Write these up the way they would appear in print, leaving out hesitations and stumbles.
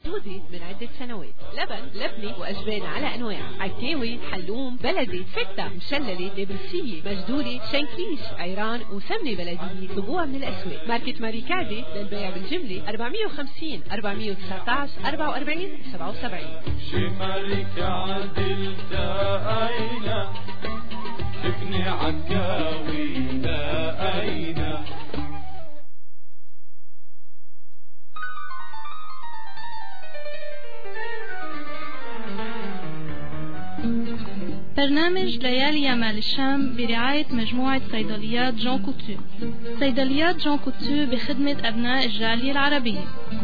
سعودي من عدة سنوات. لبن، لبنة وأجبان على أنواع، عكاوي، حلوم، بلدي، فتة، مشللة، نابلسية، مجدولة، شنكليش، عيران وسمنة بلدية. طلبوها من الأسواق. ماركة ماريكادي للبيع بالجملة 450 419 44 77. شمالك عدل داينا ابني عكاوي داينا. برنامج ليالي يمال الشام برعاية مجموعة صيدليات جون كوتو. صيدليات جون كوتو بخدمة أبناء الجالية العربية.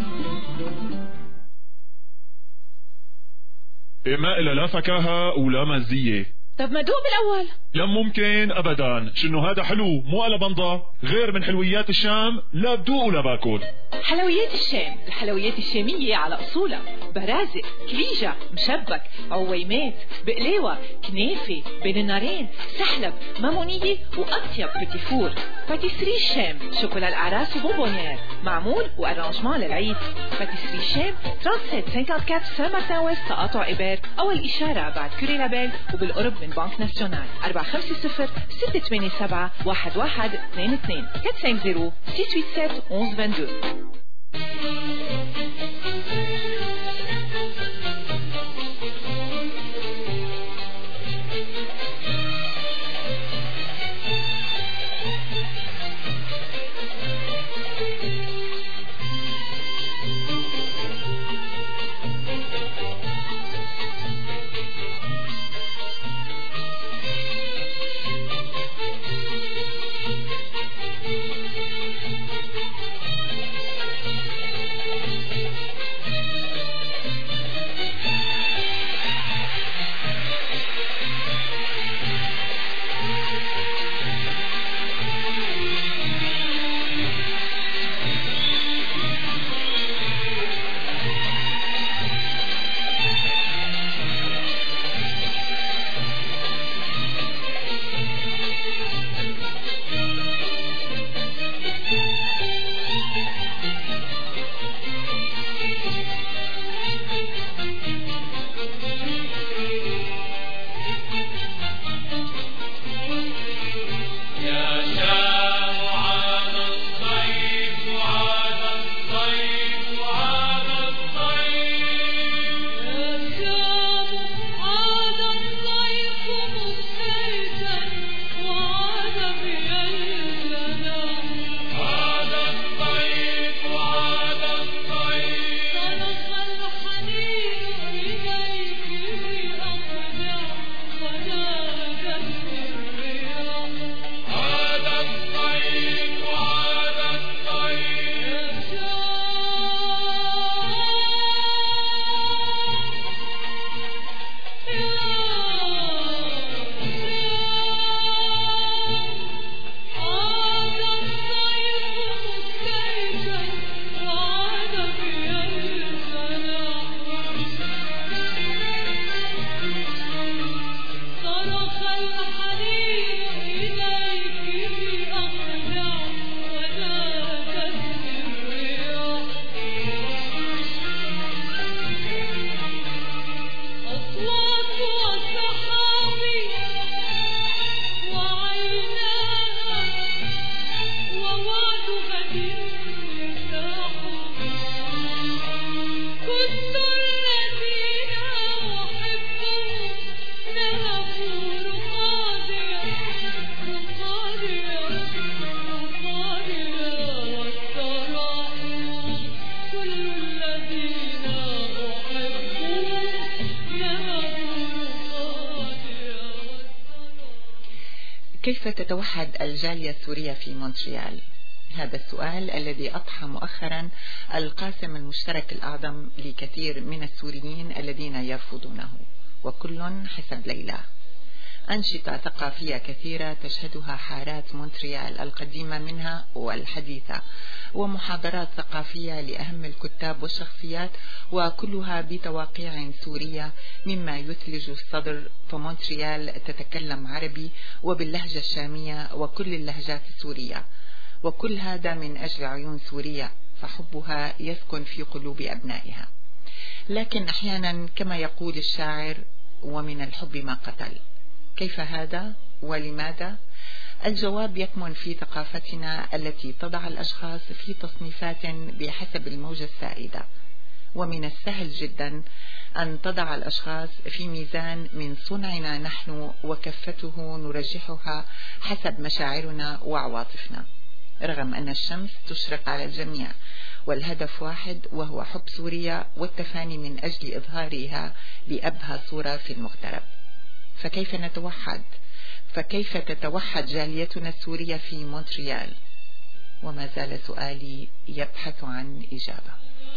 ما إلا لا فكاهة ولا مزية. طب ما دوق بالأول. لا ممكن أبدا. شنو هذا حلو مو على بنضة. غير من حلويات الشام لا بدوق ولا باكل. حلويات الشام، الحلويات الشامية على أصولها. برازق، كليجة، مشبك، عويمات، بقلاوة، كنافة، بين النارين، سحلب، مامونية وأطيب بتيفور. باتيسري الشام، شوكولا الأعراس وبونبونيير، معمول وأرانجمان للعيد. باتيسري الشام 3754 سان مارتن ويست تقاطع إبار، أول إشارة بعد كوري لابيل وبالقرب من بنك ناسيونال. 450 687 1122 450 687 1122. كيف تتوحد الجالية السورية في مونتريال؟ هذا السؤال الذي أضحى مؤخرا القاسم المشترك الأعظم لكثير من السوريين الذين يرفضونه، وكل حسب ليلى. أنشطة ثقافية كثيرة تشهدها حارات مونتريال القديمة منها والحديثة، ومحاضرات ثقافية لأهم الكتاب والشخصيات، وكلها بتواقيع سورية مما يثلج الصدر. فمونتريال تتكلم عربي وباللهجة الشامية وكل اللهجات السورية، وكل هذا من أجل عيون سورية، فحبها يسكن في قلوب أبنائها. لكن أحيانا كما يقول الشاعر ومن الحب ما قتل. كيف هذا ولماذا؟ الجواب يكمن في ثقافتنا التي تضع الأشخاص في تصنيفات بحسب الموجة السائدة، ومن السهل جدا أن تضع الأشخاص في ميزان من صنعنا نحن وكفته نرجحها حسب مشاعرنا وعواطفنا، رغم أن الشمس تشرق على الجميع والهدف واحد وهو حب سوريا والتفاني من أجل إظهارها بأبهى صورة في المغترب. فكيف نتوحد؟ فكيف تتوحد جاليتنا السورية في مونتريال؟ وما زال سؤالي يبحث عن إجابة.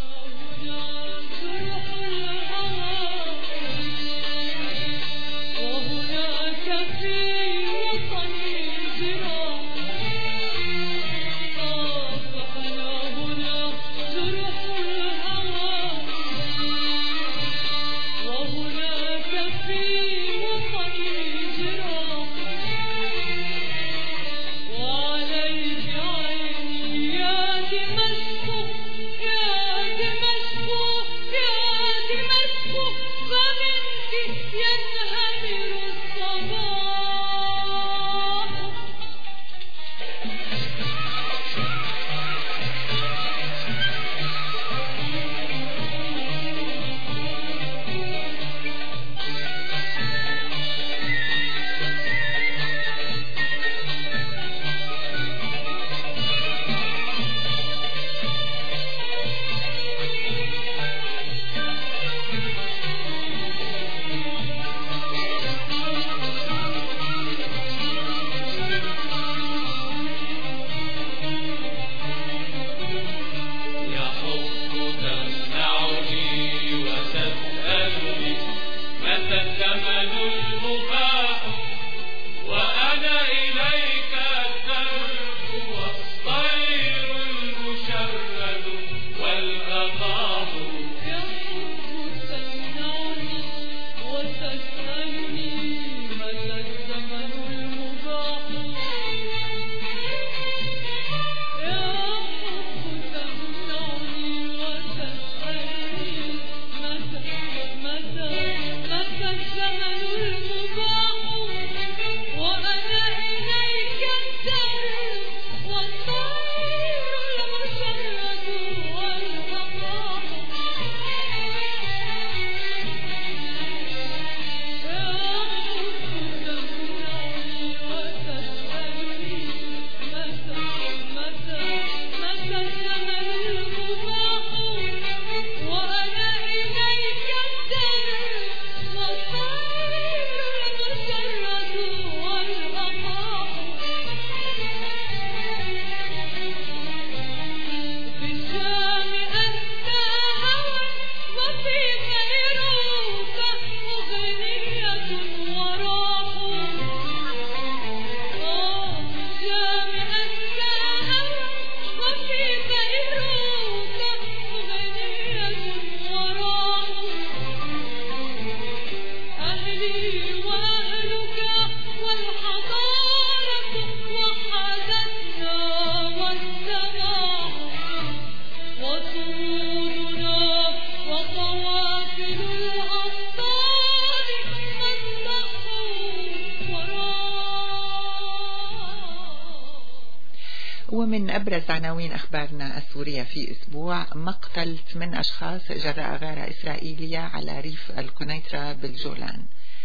ومن أبرز عناوين أخبارنا السورية في أسبوع مقتل 8 أشخاص جراء غارة إسرائيلية على ريف القنيطرة بالجولان.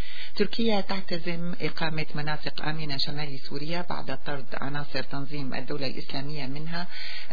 تركيا تعتزم إقامة مناطق آمنة شمال سوريا بعد طرد عناصر تنظيم الدولة الإسلامية منها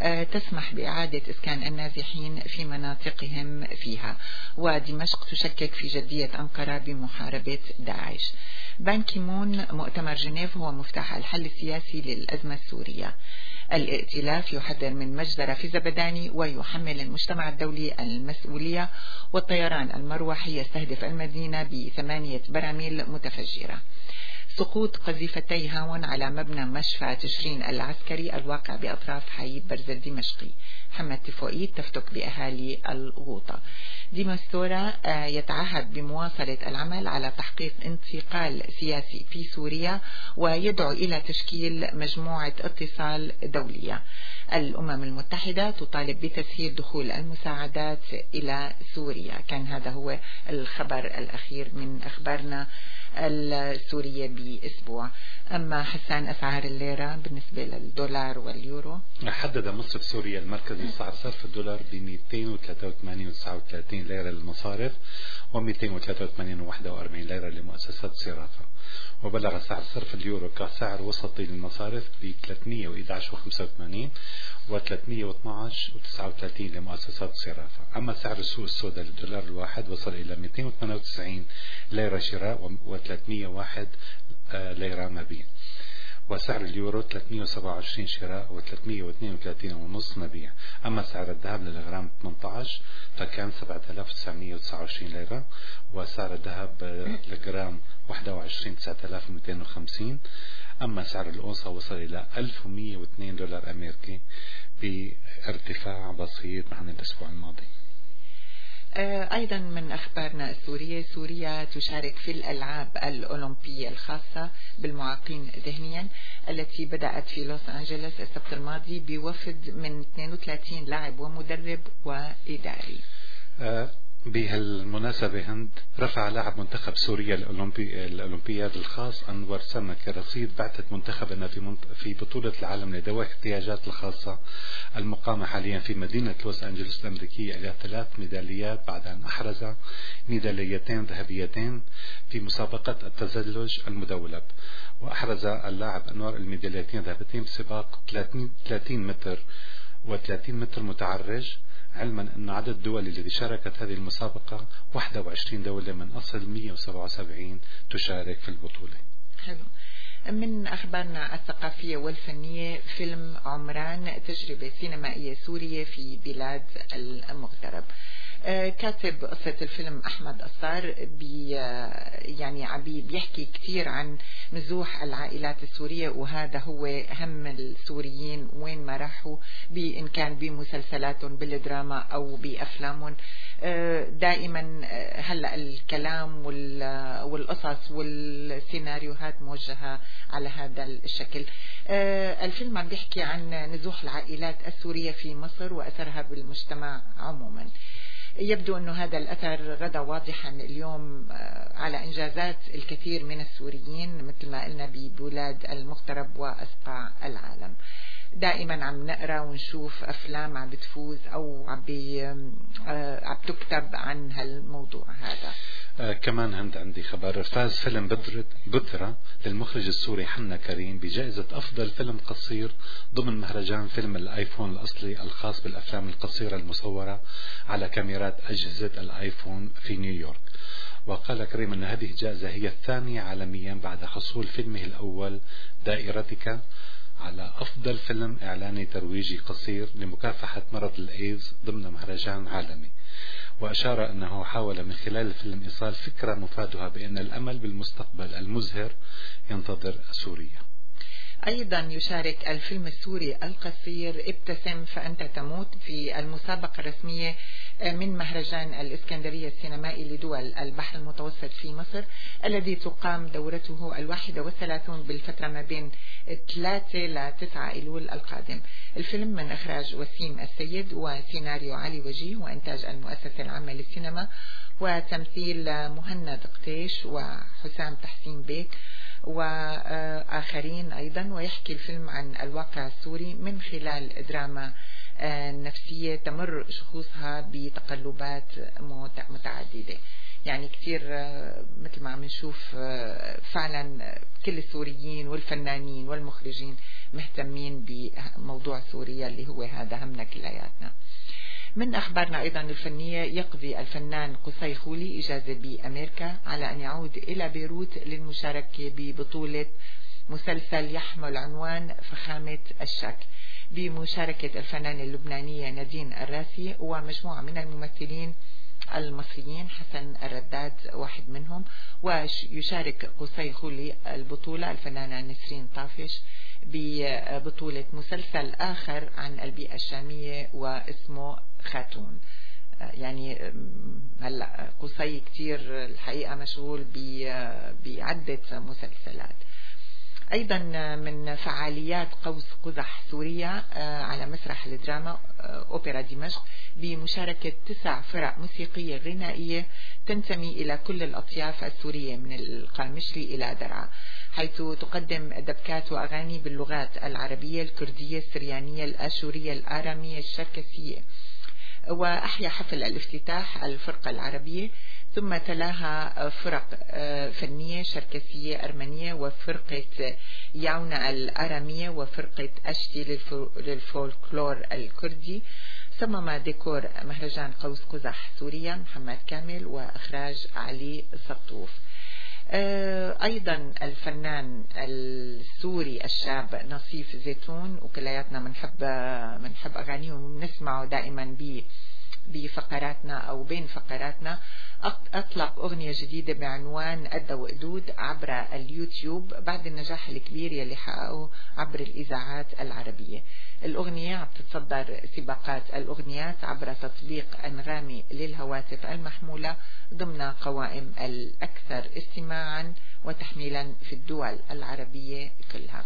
تسمح بإعادة إسكان النازحين في مناطقهم فيها. ودمشق تشكك في جدية أنقرة بمحاربة داعش. بان كيمون: مؤتمر جنيف هو مفتاح الحل السياسي للأزمة السورية. الائتلاف يحذر من مجزرة في زبداني ويحمل المجتمع الدولي المسؤولية. والطيران المروحي يستهدف المدينة ب8 براميل متفجرة. سقوط قذيفتي هاون على مبنى مشفى تشرين العسكري الواقع بأطراف حي برز الدمشقي. محمد تفوئيد تفتك بأهالي الغوطة. ديمستورا يتعهد بمواصلة العمل على تحقيق انتقال سياسي في سوريا ويدعو إلى تشكيل مجموعة اتصال دولية. الأمم المتحدة تطالب بتسهيل دخول المساعدات إلى سوريا. كان هذا هو الخبر الأخير من أخبارنا السورية بأسبوع. أما حسان أسعار الليرة بالنسبة للدولار واليورو، حدد مصرف سوريا المركزي سعر صرف الدولار ب 283.39 ليرة للمصارف و283.41 ليرة لمؤسسات صرافة، وبلغ سعر صرف اليورو كسعر وسطي للمصارف ب 311.85 و312.39 لمؤسسات صرافة. أما سعر السوق السوداء للدولار الواحد وصل إلى 298 ليرة شراء و301 ليرة مبيع، وسعر اليورو 327 شراء و332.5 مبيع. أما سعر الذهب للغرام 18 فكان 7929 ليرة، وسعر الذهب للجرام 21 9250. أما سعر الأونصة وصل إلى 1102 دولار أمريكي بارتفاع بسيط عن الأسبوع الماضي. أيضا من أخبارنا السورية، سوريا تشارك في الألعاب الأولمبية الخاصة بالمعاقين ذهنيا التي بدأت في لوس أنجلوس السبت الماضي بوفد من 32 لاعب ومدرب وإداري. بهالمناسبة هند رفع لاعب منتخب سوريا الأولمبياد الخاص أنور سمك رصيد بعثة منتخبنا في بطولة العالم لذوي الاحتياجات الخاصة المقامة حاليا في مدينة لوس أنجلوس الأمريكية إلى 3 ميداليات بعد أن أحرز ميداليتين ذهبيتين في مسابقة التزلج المدولب. وأحرز اللاعب أنور الميداليتين ذهبيتين بسباق 30 متر و30 متر متعرج، علما أن عدد الدول التي شاركت هذه المسابقة 21 دولة من أصل 177 تشارك في البطولة. حلو. من أخبارنا الثقافية والفنية، فيلم عمران تجربة سينمائية سورية في بلاد المغترب. كاتب قصة الفيلم أحمد أصار بيحكي كثير عن نزوح العائلات السورية، وهذا هو هم السوريين وين ما راحوا، بإن كان بمسلسلاتهم بالدراما أو بأفلامهم. دائما هلأ الكلام والقصص والسيناريوهات موجهة على هذا الشكل. الفيلم عم بيحكي عن نزوح العائلات السورية في مصر وأثرها بالمجتمع عموما. يبدو أن هذا الأثر غدا واضحا اليوم على إنجازات الكثير من السوريين مثل ما قلنا ببلاد المغترب وأسقاع العالم. دائما عم نقرأ ونشوف أفلام عم بتفوز أو عم تكتب عن هالموضوع هذا. كمان عندي خبر، فاز فيلم بذرة للمخرج السوري حنا كريم بجائزة أفضل فيلم قصير ضمن مهرجان فيلم الآيفون الأصلي الخاص بالأفلام القصيرة المصورة على كاميرات أجهزة الآيفون في نيويورك. وقال كريم أن هذه الجائزة هي الثانية عالميا بعد حصول فيلمه الأول دائرتك على أفضل فيلم إعلاني ترويجي قصير لمكافحة مرض الإيدز ضمن مهرجان عالمي. وأشار أنه حاول من خلال الفيلم إيصال فكرة مفادها بأن الأمل بالمستقبل المزهر ينتظر سوريا. أيضا يشارك الفيلم السوري القصير ابتسم فأنت تموت في المسابقة الرسمية من مهرجان الإسكندرية السينمائي لدول البحر المتوسط في مصر، الذي تقام دورته 31 بالفترة ما بين 3 ل 9 أيلول القادم. الفيلم من إخراج وسيم السيد وسيناريو علي وجيه وإنتاج المؤسسة العامة للسينما وتمثيل مهند قتيش وحسام تحسين بيك وآخرين أيضا. ويحكي الفيلم عن الواقع السوري من خلال دراما نفسية تمر شخوصها بتقلبات متعددة. يعني كتير مثل ما عم نشوف فعلا كل السوريين والفنانين والمخرجين مهتمين بموضوع سوريا اللي هو هذا همنا كلياتنا. من أخبارنا أيضا الفنية، يقضي الفنان قصي خولي إجازة بأمريكا على أن يعود إلى بيروت للمشاركة ببطولة مسلسل يحمل عنوان فخامة الشك بمشاركة الفنانة اللبنانية نادين الراسي ومجموعة من الممثلين المصريين حسن الرداد واحد منهم، ويشارك قصي خولي البطولة الفنانة نسرين طافش ببطولة مسلسل آخر عن البيئة الشامية واسمه خاتون. يعني هلا قصي كتير الحقيقة مشغول بعدة مسلسلات. أيضا من فعاليات قوس قزح سوريا على مسرح الدراما أوبرا دمشق بمشاركة 9 فرق موسيقية غنائية تنتمي إلى كل الأطياف السورية من القامشلي إلى درعا، حيث تقدم دبكات وأغاني باللغات العربية، الكردية، السريانية، الآشورية، الآرامية، الشركسية. وأحيا حفل الافتتاح الفرقة العربية، ثم تلاها فرق فنية شركسية أرمنية وفرقة ياونا الآرامية وفرقة أشتي للفولكلور الكردي. صمم ديكور مهرجان قوس قزح سوريا محمد كامل وإخراج علي سطوف. أيضا الفنان السوري الشاب نصيف زيتون، وكلياتنا منحب أغانيه وبنسمعه دائما بفقراتنا أو بين فقراتنا، أطلق أغنية جديدة بعنوان قد وقدود عبر اليوتيوب بعد النجاح الكبير يلي حققه عبر الإذاعات العربية. الأغنية عم تتصدر سباقات الأغنيات عبر تطبيق أنغامي للهواتف المحمولة ضمن قوائم الأكثر استماعا وتحميلا في الدول العربية كلها.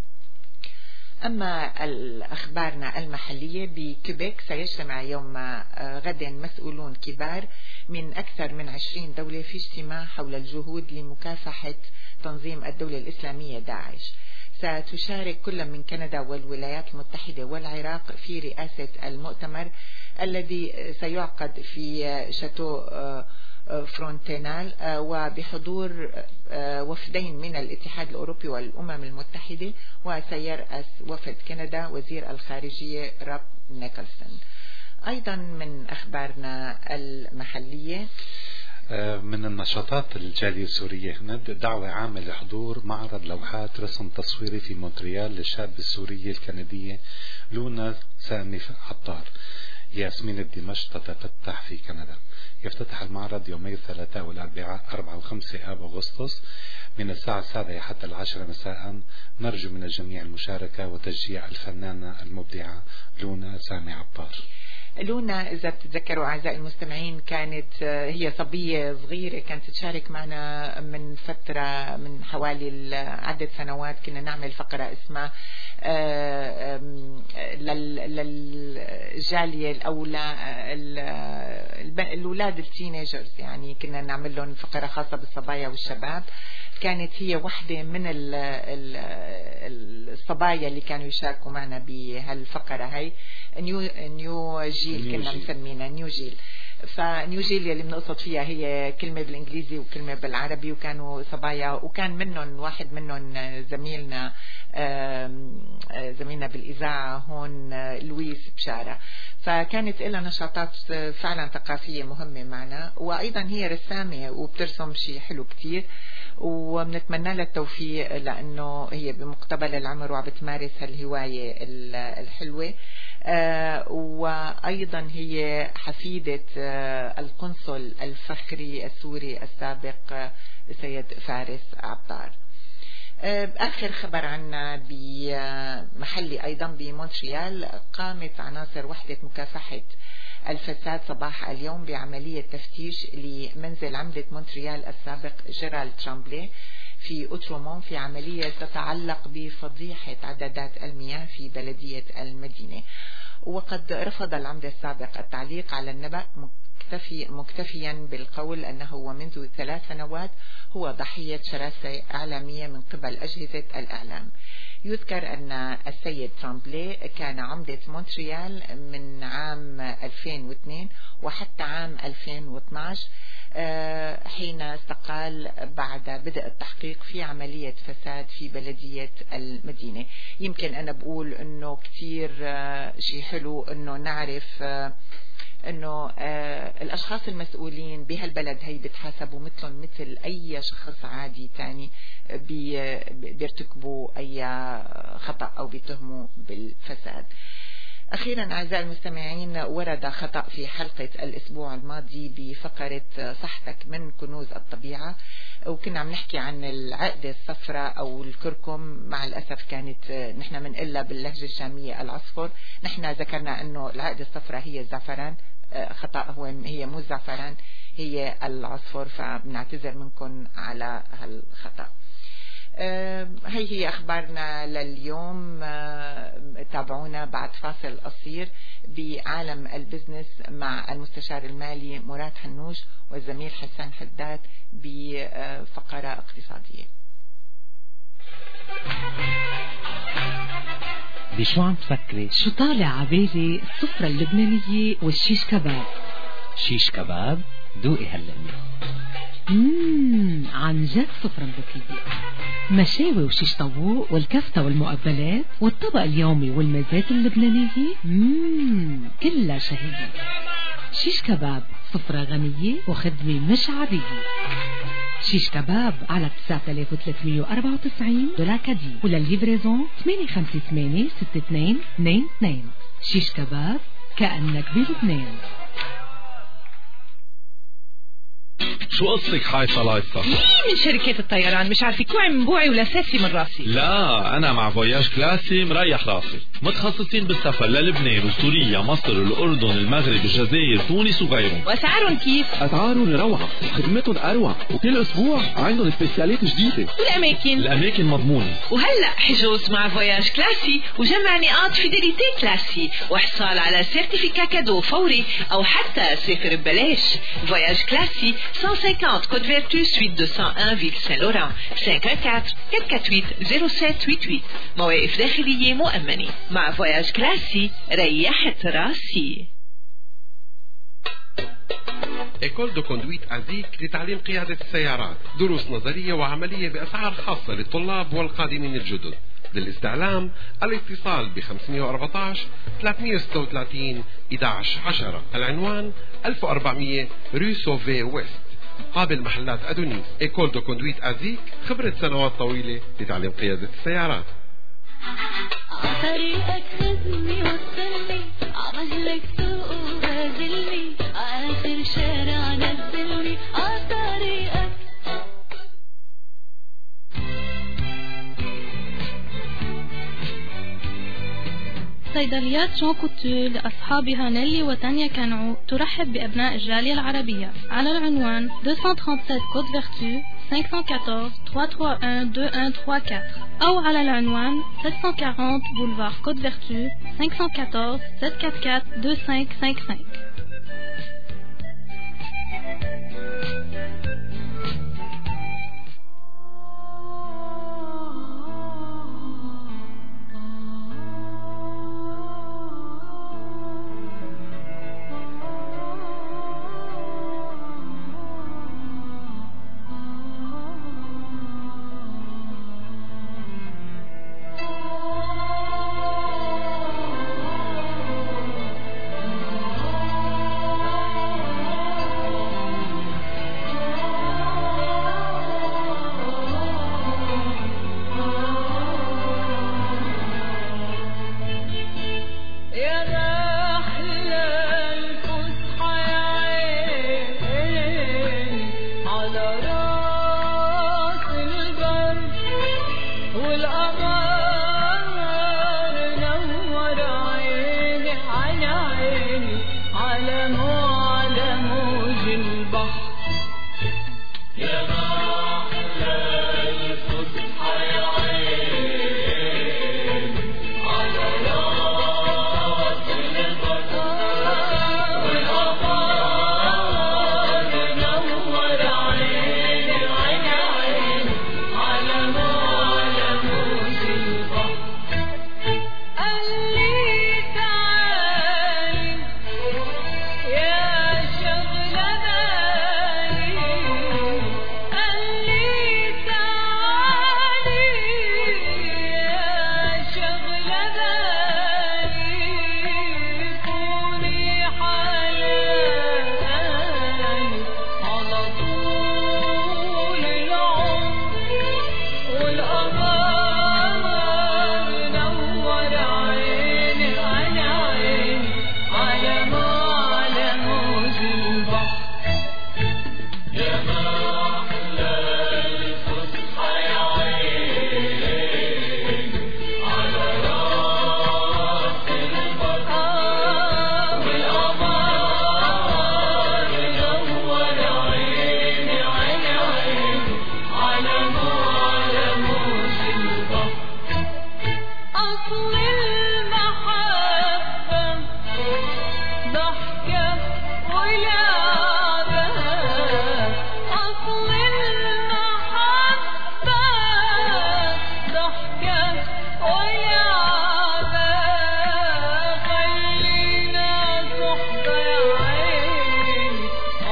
أما أخبارنا المحلية، بكيبيك سيجتمع يوم غد مسؤولون كبار من أكثر من 20 دولة في اجتماع حول الجهود لمكافحة تنظيم الدولة الإسلامية داعش. ستشارك كل من كندا والولايات المتحدة والعراق في رئاسة المؤتمر الذي سيعقد في شاتو فرونتينال وبحضور وفدين من الاتحاد الأوروبي والأمم المتحدة، وسيرأس وفد كندا وزير الخارجية راب نيكلسون. أيضا من أخبارنا المحلية، من النشاطات الجالية السورية هناك دعوة عامة لحضور معرض لوحات رسم تصويري في مونتريال للشابة السورية الكندية لونا سامي عطار. ياسمين الدمشق تتفتح في كندا. يفتتح المعرض يومي الثلاثاء والأربعاء 4 و5 آب أغسطس من الساعة 7 حتى 10 مساء. نرجو من الجميع المشاركة وتشجيع الفنانة المبدعة لونا سامي عطار. لونا إذا بتتذكروا أعزائي المستمعين كانت هي صبية صغيرة، كانت تشارك معنا من فترة من حوالي عدة سنوات. كنا نعمل فقرة اسمها للجالية الأولى الأولاد التينيجرز، يعني كنا نعمل لهم فقرة خاصة بالصبايا والشباب. كانت هي واحدة من الصبايا اللي كانوا يشاركوا معنا بهالفقرة هاي. نيو جيل كنا مسمينا نيو جيل. فنيو جيل اللي بنقصد فيها هي كلمة بالإنجليزي وكلمة بالعربي، وكانوا صبايا، وكان منهم واحد منهم زميلنا بالإذاعة هون لويس بشارة. فكانت لها نشاطات فعلا ثقافية مهمة معنا، وأيضا هي رسامة وبترسم شيء حلو كتير، وبنتمنى لها التوفيق لأنه هي بمقتبل العمر وبتمارس هالهواية الحلوة. وأيضا هي حفيدة القنصل الفخري السوري السابق سيد فارس عطار. آخر خبر عنا بمحلي أيضا بمونتريال، قامت عناصر وحدة مكافحة الفساد صباح اليوم بعملية تفتيش لمنزل عمدة مونتريال السابق جيرالد ترامبلي في أوترومون، في عملية تتعلق بفضيحة عدادات المياه في بلدية المدينة. وقد رفض العمدة السابق التعليق على النبأ، مكتفيا بالقول أنه ومنذ 3 سنوات هو ضحية شراسة إعلامية من قبل أجهزة الإعلام. يذكر أن السيد ترامبلي كان عمدة مونتريال من عام 2002 وحتى عام 2012 حين استقال بعد بدء التحقيق في عملية فساد في بلدية المدينة. يمكن أنا بقول أنه كتير شيء حلو أنه نعرف أنه الأشخاص المسؤولين بهالبلد هي بتحاسبوا مثلهم مثل أي شخص عادي تاني بيرتكبوا أي خطأ أو بيتهموا بالفساد. أخيرا أعزائي المستمعين، ورد خطأ في حلقة الأسبوع الماضي بفقرة صحتك من كنوز الطبيعة، وكنا عم نحكي عن العقدة الصفراء أو الكركم. مع الأسف كانت نحن منقلها باللهجة الشامية العصفر. نحن ذكرنا أنه العقدة الصفراء هي الزعفران، خطأ، هي مو الزعفران، هي العصفر، فبنعتذر منكم على هالخطأ. هي أخبارنا لليوم. تابعونا بعد فاصل قصير بعالم البزنس مع المستشار المالي مراد حنوش والزميل حسن حداد بفقرة اقتصادية. بشو عم تفكري؟ شو طالع عبالي؟ السفرة اللبنانية والشيش كباب. شيش كباب؟ دوقي هاللقمة. عن جد سفرة مذكية، مشاوي وشيش طاووق والكفتة والمقبلات والطبق اليومي والمزات اللبنانية. كلها شهية. شيش كباب سفرة غنية وخدمة مش عادية. شيش كباب على 9394 دولار وللليفريزون 858-6222. شيش كباب كأنك بلبنان. شو قصتك حايصة لايصة؟ من شركة الطيران مش عارفة كوعي من بوعي ولا ساسي من راسي. لا، أنا مع فواياج كلاسي مريح راسي، متخصصين بالسفر للبنان وسوريا مصر الأردن المغرب الجزائر تونس وغيرهم. وأسعارهم كيف؟ أسعارهم روعة وخدمتهم أروع، وكل أسبوع عندهم سبيسيالات جديدة. الأماكن مضمونة. وهلأ حجوز مع فواياج كلاسي وجمع نقاط فيديليتي كلاسي وحصال على سيرتيفيكا كادو فوري أو حتى سافر ببلاش. فواياج كلاسي 150 Côte Vertu, suite 201, Ville Saint-Laurent. 514-448-0788. مواقف داخلية مؤمنة. مع فواياج كلاسي ريحت راسي. إيكول دو كوندويت أزيك لتعليم قيادة السيارات، دروس نظرية وعملية بأسعار خاصة للطلاب والقادمين الجدد. للاستعلام الاتصال ب 514 336 1110. العنوان 1400 رو سوفي ويست قابل محلات أدونيس. إيكول دو كوندويت أزيك، خبرة سنوات طويلة لتعليم قيادة السيارات. طريقك خدني وصلني، عمهلك سوق وغازلني، آخر شارع نزلني طريقك. صيدليات جون كوتو لأصحابها نيلي وتانيا كانعو ترحب بأبناء الجالية العربية على العنوان 237 كوت فيرتو 514 331 2134 أو على العنوان 740 بولفار كوت فيرتو 514 744 2555.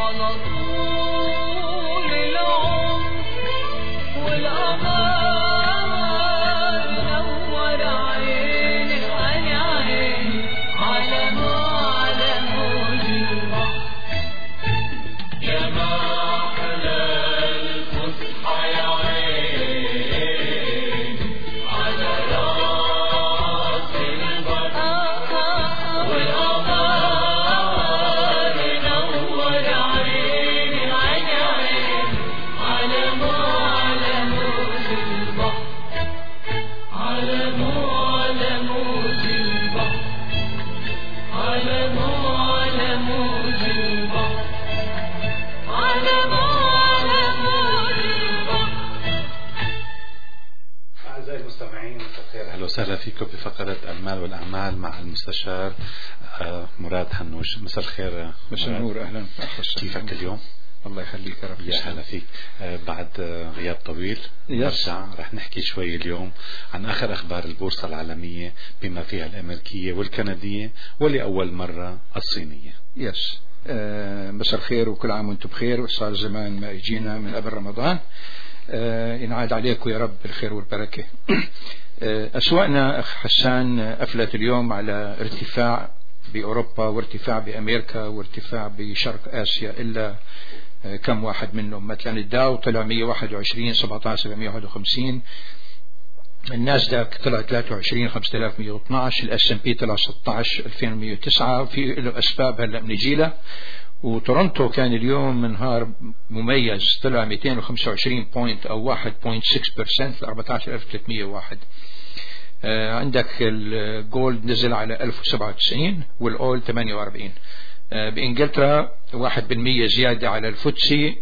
على طول العمر والأمان نور عيني عيني عيني على موج البحر يا ما أحلى الفسحة يا عيني على راس البر والأمان نور عيني عيني عيني على موج البحر على موج البحر على موج البحر على موج البحر. أعزائي المستمعين مساء الخير، أهلا وسهلا فيكم بفقرة المال والأعمال مع المستشار مراد حنوش. مساء الخير. مساء النور، أهلا. كيفك اليوم؟ الله يخليك يا رب. يا هلا فيك. بعد غياب طويل نرجع رح نحكي شوي اليوم عن آخر أخبار البورصة العالمية بما فيها الأمريكية والكندية ولأول مرة الصينية. يس. مساء الخير وكل عام وانتم بخير، وصار زمان ما يجينا من قبل رمضان. ينعاد عليكم يا رب بالخير والبركة. أسواقنا أخ حسان أفلت اليوم على ارتفاع بأوروبا وارتفاع بأمريكا وارتفاع بشرق آسيا، إلا كم واحد منهم. مثلا الداو طلع 121 17751، الناسداك طلع 23 5112، الاس ام بي طلع 16 2109. في له اسباب هلا بنجي لها. وتورنتو كان اليوم نهار مميز، طلع 225 بوينت او 1.6% ل 14301. عندك الجولد نزل على 1097 والاول 48. بانجلترا 1% زيادة على الفوتسي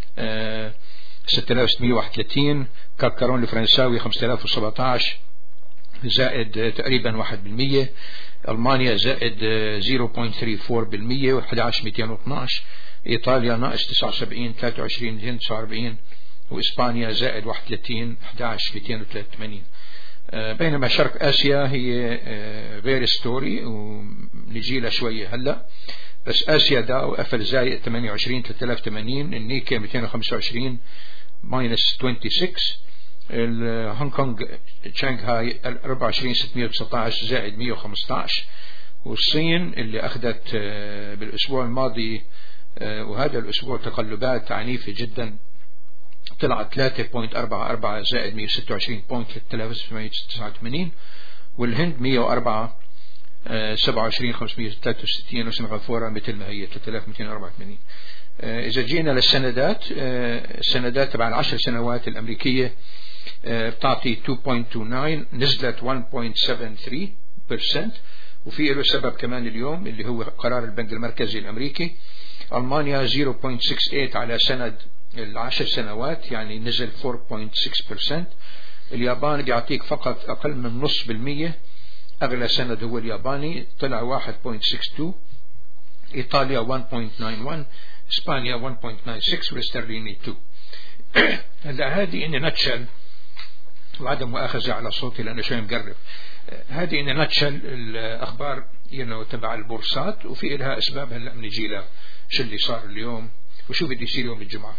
6631. كاكارون الفرنساوي 5017 زائد تقريبا 1%. ألمانيا زائد 0.34% 11212. إيطاليا ناقص 79 23 249. وإسبانيا زائد 31 11 283. بينما شرق آسيا هي غير ستوري ونجي لها شوية هلا. بس آسيا داو قفل زايد 28 3080. النيكي 225 ماينس 26. الهونغ كونغ شانغهاي 24619 زائد 115. والصين اللي أخذت بالأسبوع الماضي وهذا الأسبوع تقلبات عنيفة جدا، طلعت 3.44 زائد 126 بوينت 3789. والهند 104 27 563. وسنغافورة مثل ما هي 3284. إذا جينا للسندات، السندات تبع العشر سنوات الأمريكية بتعطي 2.29 نزلت 1.73%. وفي له سبب كمان اليوم اللي هو قرار البنك المركزي الأمريكي. ألمانيا 0.68 على سند العشر سنوات، يعني نزل 4.6%. اليابان بيعطيك فقط أقل من 0.5%، أغلى سند هو الياباني طلع 1.62. إيطاليا 1.91. إسبانيا 1.96 والاسترليني 2. هلا هذه إن نتشل، وعدم مؤاخذة على صوتي لأنه شوي مقرب. هذه إن نتشل الأخبار تبع البورصات، وفي لها أسباب هلا بنجي لها شو اللي صار اليوم وشو بده يصير يوم الجمعة.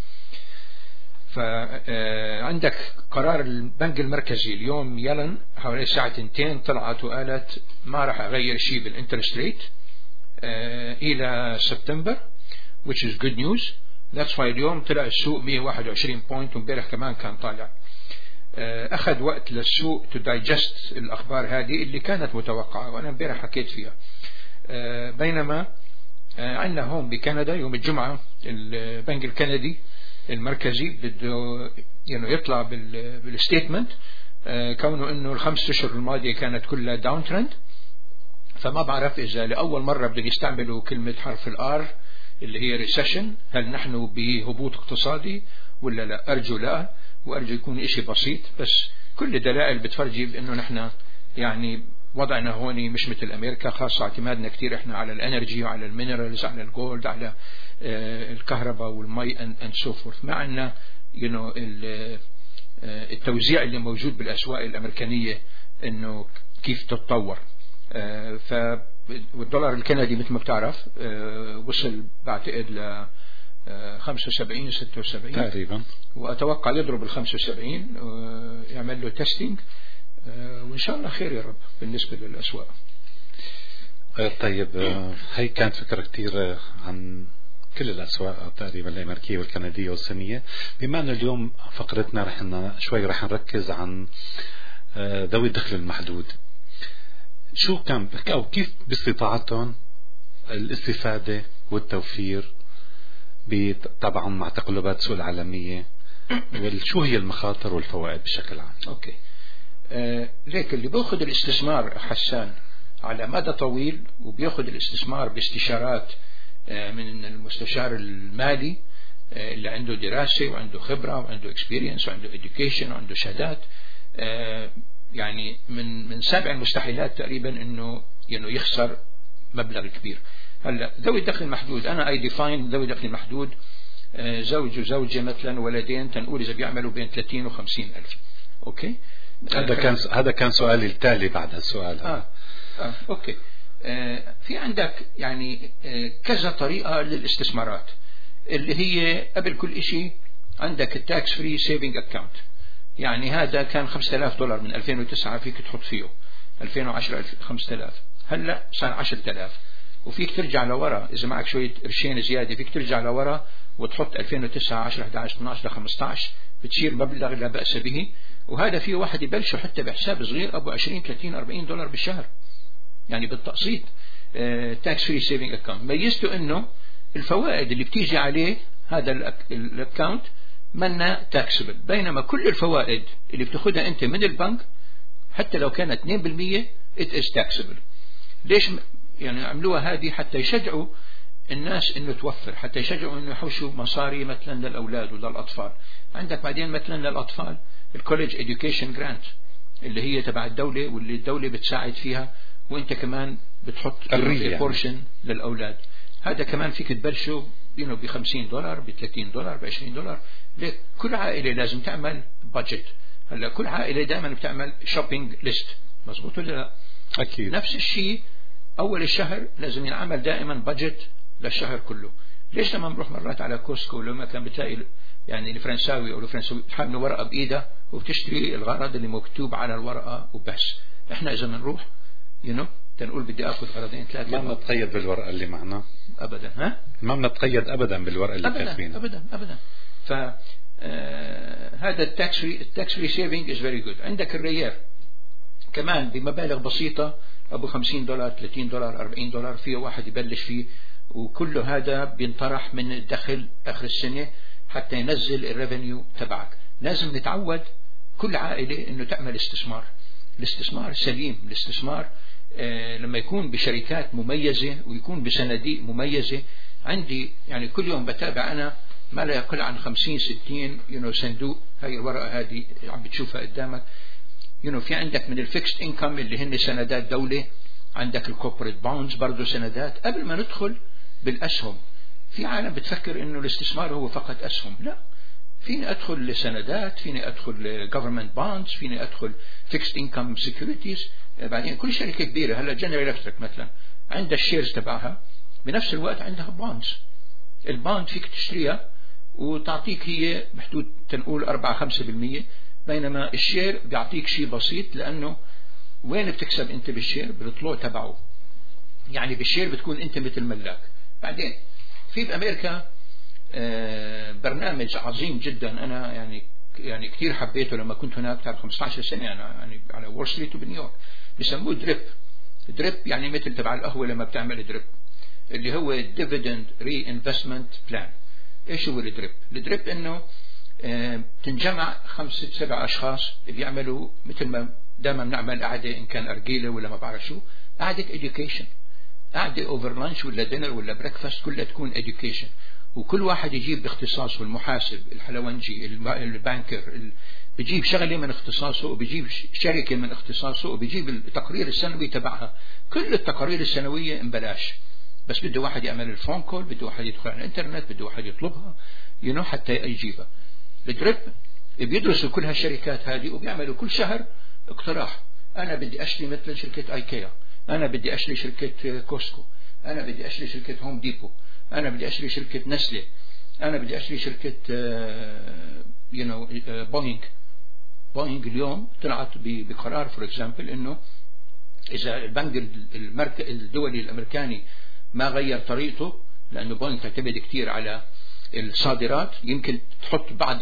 فعندك قرار البنك المركزي اليوم يلن حوالي الساعة 2 طلعت وقالت ما راح أغير شيء بالانترست ريت إلى سبتمبر، which is good news. that's why اليوم طلع السوق 121 بوينت، ومبارح كمان كان طالع. أخذ وقت للسوق to digest الأخبار هذه اللي كانت متوقعة، وأنا مبارح حكيت فيها. بينما عندنا هون بكندا يوم الجمعة البنك الكندي المركزي بده يطلع بالستيتمنت، كونه انه الخمس اشهر الماضية كانت كلها داون ترند. فما بعرف اذا لأول مرة بدهم يستعملوا كلمة حرف الار اللي هي ريسيشن، هل نحن بهبوط اقتصادي ولا لا؟ ارجو لا، وارجو يكون اشي بسيط. بس كل الدلائل بتفرجي بانه نحن يعني وضعنا هون مش مثل أمريكا، خاصة اعتمادنا كتير إحنا على الانرجي وعلى المينرالز، على الجولد، على الكهرباء والمي and so forth. مع أن التوزيع اللي موجود بالأسواق الأمريكانية إنه كيف تتطور. والدولار الكندي مثل ما بتعرف وصل بعتقد ل 75 76 تقريبا، وأتوقع يضرب ال 75 يعمل له تيستينج، وإن شاء الله خير يا رب بالنسبة للأسواق. طيب هي كانت فكرة كتير عن كل الأسواق تقريبا الأمريكية والكندية والصينية. بما أن اليوم فقرتنا رح نركز عن ذوي الدخل المحدود، شو كان أو كيف باستطاعتهم الاستفادة والتوفير طبعا مع تقلبات السوق العالمية، وشو هي المخاطر والفوائد بشكل عام؟ أوكي. لكن اللي بيأخذ الاستثمار حسان على مدى طويل وبيأخذ الاستثمار باستشارات من المستشار المالي اللي عنده دراسة وعنده خبرة وعنده experience وعنده education وعنده شهادات، يعني من 7 المستحيلات تقريبا انه يخسر مبلغ كبير. هلا ذوي الدخل المحدود، انا اي ديفاين ذوي الدخل المحدود زوج وزوجة مثلا ولدين، تنقول اذا بيعملوا بين 30 و50 ألف. اوكي، هذا كان سؤالي التالي بعد هالسؤال. اوكي. في عندك يعني كذا طريقة للاستثمارات، اللي هي قبل كل شيء عندك التاكس فري سيفنج اكاونت، يعني هذا كان $5000 من 2009 فيك تحط فيه، 2010 5000، هلا صار 10000، وفيك ترجع لورا إذا معك شوية قرشين زيادة فيك ترجع لورا وتحط 2009 10 11 12 ل 15 بتصير مبلغ لا بأس به. وهذا فيه واحد يبلشه حتى بحساب صغير أبو 20 30 $40 بالشهر، يعني بالتقسيط. تاكس فري سيفنج اكاونت ميزته انه الفوائد اللي بتيجي عليه هذا الاكاونت منا تاكسبل، بينما كل الفوائد اللي بتاخدها انت من البنك حتى لو كانت 2% it is taxable. ليش يعني عملوها هذه؟ حتى يشجعوا الناس انه توفر، حتى يشجعوا انه يحوشوا مصاري مثلا للاولاد وللاطفال. عندك بعدين مثلا للاطفال الكوليدج اديوكيشن جرانت اللي هي تبع الدولة واللي الدولة بتساعد فيها، وانت كمان بتحط بورشن للاولاد. هذا كمان فيك تبلشه $50 $30 $20. ليه؟ كل عائلة لازم تعمل بادجت. هلا كل عائلة دائما بتعمل شوبينج ليست، مظبوط ولا لا؟ أكيد. نفس الشيء أول الشهر لازم ينعمل دائما بادجت للشهر كله. ليش لما نروح مرات على كوسكو لما كان بتلاقي يعني الفرنساوي أو الفرنساوي تحمل ورقة بإيده وبتشتري الغرض اللي مكتوب على الورقة وبس. إحنا إذا بنروح تنقول بدي أخذ غرضين 3 ما بنتقيد بالورقة اللي معنا أبدا. ها؟ ما بنتقيد أبدا بالورقة اللي كاتبينها أبدا. هذا التاكس فري سيفنج is very good. عندك الريال كمان بمبالغ بسيطة أبو $50 $30 $40 فيه واحد يبلش فيه، وكله هذا بينطرح من الدخل آخر السنة حتى ينزل الريفينيو تبعك. لازم نتعود كل عائلة إنه تعمل الاستثمار سليم. الاستثمار لما يكون بشركات مميزة ويكون بصناديق مميزة. عندي يعني كل يوم بتابع أنا ما لا يقل عن 50-60 صندوق. هاي الورقة هذه عم بتشوفها قدامك. في عندك من الفيكست انكم اللي هن سندات دولة، عندك الكوربوريت بونز برضو سندات. قبل ما ندخل بالأسهم، في عالم بتفكر إنه الاستثمار هو فقط أسهم. لا، فيني أدخل لسندات، فيني أدخل government bonds، فيني أدخل fixed income securities. بعدين كل شركة كبيرة هلا جنرال إلكتريك مثلا عندها الشيرز تبعها، بنفس الوقت عندها بونز. البوند فيك تشتريها وتعطيك هي بحدود تنقول 4-5%، بينما الشير بيعطيك شيء بسيط. لأنه وين بتكسب أنت بالشير؟ بالطلوع تبعه. يعني بالشير بتكون أنت مثل ملاك. بعدين في بأمريكا برنامج عظيم جدا أنا يعني كثير حبيته لما كنت هناك تعرف 15 سنة أنا يعني على وول ستريت وبنيويورك. بيسموه دريب يعني مثل تبع القهوة لما بتعمل دريب، اللي هو dividend reinvestment plan. ايش هو الدريب؟ انه تنجمع 5-7 اشخاص بيعملوا مثل ما دائما بنعمل قعدة ان كان ارجيلة ولا ما بعرف شو، قعدة education، قعدة اوفر لانش ولا دينر ولا بريكفاست، كلها تكون education. وكل واحد يجيب باختصاصه، المحاسب، الحلوانجي، البانكر، بيجيب شغلة من اختصاصه وبيجيب شركة من اختصاصه وبيجيب التقرير السنوي تبعها. كل التقارير السنوية ببلاش، بس بده واحد يعمل الفون كول، بده واحد يدخل على الانترنت، بده واحد يطلبها حتى يجيبها. الدريب بيدرسوا كل هالشركات هذه وبيعملوا كل شهر اقتراح. أنا بدي أشتري مثل شركة ايكيا، أنا بدي أشتري شركة كوسكو، أنا بدي أشتري شركة هوم ديبو، أنا بدي أشتري شركة نسلة، أنا بدي أشتري شركة بوينغ اليوم طلعت بقرار فور اكزامبل إنه إذا البنك الدولي الأمريكاني ما غير طريقته، لأنه بوينغ تعتمد كتير على الصادرات، يمكن تحط بعض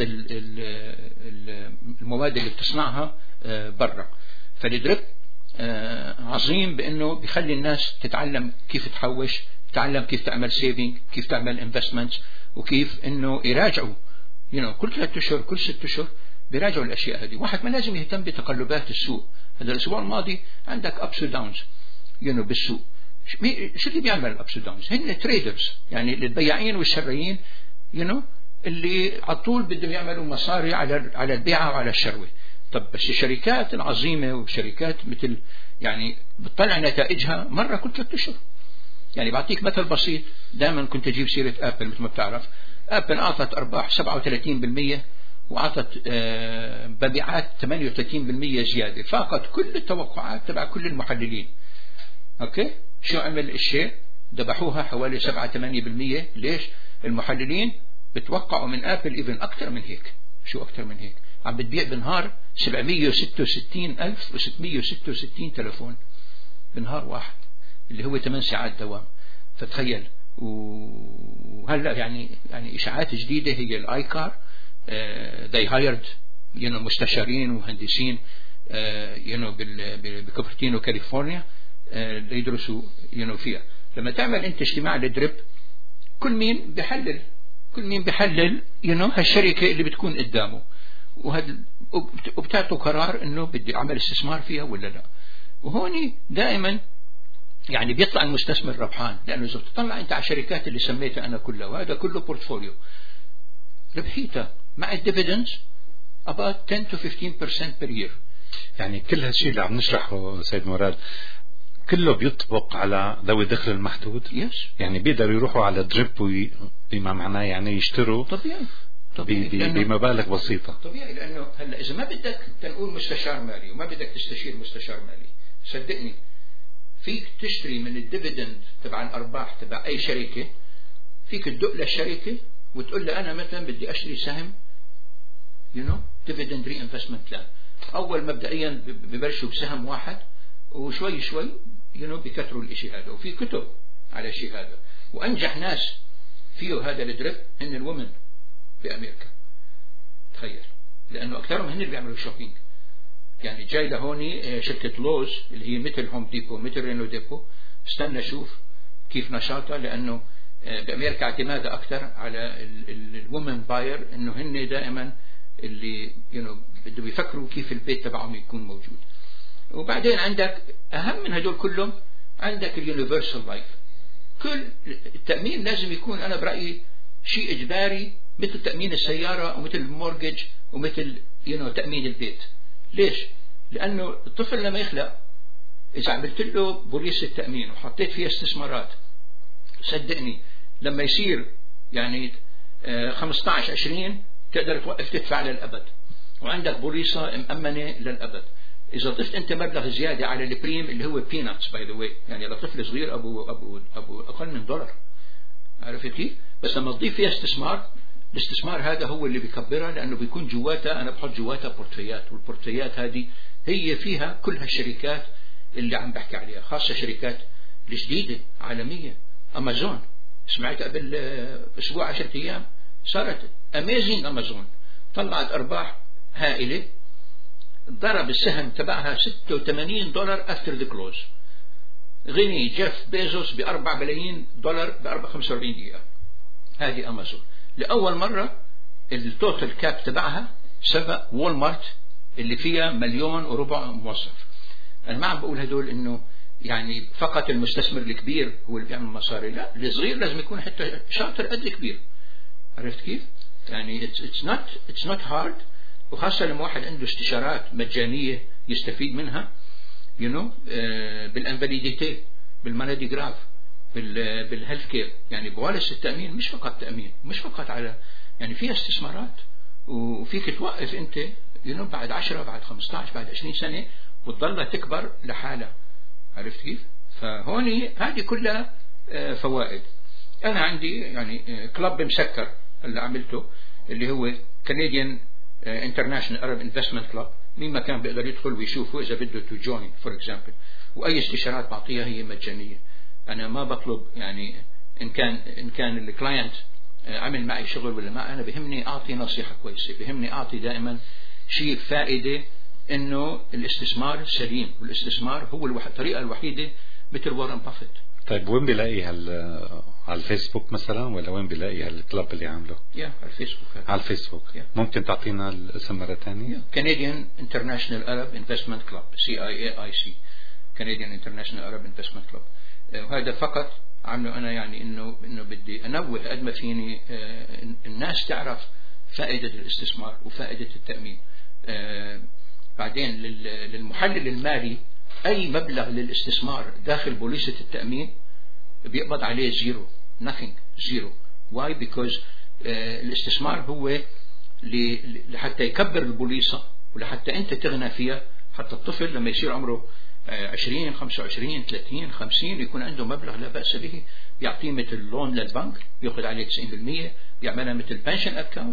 المواد اللي بتصنعها برا. فالدريب عظيم بأنه بيخلي الناس تتعلم كيف تحوش، تتعلم كيف تعمل سيفينج، كيف تعمل انفستمنتس، وكيف انه يراجعوا كل 3 أشهر كل 6 أشهر بيراجعوا الاشياء هذه. واحد ما لازم يهتم بتقلبات السوق. هذا الاسبوع الماضي عندك ابس وداونز بالسوق. شو اللي بيعمل الابس وداونز؟ هن تريدرز، يعني البياعين والشرايين اللي على طول بدهم يعملوا مصاري على البيعة وعلى الشروة. طب بس الشركات العظيمة وشركات مثل يعني بتطلع نتائجها مرة كل 3 أشهر. يعني بعطيك مثل بسيط، دائما كنت أجيب سيرة أبل. مثل ما بتعرف أبل أعطت أرباح 37% وأعطت مبيعات 38% زيادة، فاقت كل التوقعات تبع كل المحللين. أوكي، شو عمل الشيء؟ ذبحوها حوالي 7-8%. ليش؟ المحللين بتوقعوا من أبل إيفن أكثر من هيك. شو أكثر من هيك؟ عم بتبيع بنهار 766,666 تلفون بنهار واحد، اللي هو 8 ساعات دوام. فتخيل. وهلا يعني إشاعات جديدة هي الآيكار. they hired مستشارين ومهندسين بكوبرتينو كاليفورنيا ليدرسوا فيها. لما تعمل أنت اجتماع للدريب، كل مين بيحلل هالشركة اللي بتكون قدامه، وبتعطوا قرار انه بدي اعمل استثمار فيها ولا لا. وهون دائما يعني بيطلع المستثمر ربحان، لانه اذا بتطلع انت على الشركات اللي سميتها انا كلها، وهذا كله بورتفوليو، ربحيتها مع الديفيدنز about 10-15% per year. يعني كل هالشيء اللي عم نشرحه سيد مراد كله بيطبق على ذوي الدخل المحدود. يعني بيقدروا يروحوا على دريب بما معناه يعني يشتروا طبيعي بمبالغ بسيطة. طبيعي، لأنه هلا إذا ما بدك تنقول مستشار مالي وما بدك تستشير مستشار مالي، صدقني فيك تشتري من الديفيدند تبع الأرباح تبع أي شركة. فيك تدق للشركة وتقول له أنا مثلا بدي أشتري سهم dividend reinvestment plan. أول مبدئيا ببلشوا بسهم واحد، وشوي شوي بكثروا الاشي هذا. وفي كتب على الشيء هذا. وأنجح ناس فيه هذا الدريب هن الومن بأمريكا. تخيل، لأنه أكثرهم هن اللي بيعملوا شوبينج. يعني جاي لهوني شركة لوز اللي هي مثل هوم ديبو مثل رينو ديبو، استنى شوف كيف نشاطها، لأنه بأمريكا اعتمادها أكثر على الومن باير، إنه هن دائما اللي بدهم يفكروا كيف البيت تبعهم يكون موجود. وبعدين عندك أهم من هدول كلهم، عندك اليونيفرسال لايف. كل التأمين لازم يكون أنا برأيي شيء إجباري، مثل تأمين السيارة ومثل المورجج ومثل تأمين البيت. ليش؟ لأنه الطفل لما يخلق إذا عملت له بوليصة تأمين وحطيت فيها استثمارات، صدقني لما يصير يعني 15-20 تقدر توقف تدفع للأبد، وعندك بوليصة مأمنة للأبد. إذا ضفت أنت مبلغ زيادة على البريم اللي هو بيناتس باي ذا واي، يعني لطفل صغير أبو أقل من $1، عرفت كيف؟ بس لما تضيف فيها استثمار، الاستثمار هذا هو اللي بيكبرها، لأنه بيكون جواتها، أنا بحط جواتها بورتفيات، والبورتفيات هذه هي فيها كل هالشركات اللي عم بحكي عليها، خاصة شركات الجديدة عالمية. أمازون سمعت قبل أسبوع 10 أيام صارت أميزين. أمازون طلعت أرباح هائلة، ضرب السهم تبعها $86 after the close. غني جيف بيزوس $4 بليون ب 45 دقيقة. هذه أمازون لأول مرة التوتال كاب تبعها سبق وول مارت اللي فيها 1.4 مليون موظف. أنا ما عم بقول هدول إنه يعني فقط المستثمر الكبير هو اللي بيعمل مصاري، لا، الصغير لازم يكون حتى شاطر قد الكبير. عرفت كيف؟ يعني it's not hard. وخاصة لما واحد عنده استشارات مجانية يستفيد منها بالانفاليديتي، بالماناديغراف، بالهيلث كير. يعني بوالس التأمين مش فقط تأمين، مش فقط على يعني فيها استثمارات، وفيك توقف انت بعد 10 بعد 15 بعد 20 سنة وتضلها تكبر لحالها. عرفت كيف؟ فهوني هذه كلها فوائد. أنا عندي يعني كلب مسكر اللي عملته اللي هو Canadian International Arab Investment Club. مين ما كان بيقدر يدخل ويشوفه إذا بده to join for example. وأي استشارات بعطيها هي مجانية. أنا ما بطلب يعني إن كان الكلاينت عمل معي شغل ولا ما، أنا بهمني أعطي نصيحة كويسة، بهمني أعطي دائما شيء فائدة، إنه الاستثمار سليم، والاستثمار هو الطريقة الوحيدة مثل وارن بافيت. طيب وين بلاقي على الفيسبوك مثلا، ولا وين بلاقي هالكلب اللي عامله؟ على الفيسبوك. على الفيسبوك. ممكن تعطينا الاسم مرة ثانية؟ Canadian International Arab Investment Club CIAIC Canadian International Arab Investment Club. وهذا فقط عمله أنا يعني إنه بدي أنوه قد ما فيني الناس تعرف فائدة الاستثمار وفائدة التأمين. بعدين للمحلل المالي أي مبلغ للاستثمار داخل بوليصة التأمين بيقبض عليه zero. Why? Because الاستثمار هو لحتى يكبر البوليصة ولحتى أنت تغنى فيها، حتى الطفل لما يصير عمره 20 25 30 50 يكون عنده مبلغ لا بأس به، يعطيه مثل لون للبنك يأخذ عليه 90%، يعملها مثل بنشن أكاونت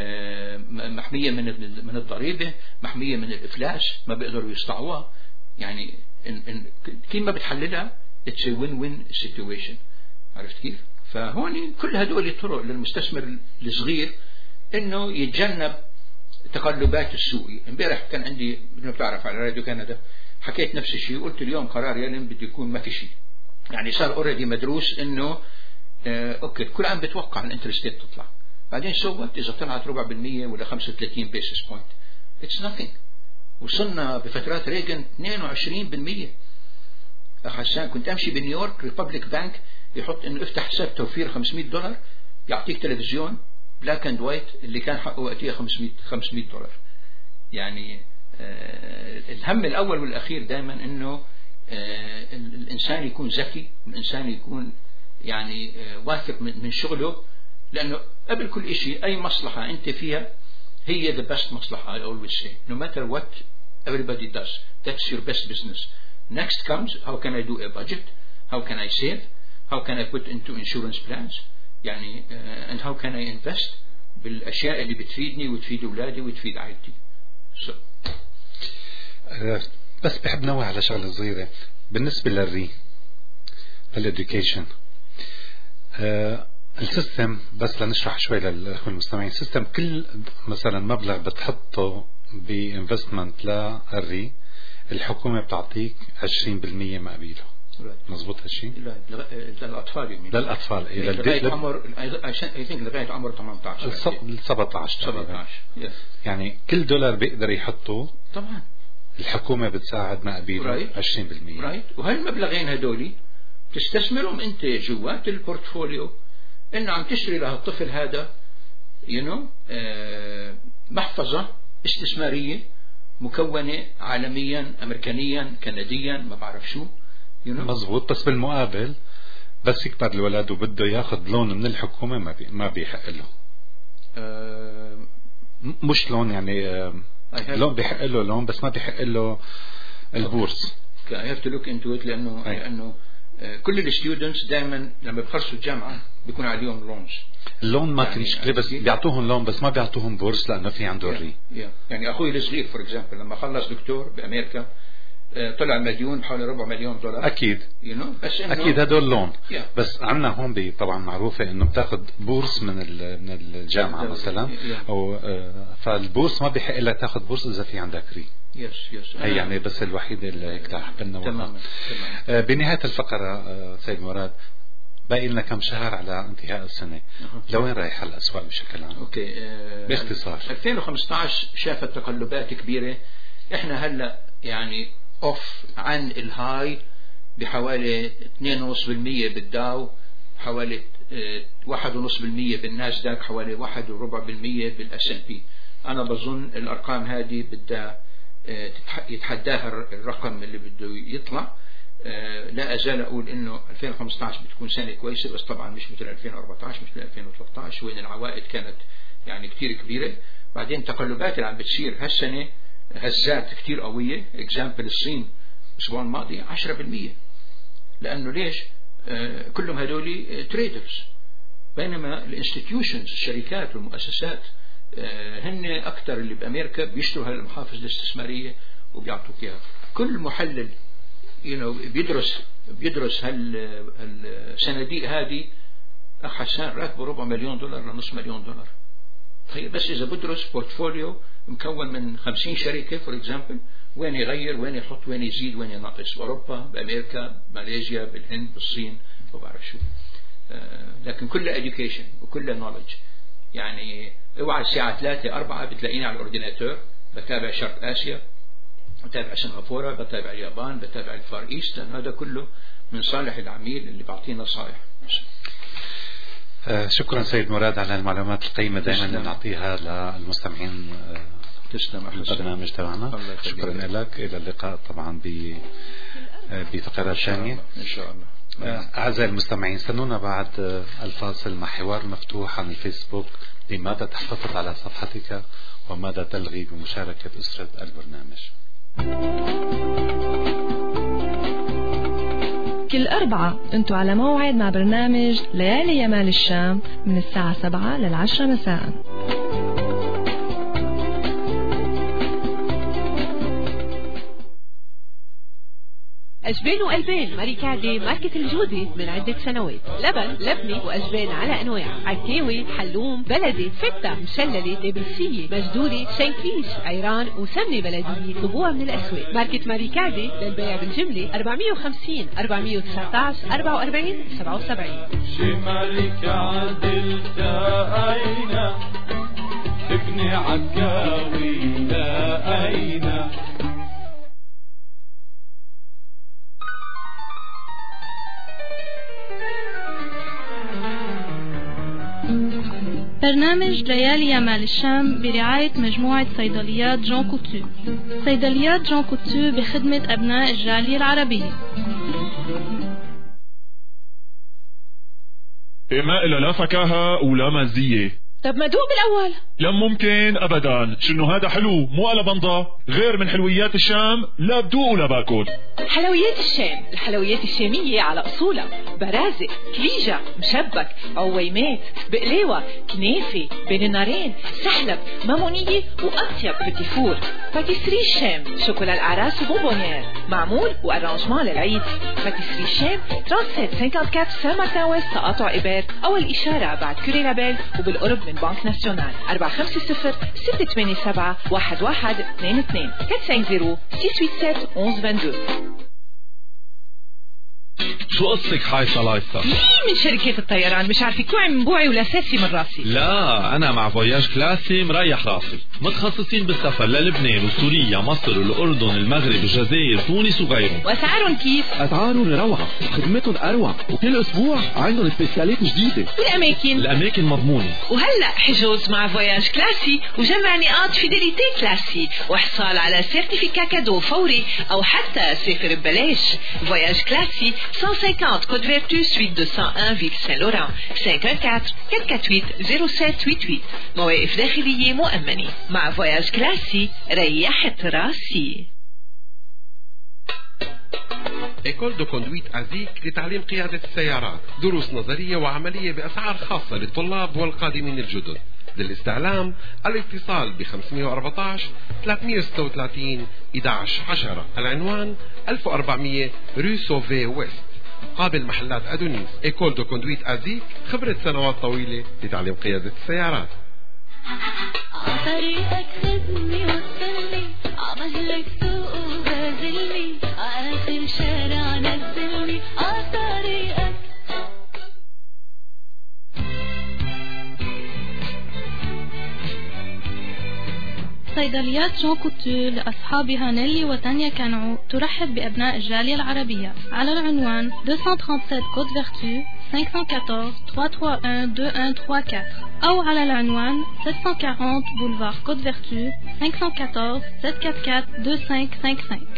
محمية من الضريبة، محمية من الإفلاس، ما بيقدروا يسطعوها. يعني كل ما بتحللها it's a win-win situation. عرفت كيف؟ فهون كل هدول طرق للمستثمر الصغير إنه يتجنب تقلبات السوق. امبارح كان عندي بتعرف على راديو كندا حكيت نفس الشيء، قلت اليوم قرار يلم بده يكون ما في شيء، يعني صار اوريدي مدروس انه اوكي كل عام بتوقع الانترست ريت تطلع، بعدين سوت اذا طلعت 4% ولا 35 بيسس بوينت اتس nothing. وصلنا بفترات ريغن 22%. حسان كنت امشي بنيويورك ريبابليك بانك يحط انه افتح حساب توفير $500 يعطيك تلفزيون بلاك اند وايت اللي كان حقه وقتها $500. يعني الهم الأول والأخير دائما إنه الإنسان يكون ذكي، الإنسان يكون يعني واثق من شغله، لأنه قبل كل شيء أي مصلحة أنت فيها هي the best مصلحة. I always say no matter what everybody does that's your best business. Next comes how can I do a budget, how can I save, how can I put into insurance plans يعني and how can I invest بالأشياء اللي بتفيدني وتفيد أولادي وتفيد عائلتي. بس بحب نوع على شغلة صغيرة بالنسبة للري الاديوكيشن. السيستم بس لنشرح شوي للأخوة المستمعين، السيستم كل مثلا مبلغ بتحطه بانفستمنت للري الحكومة بتعطيك 20% مقابله. مظبوط هالشيء؟ للأطفال يعني. للأطفال لغاية عمر لغاية عمر 18 17 يعني كل دولار بيقدر يحطه طبعا الحكومة بتساعد مقابله 20%. وهاي المبلغين هدولي تستثمرهم انت جوات البورتفوليو، انه عم تشتري له الطفل هذا محفظة استثمارية مكونة عالميا امريكانيا كنديا ما بعرف شو مظبوط. بس بالمقابل بس يكبر الولد وبده ياخذ لون من الحكومة ما بيحق له. مش لون يعني لون بيحق له لون بس ما بيحق له البورس. I have to look into it لأنه كل الستودنتس دائما لما بخلصوا الجامعة بيكون عليهم لونز. اللون ما في مشكلة بس بيعطوهم لون بس ما بيعطوهم بورس لأنه في عنده الري. يعني أخوي الصغير فور اكزامبل لما خلص دكتور بأمريكا طلع مليون حوالي $250. أكيد بس أكيد هدول لون. بس عنا هون طبعا معروفة إنه بتاخذ بورس من الجامعة مثلا أو فالبورس ما بيحق لها تاخذ بورس إذا في عندك ري. هي يعني بس الوحيدة اللي هيك حبنا. تمام. بنهاية الفقرة سيد مراد باقي لنا كم شهر على انتهاء السنة، لوين رايح الأسواق بشكل عام؟ اوكي باختصار 2015 شافت تقلبات كبيرة. احنا هلا يعني اوف عن الهاي بحوالي 2.5% بالداو، حوالي 1.5% بالناسداك، حوالي 1.25% بالS&P. انا بظن الارقام هذه بدها يتحداها الرقم اللي بده يطلع. لا أزال أقول إنه 2015 بتكون سنة كويسة، بس طبعا مش مثل 2014 مش مثل 2013 وين العوائد كانت يعني كتير كبيرة. بعدين تقلبات اللي عم بتصير هالسنة هزات كتير قوية. إكزامبل الصين الأسبوع الماضي 10%. لأنه ليش؟ كلهم هذول تريدرز، بينما الانستتيوشنز الشركات والمؤسسات هن أكثر اللي بأمريكا بيشتروا هالمحافظ الاستثمارية وبيعطوك إياها. كل محلل بيدرس هالصناديق هذه حسان راكبه $250,000 لنص مليون دولار. تخيل بس إذا بدرس بورتفوليو مكون من 50 شركة فور إكزامبل، وين يغير، وين يحط، وين يزيد، وين ينقص، بأوروبا، بأمريكا، ماليزيا، بالهند، بالصين، وبعرف شو. لكن كلها education وكلها knowledge. يعني اوعى الساعة 3-4 بتلاقيني على الأورديناتور بتابع شرق آسيا، بتابع سنغافورة، بتابع اليابان، بتابع الفار إيست، لأن هذا كله من صالح العميل اللي بعطينا نصائح. شكرا سيد مراد على المعلومات القيمة دائما نعطيها للمستمعين. تسلم البرنامج تبعنا. شكرا لك. إلى اللقاء طبعا بفقرات ثانية إن شاء الله. أعزائي المستمعين، استنونا بعد الفاصل مع حوار مفتوح عن الفيسبوك. لماذا تحتفظ على صفحتك وماذا تلغي بمشاركة أسرة البرنامج؟ كل 4 انتو على موعد مع برنامج ليالي يمال الشام من الساعة 7 لل10 مساء. أجبان وألبان ماريكادي ماركة الجودة من عدة سنوات. لبن، لبنة وأجبان على أنواع، عكاوي، حلوم، بلدي، فتة، مشللة، تبلسية، مجدولة، شنكيش، عيران وسمنة بلدية. طبوها من الأسواق. ماركة ماريكادي للبيع بالجملة 450 419 44 77. شمالك عدلت أين ابني عكاوي لا أين. برنامج ليالي يمال الشام برعاية مجموعة صيدليات جون كوتو. صيدليات جون كوتو بخدمة أبناء الجالية العربية. ما إلا لا فكاهة ولا مزية. طب ما دوق بالأول. لا ممكن أبدا. شنو هذا حلو مو على بنضة. غير من حلويات الشام لا بدوق ولا باكل. حلويات الشام، الحلويات الشامية على أصولها. برازق، كليجة، مشبك، عويمات، بقليوة، كنافة، بين النارين، سحلب، مامونية وأطيب بتيفور. باتيسري الشام، شوكولا الأعراس وبونبونيير، معمول وأرانجمان للعيد. باتيسري الشام 3754 سان مارتن ويست تقاطع إبار، أول إشارة بعد كوري لابيل وبالقرب من بنك ناسيونال. 450-687-1122 450-687-1122. شو قصك حايصة لايصة؟ مين من شركات الطيران مش عارفة كوعي من بوعي ولا ساسي من راسي؟ لا أنا مع فواياج كلاسي مريح راسي. متخصصين بالسفر للبنان وسوريا مصر والأردن المغرب الجزائر تونس وغيرهم. وأسعارهم كيف؟ أسعارهم روعة، خدمتهم أروع، وكل أسبوع عندهم سبيسيالات جديدة. والأماكن مضمونة. وهلأ حجوز مع فواياج كلاسي وجمع نقاط فيديليتي كلاسي وإحصال على سيرتيفيكا كادو فوري أو حتى سافر ببلاش. فواياج كلاسي 150 Côte Vertu, suite 201, Ville Saint-Laurent. 514-448-0788. مواقف داخلية مؤمنة. مع فواياج كلاسي ريحت راسي. إيكول دو كوندويت أزيك لتعليم قيادة السيارات. دروس نظرية وعملية بأسعار خاصة للطلاب والقادمين الجدد. للاستعلام الاتصال ب 514 336 1110. العنوان 1400 رو سوفي ويست قابل محلات أدونيس. إيكول دو كوندويت أزيك، خبرة سنوات طويلة لتعليم قيادة السيارات. عطريقك خدني وصلني، عمجلك سوق وغازلني، آخر شارع نزلني عطريقك. صيدليات جون كوتو لأصحابها نيلي وتانيا كانعو ترحب بأبناء الجالية العربية على العنوان 237 كوت فيرتو 514 331 2134 أو على العنوان 740 بولفار كوت فيرتو 514 744 2555.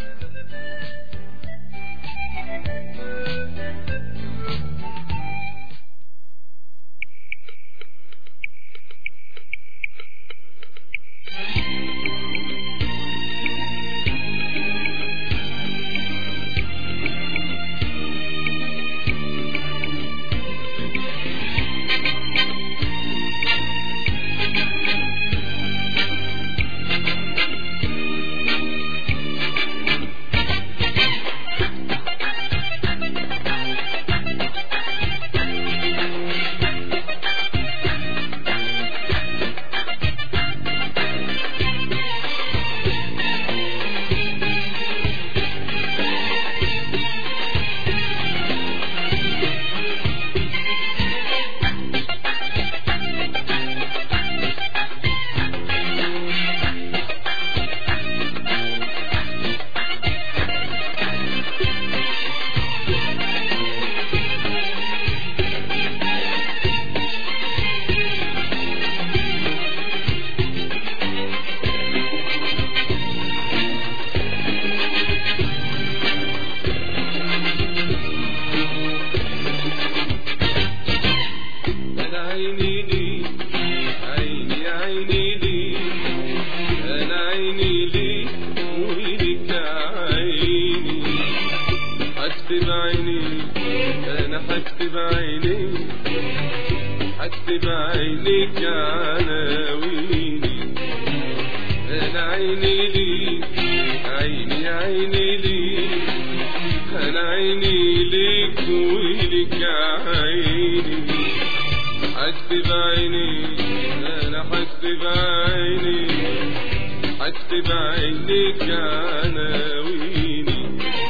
عيني لي أنا عيني لي ولك عيني حكتب عيني أنا حكتب عيني حكتب عينيك عناويني أنا عيني لي عيني عيني لي أنا عيني ليك ولك عيني حكتب عيني أنا حكتب عيني حكتب عينيك عناويني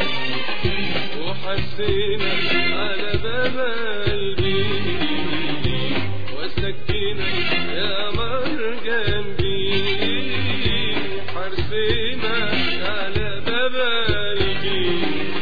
وحسينا على باب قلبي وسكينا يا مرجان بي حرسينا على باب قلبي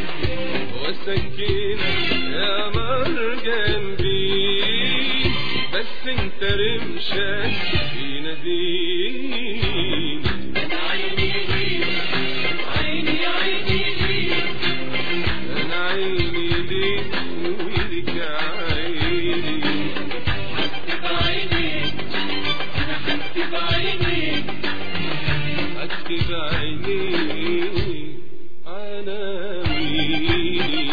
وسكينا يا مرجان بي بس انت رمشك يناديني انا عيني ليك عيني عيني ليك انا عيني ليك ولك عيني حكتب عينيك انا حكتب عينيك حكتب عينيك عناويني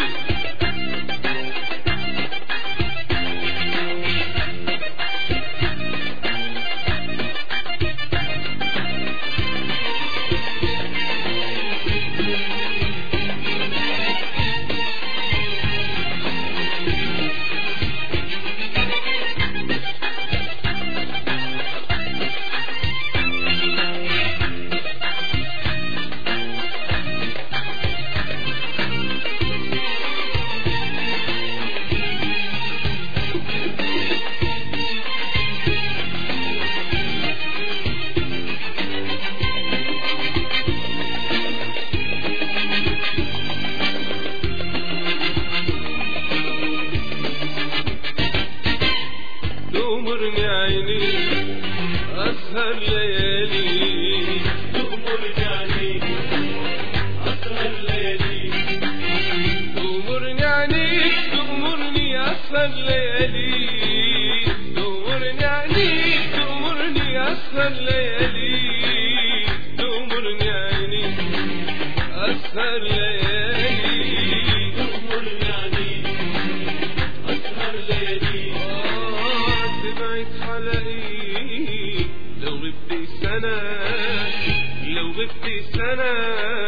تأمرني عيني أسهر ليالي تأمرني عيني أسهر ليالي تأمرني عينيك تأمرني أسهر ليالي تأمرني عينيك تأمرني أسهر ليالي تأمرني عينيك أسهر ليالي تأمرني عينيك أسهر ليالي تبعد حلقي لو غبت سنة لو غبت سنة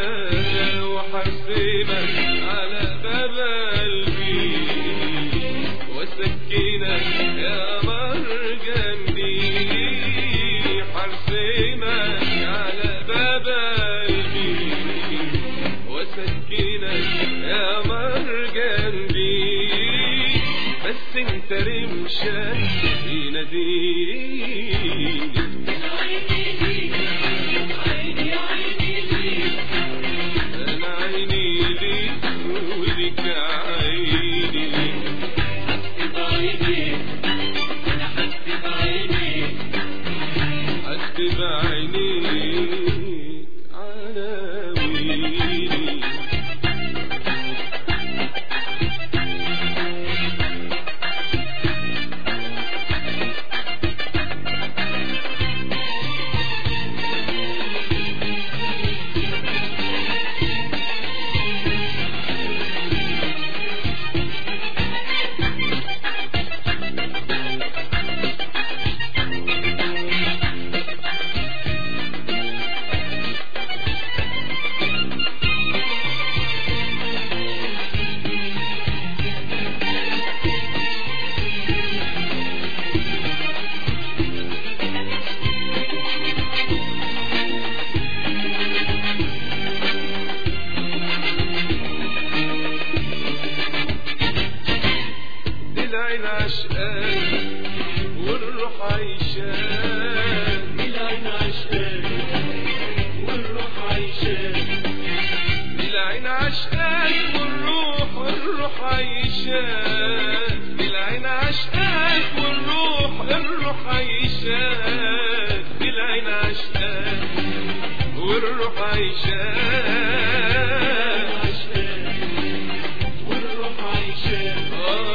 وحسيبك على باب قلبي وسكينك يا مرجان بي حسيبك على باب قلبي وسكينك يا مرجان بي بس انت رمشك يناديني انا عيني ليك عيني عيني ليك انا عيني ليك ولك عيني حكتب عينيك انا حكتب عينيك حكتب عينيك عناويني العين عشقان والروح عيشان العين عشقان والروح عيشان العين عشقان والروح عيشان العين عشقان والروح عيشان العين عشقان والروح عيشان والروح عيشان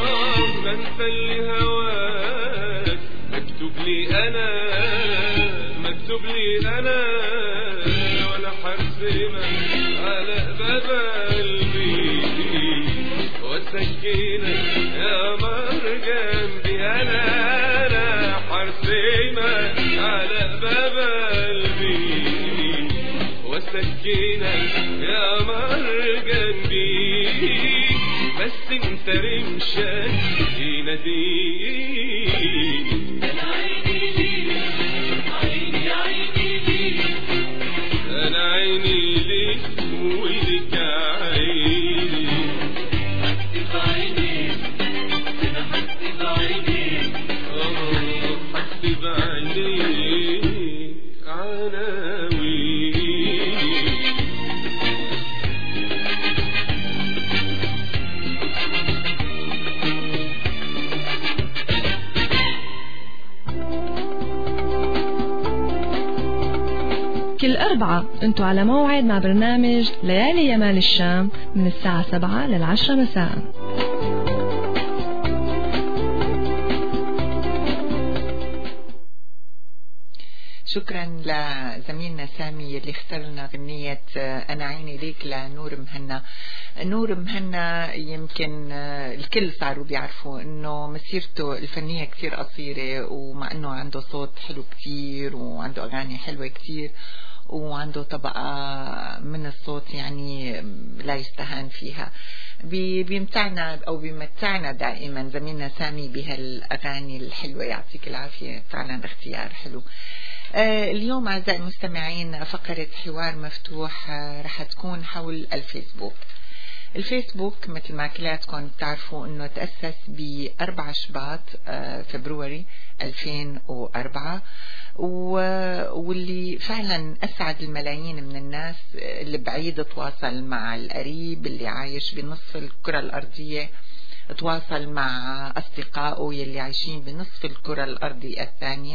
ما انت اللي هواك مكتوب لي انا اكتب لي انا وانا حرسمك على باب قلبي وسكينك يا مر جنبي انا حرسمك على باب قلبي وسكينك يا مر جنبي بس انت رمشك يناديني انا عيني ليك عيني عيني ليك انا عيني ليك ولك عيني حسب عينيك انا حسب عينيك حسب عينيك عناوي كل أربعة أنتوا على موعد مع برنامج ليالي يمال الشام من الساعة 7 لل10 مساء. شكرا لزميلنا سامي اللي اختار لنا غنية أنا عيني ليك لنور مهنا. نور مهنا يمكن الكل صاروا بيعرفوا انه مسيرته الفنية كتير قصيرة، ومع انه عنده صوت حلو كتير وعنده اغاني حلوة كتير وعنده طبقة من الصوت يعني لا يستهان فيها. بيمتعنا او بيمتعنا دائما زميلنا سامي بهالاغاني الحلوة، يعطيك العافية، فعلا اختيار حلو. اليوم أعزائي المستمعين فقرة حوار مفتوح رح تكون حول الفيسبوك. الفيسبوك مثل ما كلاتكم بتعرفوا انه تأسس ب4 شباط فبراير 2004 واللي فعلا أسعد الملايين من الناس اللي بعيد تواصل مع القريب اللي عايش بنصف الكرة الأرضية، تواصل مع أصدقائه يلي عايشين بنصف الكرة الأرضية الثانية.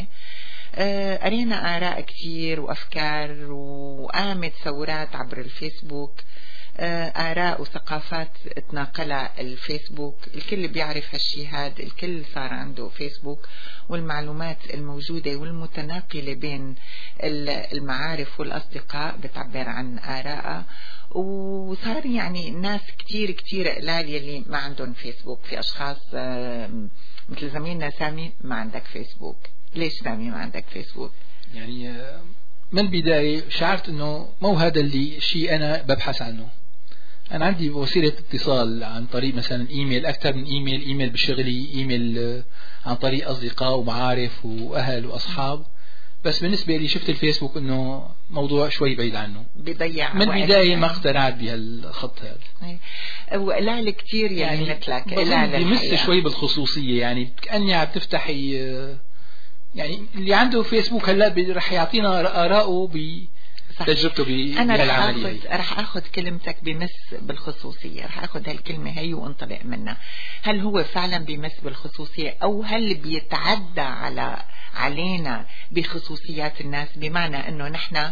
قرينا آراء كتير وأفكار وقامت ثورات عبر الفيسبوك، آراء وثقافات تناقلها الفيسبوك. الكل بيعرف هالشي هاد، الكل صار عنده فيسبوك، والمعلومات الموجودة والمتناقلة بين المعارف والأصدقاء بتعبر عن آراءها. وصار يعني ناس كتير كتير قلال يلي ما عندهم فيسبوك. في أشخاص مثل زميلنا سامي ما عندك فيسبوك. ليش سامي ما عندك فيسبوك؟ يعني من البداية شعرت انه مو هذا اللي شيء انا ببحث عنه. انا عندي وسيلة اتصال عن طريق مثلا ايميل، اكثر من ايميل بشغلي، ايميل عن طريق اصدقاء ومعارف واهل واصحاب. بس بالنسبة لي شفت الفيسبوك انه موضوع شوي بعيد عنه، بضيع من البداية ما اقتنعت بهالخط هذا. وقلال كتير يعني مثلك بمس شوي بالخصوصية، يعني كأني عم تفتحي يعني اللي عنده فيسبوك هلا رح يعطينا آراءه بتجربته بالعملية. أنا رح أخذ كلمتك بمس بالخصوصية، رح أخذ هالكلمة هي وانطلق منها. هل هو فعلا بمس بالخصوصية أو هل بيتعدى علينا بخصوصيات الناس؟ بمعنى أنه نحن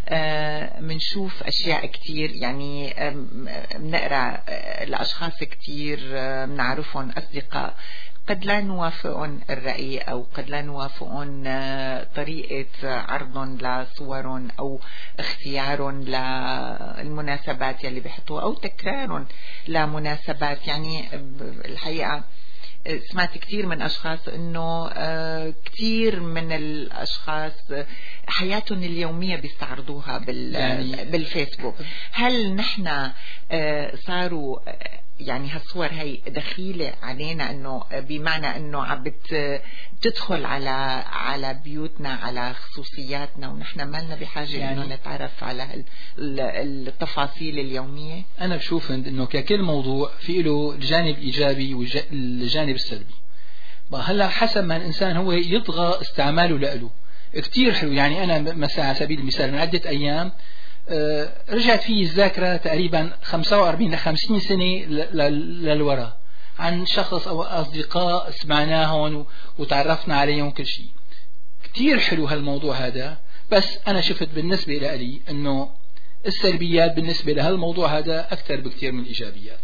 منشوف أشياء كتير، يعني منقرأ لأشخاص كتير منعرفهم أصدقاء قد لا نوافقون الرأي أو قد لا نوافقون طريقة عرضهم لصورهم أو اختيارهم للمناسبات يلي بيحطوها أو تكرارهم لمناسبات. يعني الحقيقة سمعت كتير من أشخاص أنه كتير من الأشخاص حياتهم اليومية بيستعرضوها بالفيسبوك. هل نحن صاروا يعني هالصور هي دخيلة علينا، انه بمعنى انه عم بتدخل على بيوتنا، على خصوصياتنا، ونحن ما لنا بحاجة يعني انه نتعرف على التفاصيل اليومية؟ انا بشوف انه ككل موضوع في له الجانب الايجابي والجانب السلبي. هلا حسب ما الانسان هو يطغى استعماله له كتير حلو. يعني انا مثلا على سبيل المثال من عدة ايام رجعت فيه الذاكرة تقريبا 45 ل 50 سنة للوراء عن شخص أو أصدقاء سمعناهم وتعرفنا عليهم كل شيء. كتير حلو هالموضوع هذا، بس أنا شفت بالنسبة لي أنه السلبيات بالنسبة لهالموضوع هذا أكثر بكتير من الإيجابيات.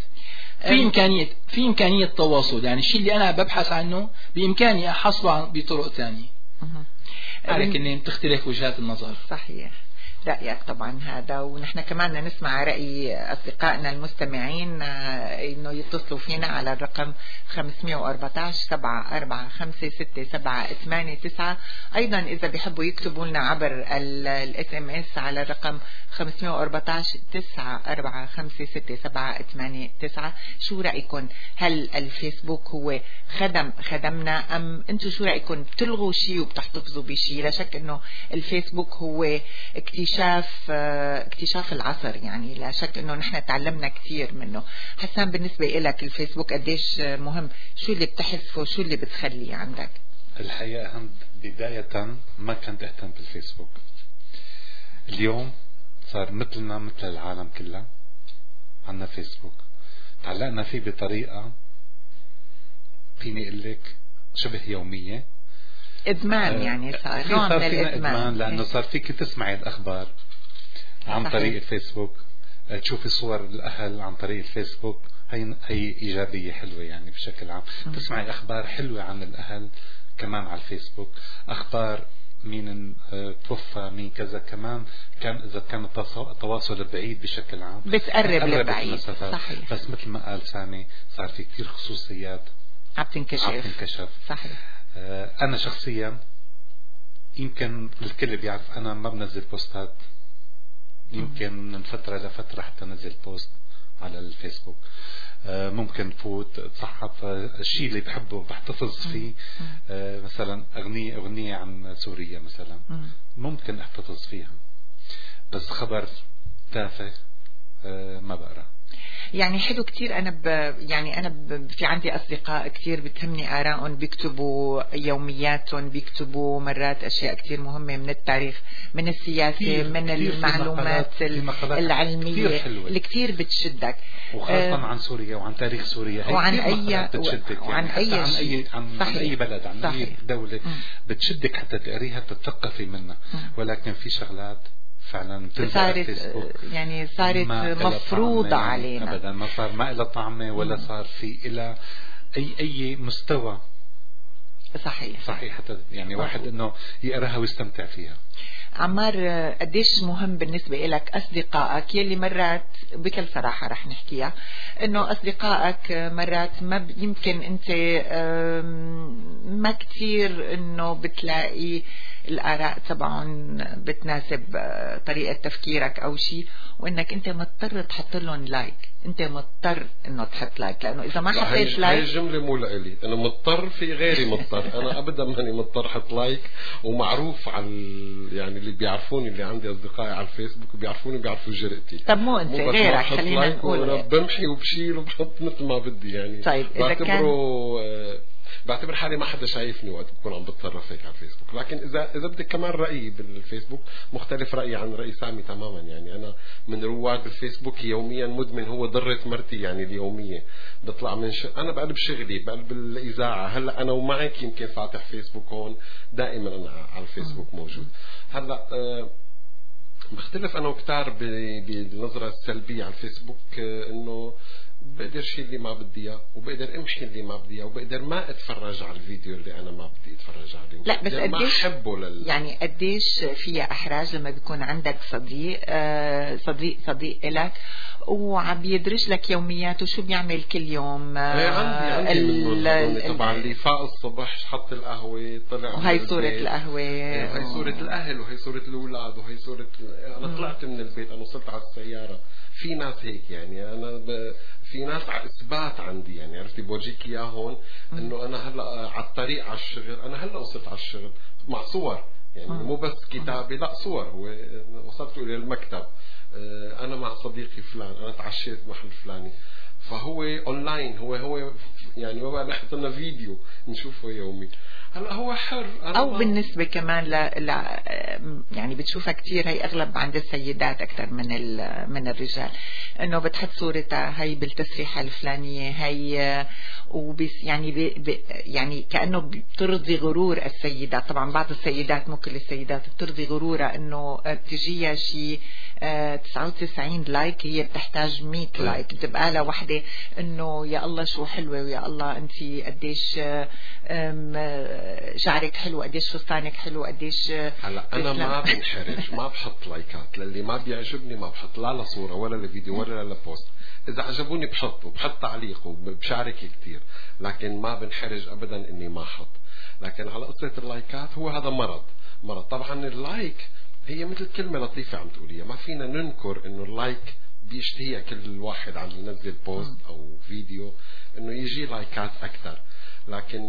في إمكانية تواصل، يعني الشيء اللي أنا ببحث عنه بإمكاني أحصله بطرق ثانية. لكن بتختلف وجهات النظر. صحيح، رأيك طبعا هذا. ونحن كمان نسمع رأي أصدقائنا المستمعين إنه يتصلوا فينا على الرقم 514-745-6789. أيضا إذا بيحبوا يكتبوا لنا عبر الSMS على الرقم 514-945-6789. شو رأيكم؟ هل الفيسبوك هو خدمنا أم أنتم شو رأيكم؟ بتلغوا شيء وبتحتفظوا بشيء؟ لا شك إنه الفيسبوك هو اكتشاف العصر، يعني لا شك انه نحن تعلمنا كثير منه. حسان، بالنسبة لك الفيسبوك قديش مهم؟ شو اللي بتحذفه؟ شو اللي بتخليه عندك؟ الحقيقة بداية ما كنت اهتم بالفيسبوك. اليوم صار مثلنا مثل العالم كلها عنا فيسبوك، تعلقنا فيه بطريقة فيني اقول لك شبه يومية. ادمان يعني صار نوع من الادمان، لانه صار فيك تسمعي الاخبار عن طريق الفيسبوك، تشوفي صور الاهل عن طريق الفيسبوك. هي ايجابيه حلوه يعني بشكل عام. تسمعي اخبار حلوه عن الاهل كمان على الفيسبوك، اخبار مين توفى مين كذا كمان. كان اذا كان التواصل بعيد بشكل عام بتقرب لبعيد. صحيح. بس مثل ما قال سامي صار في كثير خصوصيات عم تنكشف. صحيح. أنا شخصيا يمكن الكل بيعرف أنا ما بنزل بوستات، يمكن من فترة لفترة حتى نزل بوست على الفيسبوك. ممكن فوت اتصحف الشيء اللي بحبه بحتفظ فيه. مثلا أغنية عن سوريا مثلا ممكن احتفظ فيها، بس خبر تافه ما بقرأ. يعني حلو كتير. أنا في عندي أصدقاء كتير بتهمني آرائهم، بيكتبوا يومياتهم، بيكتبوا مرات أشياء كتير مهمة من التاريخ، من السياسة، من المعلومات العلمية اللي كتير بتشدك، وخاصة عن سوريا وعن تاريخ سوريا. وعن أي عن أي بلد، عن أي دولة بتشدك حتى تقريها تتثقفي منها. ولكن في شغلات فعلا صارت مفروضة علينا. أبدا ما صار ما إلى طعمة ولا صار في إلى أي مستوى. صحيح حتى يعني واحد إنه يقراها ويستمتع فيها. عمار، قديش مهم بالنسبة لك أصدقائك يلي مرات بكل صراحة رح نحكيها إنه أصدقائك مرات ما يمكن أنت ما كتير إنه بتلاقي الآراء تبعهم بتناسب طريقة تفكيرك أو شيء، وإنك أنت مضطر تحط لهم لايك. أنت مضطر إنه تحط لايك، لأنه إذا ما حطيت لايك. هاي الجملة مو لإلي، أنا مضطر في غيري مضطر. أنا أبدا ماني مضطر أحط لايك. ومعروف على يعني اللي بيعرفوني، اللي عندي أصدقائي على الفيسبوك بيعرفوني بيعرفوا جرأتي. طب مو أنت غيرك، خلينا نقول أنا بمحي وبشيل وبحط مثل ما بدي يعني. طيب بعتبر حالي ما حدا شايفني وقت بكون عم بتصرف هيك على الفيسبوك. لكن إذا بدك كمان رأيي بالفيسبوك مختلف رأيي عن رأي سامي تماما. يعني أنا من رواد الفيسبوك يوميا مدمن. هو ضرة مرتي يعني اليومية. بطلع من أنا بقلب شغلي، بقلب الإذاعة. هلأ أنا ومعك يمكن فاتح فيسبوك هون، دائما أنا على الفيسبوك موجود. هلأ بختلف أنا وكتار بالنظرة السلبية على الفيسبوك، إنه بقدر شيء اللي ما بدي اياه، وبقدر امحي اللي ما بدي اياه، وبقدر ما اتفرج على الفيديو اللي انا ما بدي اتفرج عليه. لا بس قديش يعني قديش فيها احراج لما بيكون عندك صديق لك وعم يدرج لك يومياته شو بيعمل كل يوم. عندي طبعا اللي فاق الصبح حط القهوة طلع، وهي صورة القهوة، وهي صورة الأهل، وهي صورة الأولاد، وهي صورة أنا طلعت من البيت، أنا وصلت على السيارة. في ناس هيك يعني. أنا في ناس إثبات عندي يعني. عرفتي بوجيك إياه هون إنه أنا هلا على الطريق على الشغل. أنا هلا وصلت على الشغل مع صور يعني، مو بس كتابة، لا صور. وصلت إلى المكتب، أنا مع صديقي فلان، أنا تعشيت محل فلاني. فهو أونلاين، هو يعني ما بقى نحط لنا فيديو نشوفه يومي. هلا هو حر. أو بالنسبة كمان يعني بتشوفها كتير، هي أغلب عند السيدات أكثر من الرجال، إنه بتحط صورتها هي بالتسريحة الفلانية، هي يعني كأنه بترضي غرور السيدات. طبعا بعض السيدات، مو كل السيدات، بترضي غرورها إنه تجيها شيء 99 لايك، هي بتحتاج 100 لايك. بتبقى لها وحدة جميلة انه يا الله شو حلوة، ويا الله انت قديش شعرك حلو، قديش فستانك حلو، قديش. هلا انا ما بنحرج، ما بحط لايكات للي ما بيعجبني، ما بحط لا لصورة ولا لفيديو ولا لبوست. اذا عجبوني بحط وبحط تعليق وبشارك كتير، لكن ما بنحرج ابدا اني ما احط. لكن على قصة اللايكات هو هذا مرض. طبعا اللايك هي مثل كلمة لطيفة عم تقوليها، ما فينا ننكر انه اللايك بيشتهي كل واحد عم ينزل بوست او فيديو انه يجي لايكات اكثر، لكن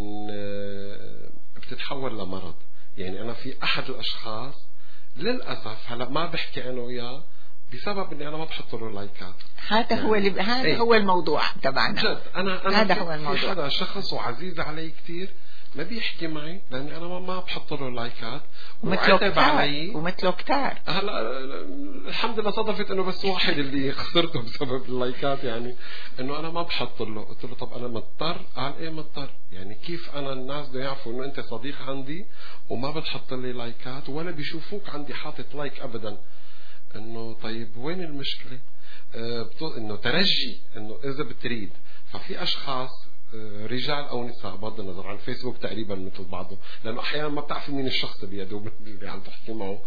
بتتحول لمرض. يعني انا في احد الاشخاص للاسف هلا ما بحكي انا وياه بسبب اني انا ما بحط له لايكات. هذا يعني هو هذا هو الموضوع تبعنا. جد انا هذا هو الموضوع. في هذا شخص وعزيز علي كتير ما بيحكي معي لاني انا ما بحط له لايكات وعتب علي ومثله كتار. هلا الحمد لله صدفت انه بس واحد اللي خسرته بسبب اللايكات، يعني انه انا ما بحط له. قلت له طب انا مضطر؟ قال ايه مضطر؟ يعني كيف انا الناس بده يعرفوا انه انت صديق عندي وما بتحط لي لايكات ولا بيشوفوك عندي حاطط لايك ابدا؟ انه طيب وين المشكلة؟ انه ترجي انه اذا بتريد. ففي اشخاص رجال او نساء بغض النظر عن الفيسبوك تقريبا مثل بعضه، لانه احيانا ما بتعرف مين الشخص اللي يدوب اللي عم تحكي معه.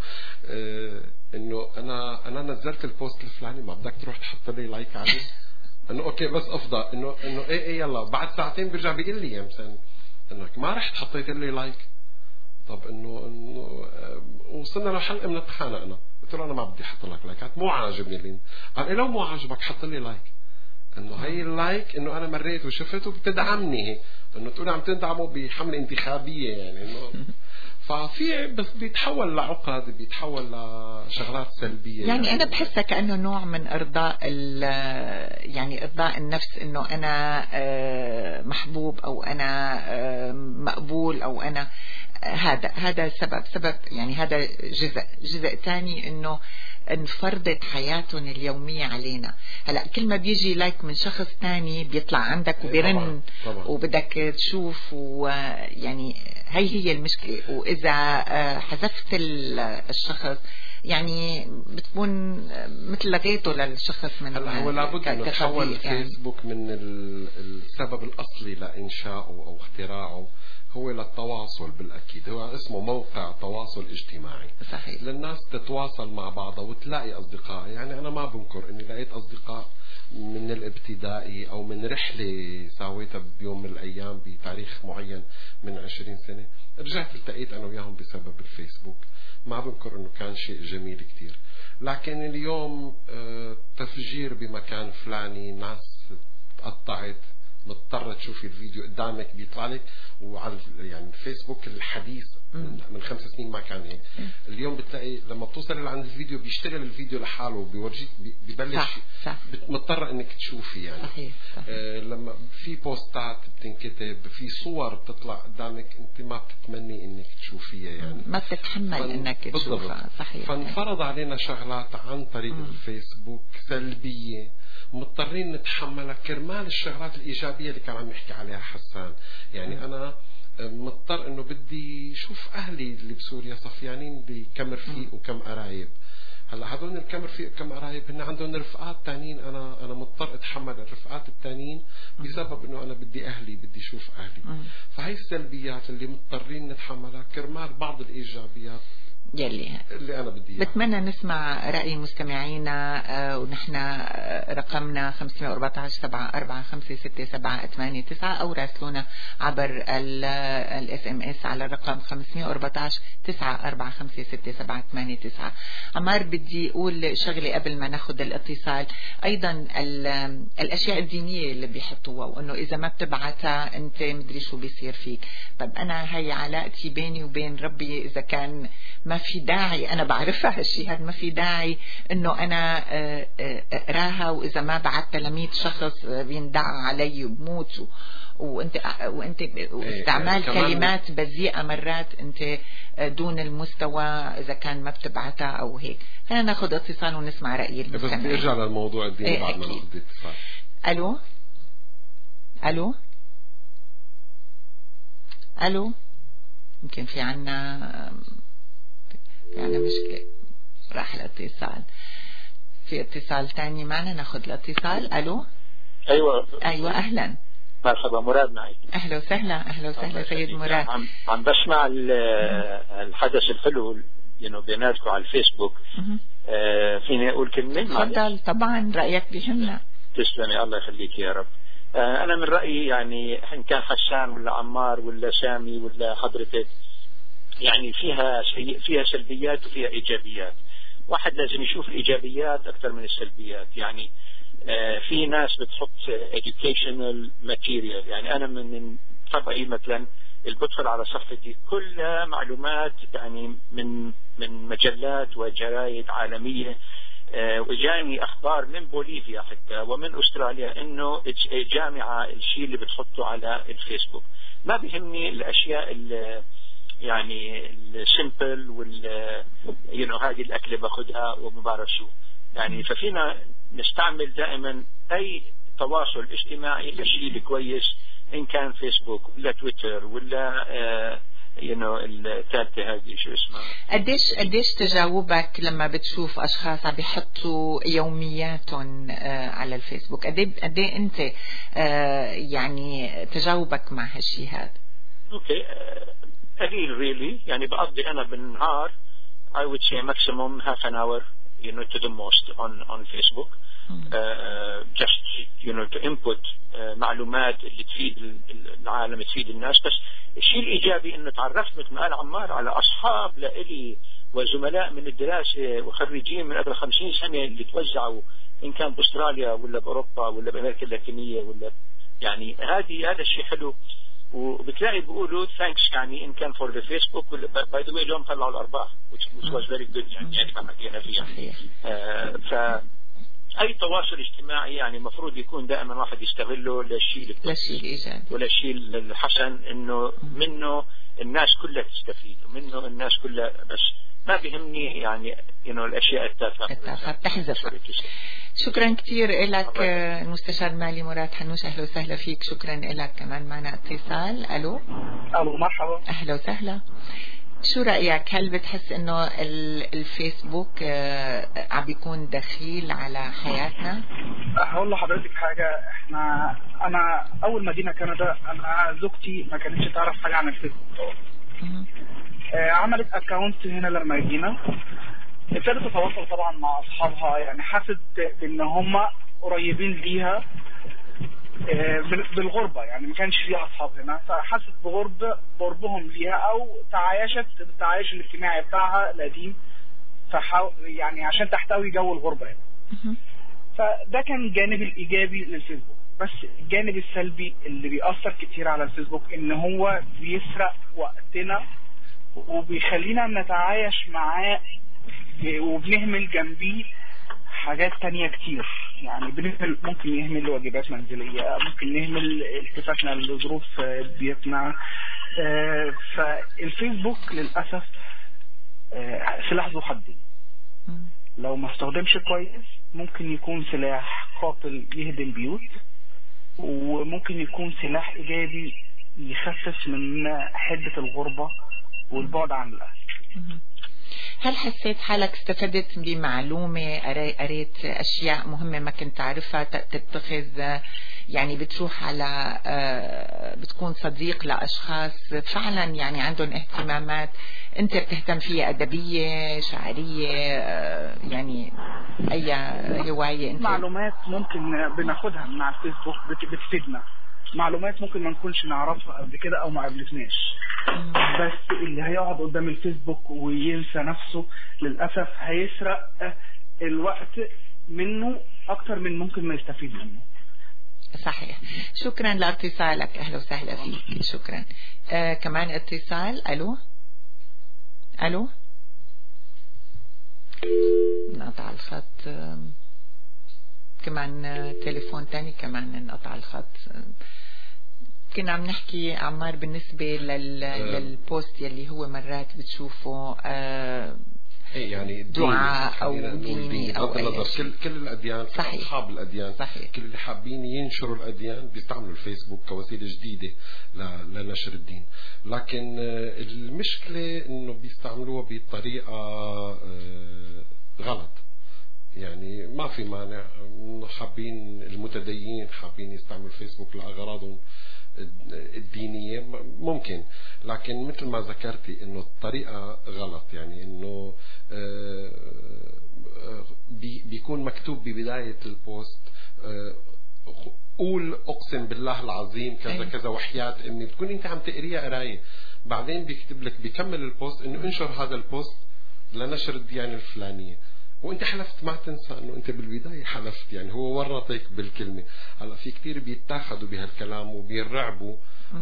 انه انا نزلت البوست الفلاني، ما بدك تروح تحط لي لايك عليه؟ انه اوكي بس افضل انه ايه يلا بعد ساعتين بيرجع بيقول لي يا مثلا انك ما رحت حطيت لي لايك. طب انه وصلنا لحلقه من التخانق. انا قلت له انا ما بدي احط لك لايكات، مو عاجبني اللي قال لي لو مو عاجبك حط لي لايك. انه هي اللايك انه انا مريت وشفت وبتدعمني هيك، انه تقول عم تدعمه بحمله انتخابيه يعني انه ففي بس بيتحول لعقد، بيتحول لشغلات سلبيه. يعني انا بحسها كانه نوع من ارضاء يعني ارضاء النفس، انه انا محبوب او انا مقبول او انا هذا سبب يعني هذا جزء ثاني انه انفرضت حياتهم اليومية علينا. هلا كل ما بيجي لايك من شخص تاني بيطلع عندك وبيرن طبعا. وبدك تشوف، ويعني هي المشكلة. وإذا حذفت الشخص يعني بتكون مثل لغيته للشخص من هلا هو لابد انه تحول الفيسبوك من السبب الأصلي لإنشائه أو اختراعه هو للتواصل. بالأكيد هو اسمه موقع تواصل اجتماعي. صحيح. للناس تتواصل مع بعضها وتلاقي أصدقاء. يعني أنا ما بنكر أني لقيت أصدقاء من الابتدائي أو من رحلة ساويتها بيوم من الأيام بتاريخ معين من 20 سنة، رجعت التقيت أنا وياهم بسبب الفيسبوك. ما بنكر أنه كان شيء جميل كتير. لكن اليوم تفجير بمكان فلاني، ناس تقطعت، مضطرة تشوفي الفيديو قدامك بيطلع لك. وعلى يعني الفيسبوك الحديث من 5 سنين ما كان هيك. اليوم بتلاقي لما بتوصل لعند الفيديو بيشتغل الفيديو لحاله، بيورجيك ببلش مضطرة انك تشوفي يعني. صحيح. لما في بوستات بتنكتب، في صور بتطلع قدامك انت ما بتتمني انك تشوفيها يعني، ما بتتحمل انك تشوفها. صحيح. فانفرض علينا شغلات عن طريق الفيسبوك سلبية مضطرين نتحملها كرمال الشغلات الإيجابية اللي كان عم يحكي عليها حسان. يعني أنا مضطر إنه بدي شوف أهلي اللي بسوريا صفيانين بكم رفيق وكم قرايب. هلا هذول الكم رفيق وكم قرايب هن عندهم رفقات تانيين، أنا مضطر أتحمل الرفقات التانيين بسبب إنه أنا بدي أهلي، بدي شوف أهلي. فهي السلبيات اللي مضطرين نتحملها كرمال بعض الإيجابيات اللي أنا بدي. بتمنى نسمع رأي مستمعينا، ونحن رقمنا 514-745-6789 أو راسلونا عبر الاس ام اس على الرقم 514-945-6789. عمار بدي أقول شغلة قبل ما ناخد الاتصال. أيضا الأشياء الدينية اللي بيحطوها، وأنه إذا ما بتبعتها أنت مدري شو بيصير فيك. طب أنا هي علاقتي بيني وبين ربي، إذا كان ما في داعي، أنا بعرفها هالشيء هذا، ما في داعي إنه أنا أقراها، وإذا ما بعتها ل100 شخص بيندعى علي وبموت. وأنت استعمال كلمات بذيئة مرات أنت دون المستوى إذا كان ما بتبعتها أو هيك. خلينا ناخذ اتصال ونسمع رأي المستمع. بس نرجع للموضوع الديني بعد ما ناخذ اتصال. ألو يمكن في عنا مشكلة، راح الاتصال. في اتصال تاني معنا، ناخذ الاتصال. ألو ايوه اهلا. مرحبا، مراد معي. اهلا وسهلا سيد مراد. عم بسمع الحدث الحلو بيناتكم على الفيسبوك. فيني اقول كلمه؟ تفضل طبعا، رايك بيهمنا. تسلمي، الله يخليك يا رب. انا من رايي يعني ان كان حسان ولا عمار ولا سامي ولا حضرتك، يعني فيها سلبيات وفيها ايجابيات. واحد لازم يشوف الايجابيات اكثر من السلبيات. يعني في ناس بتحط educational material. يعني انا من طبعي مثلا اللي بدخل على صفحتي كلها معلومات يعني من مجلات وجرايد عالمية، وجاني اخبار من بوليفيا حتى ومن استراليا انه جامعة الشيء اللي بتحطه على الفيسبوك. ما بيهمني الاشياء يعني السيمبل هذه الاكله باخذها وما بعرف شو. يعني ففينا نستعمل دائما اي تواصل اجتماعي للشيء الكويس، ان كان فيسبوك ولا تويتر ولا الثالثه هذه شو اسمها. قديش تجاوبك لما بتشوف اشخاص عم بيحطوا يومياتهم على الفيسبوك؟ قد ايه انت يعني تجاوبك مع هالشيء هذا؟ اوكي، قليل ريلي. يعني بقضي انا بالنهار I would say maximum half an hour to the most on Facebook. Just to input معلومات اللي تفيد العالم، تفيد الناس. بس الشيء الإيجابي إنه تعرفت مثل ما قال عمار على أصحاب لإلي وزملاء من الدراسة وخريجين من قبل 50 سنة اللي توزعوا إن كان بأستراليا ولا بأوروبا ولا بأمريكا اللاتينية ولا يعني هذا الشيء حلو. وبتلاقي بيقولوا ثانكس يعني إن كان فور ذا فيسبوك. باي ذا واي اليوم طلعوا الأرباح which was very good يعني ما حكينا فيها. أي تواصل اجتماعي يعني مفروض يكون دائما واحد يستغله للشيء الإيجابي ولا الشيء الحسن، إنه منه الناس كلها تستفيد ومنه الناس كلها. بس ما بيهمني يعني الأشياء التافهة تحذف. شكرا كثير لك المستشار المالي مراد حنوش. أهلا وسهلا فيك. شكرا لك. كمان معنا اتصال. ألو مرحبا. أهلا وسهلا. شو رأيك؟ هل بتحس انه الفيسبوك عم بيكون دخيل على حياتنا؟ هقول لحضرتك حاجة. انا اول ما جينا كندا انا زوجتي ما كانتش تعرف حاجة عن الفيسبوك. عملت اكاونت هنا لما جينا، ابتدت تتواصل طبعا مع اصحابها. يعني حست ان هم قريبين ليها بالغربة. يعني ما كانش فيها أصحاب هنا، فحست بقربهم ليها أو تعايشت بالتعايش الاجتماعي بتاعها القديم، يعني عشان تحتوي جو الغربة يعني. فده كان الجانب الإيجابي للفيسبوك. بس الجانب السلبي اللي بيأثر كتير على الفيسبوك إن هو بيسرق وقتنا وبيخلينا نتعايش معاه وبنهمل جنبيه حاجات تانية كتير. يعني ممكن نهمل واجبات منزلية، ممكن نهمل التفاتنا لظروف بيتنا. فالفيسبوك للأسف سلاح ذو حدين. لو ما استخدمش كويس ممكن يكون سلاح قاتل يهدم بيوت، وممكن يكون سلاح إيجابي يخفف من حدة الغربة والبعد عن الأهل. هل حسيت حالك استفدت بمعلومة، قريت أشياء مهمة ما كنت تعرفها تتخذ؟ يعني بتروح على بتكون صديق لأشخاص فعلا يعني عندهم اهتمامات أنت بتهتم فيها، أدبية، شعرية، يعني أي هواية أنت؟ معلومات ممكن بناخدها من على الفيسبوك بتفيدنا، معلومات ممكن ما نكونش نعرفها قبل كده أو ما قابلتناش. بس اللي هيقعد قدام الفيسبوك وينسى نفسه للأسف هيسرق الوقت منه أكتر من ممكن ما يستفيد منه. صحيح. شكرا لاتصالك. أهلا وسهلا فيك. شكرا. كمان اتصال. ألو نقطع الخط. كمان تليفون تاني كمان انقطع الخط. كنا عم نحكي عمار بالنسبة للبوست يلي هو مرات بتشوفه يعني دعاء أو ديني أو أي شيء. كل الأديان، أصحاب الأديان، صحيح. كل اللي حابين ينشروا الأديان بيستعملوا الفيسبوك كوسيلة جديدة لنشر الدين. لكن المشكلة إنه بيستعملوها بطريقة غلط. يعني ما في مانع حابين المتدينين حابين يستعملوا فيسبوك لأغراضهم الدينية ممكن، لكن مثل ما ذكرتي انه الطريقة غلط، يعني انه بيكون مكتوب ببداية البوست قول اقسم بالله العظيم كذا كذا وحياة امي، بتكون انت عم تقريها قراية، بعدين بيكتب لك بيكمل البوست انه انشر هذا البوست لنشر الديانة الفلانية، وانت حلفت ما تنسى انه انت بالبداية حلفت، يعني هو ورطك بالكلمة. هلا في كتير بيتاخدوا بهالكلام وبيرعبوا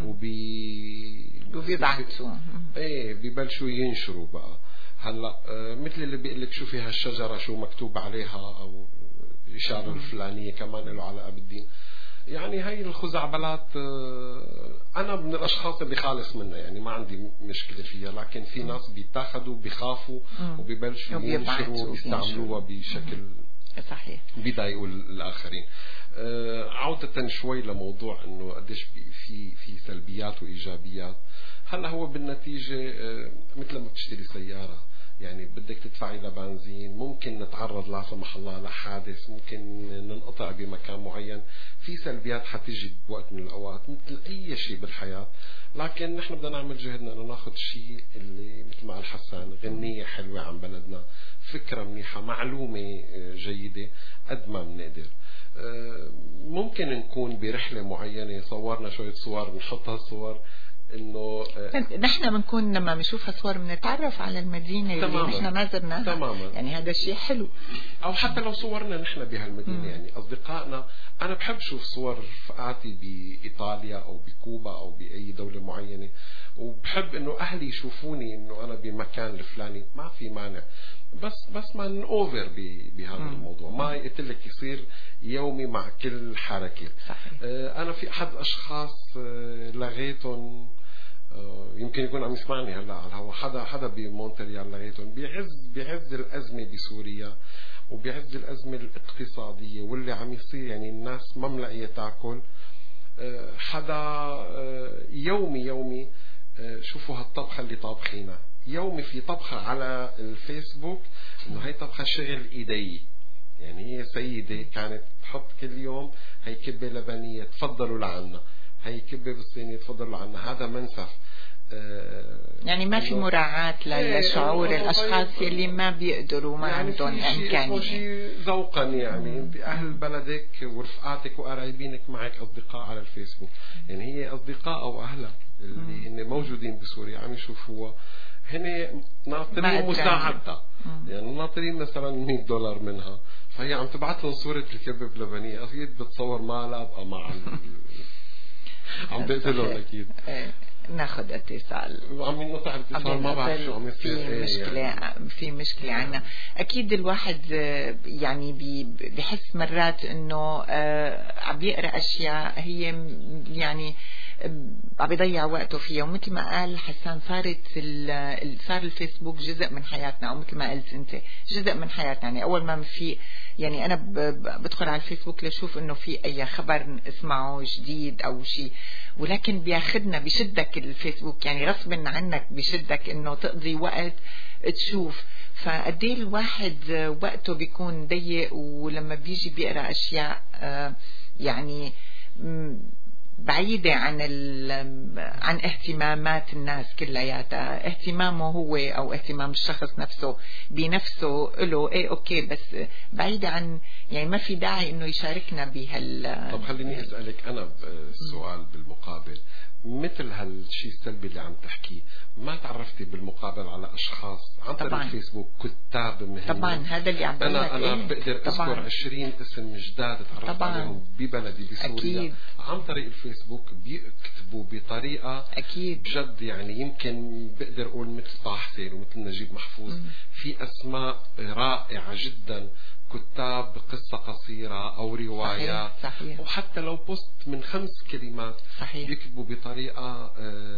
وبيبعتوا بيبلشوا ينشروا بقى. هلا مثل اللي بيقول لك شوفي هالشجرة شو مكتوب عليها، او الإشارة الفلانية كمان له علاقة بالدين. يعني هاي الخزعبلات أنا من الأشخاص اللي خالص منها، يعني ما عندي مشكلة فيها، لكن في ناس بيتاخدوا بيخافوا وبيبلشوا ينشروا ويستعملوها بشكل صحيح بيضايقوا الآخرين. عودة شوي لموضوع إنه قديش في سلبيات وإيجابيات. هلا هو بالنتيجة مثل ما بتشتري سيارة، يعني بدك تدفعي لبنزين، ممكن نتعرض لا سمح الله لحادث، ممكن ننقطع بمكان معين، في سلبيات حتيجي بوقت من الأوقات مثل أي شيء بالحياة، لكن نحن بدنا نعمل جهدنا إنه ناخذ شيء اللي مثل ما قال حسان غنية حلوة عن بلدنا، فكرة منيحة، معلومة جيدة قد ما بنقدر. ممكن نكون برحلة معينة صورنا شوية صور نحطها الصور انه نحن بنكون لما بنشوف هالصور بنتعرف على المدينه اللي نحن ما زرناها، يعني هذا شيء حلو. او حتى لو صورنا نحن بهالمدينه يعني اصدقائنا، انا بحب شوف صور رفقاتي بايطاليا او بكوبا او باي دوله معينه، وبحب انه اهلي يشوفوني انه انا بمكان الفلاني، ما في مانع، بس ما نوفر بهذا الموضوع، ما قلت يصير يومي مع كل حركه. صحيح. انا في احد اشخاص لغيتهم، يمكن يكون عم يسمعني هلا على الهواء، حدا بمونتريال لغيتهم بعز الازمه بسوريا وبعز الازمه الاقتصاديه واللي عم يصير، يعني الناس ما ملاقيه تاكل. حدا يومي شوفوا هالطبخه اللي طابخينها، يومي في طبخه على الفيسبوك انه هي طبخه شغل ايدي، يعني هي سيده كانت تحط كل يوم هي كبه لبنيه تفضلوا لعنا، هي كبه بالصينيه تفضلوا لعنا، هذا منسف. يعني ما في مراعاة للشعور الأشخاص اللي ما بيقدروا ما يعني عندهم إمكانية، شيء ذوقا، يعني أهل بلدك ورفقاتك وقرايبينك معك أصدقاء على الفيسبوك، يعني هي أصدقاء أو أهلها اللي هن موجودين بسوريا عم يشوفوها، هن ناطرين مساعدتها، يعني ناطرين مثلا $100 منها، فهي عم تبعث لهم صورة الكبة بلبنية، أكيد بتصور ما لا أبقى مع عم بقتلهم أكيد. ناخذ اتصال. عم نقطع اتصال ما بعرف شو عم يصير. في مشكلة عنا. أكيد الواحد يعني بحس مرات إنه عم يقرأ أشياء هي يعني عم بيضيع وقته فيها، ومثل ما قال حسان صار الفيسبوك جزء من حياتنا، أو مثل ما قلت أنت جزء من حياتنا. يعني أول ما في يعني أنا بدخل على الفيسبوك لشوف إنه في أي خبر اسمعه جديد أو شيء، ولكن بياخدنا بشدك الفيسبوك، يعني غصبا عنك بشدك إنه تقضي وقت تشوف. فقديه الواحد وقته بيكون ضيق، ولما بيجي بيقرأ أشياء يعني بعيدة عن اهتمامات الناس كلياتها، اهتمامه هو أو اهتمام الشخص نفسه بنفسه له ايه اوكي، بس بعيدة عن يعني ما في داعي انه يشاركنا طب خليني اسألك انا سؤال بالمقابل، مثل هالشيء السلبي اللي عم تحكيه، ما تعرفتي بالمقابل على اشخاص عن طريق الفيسبوك كتاب مهمين؟ طبعا هذا اللي عم بقول لك. انا بقدر اذكر 20 اسم جداد تعرفت عليهم ببلدي بسوريا أكيد. عن طريق الفيسبوك بيكتبوا بطريقه اكيد بجد، يعني يمكن بقدر اقول مثل طه حسين ومثل نجيب محفوظ، في اسماء رائعه جدا، كتاب قصة قصيرة أو رواية. صحيح. وحتى لو بوست من 5 كلمات صحيح. بيكتبوا بطريقة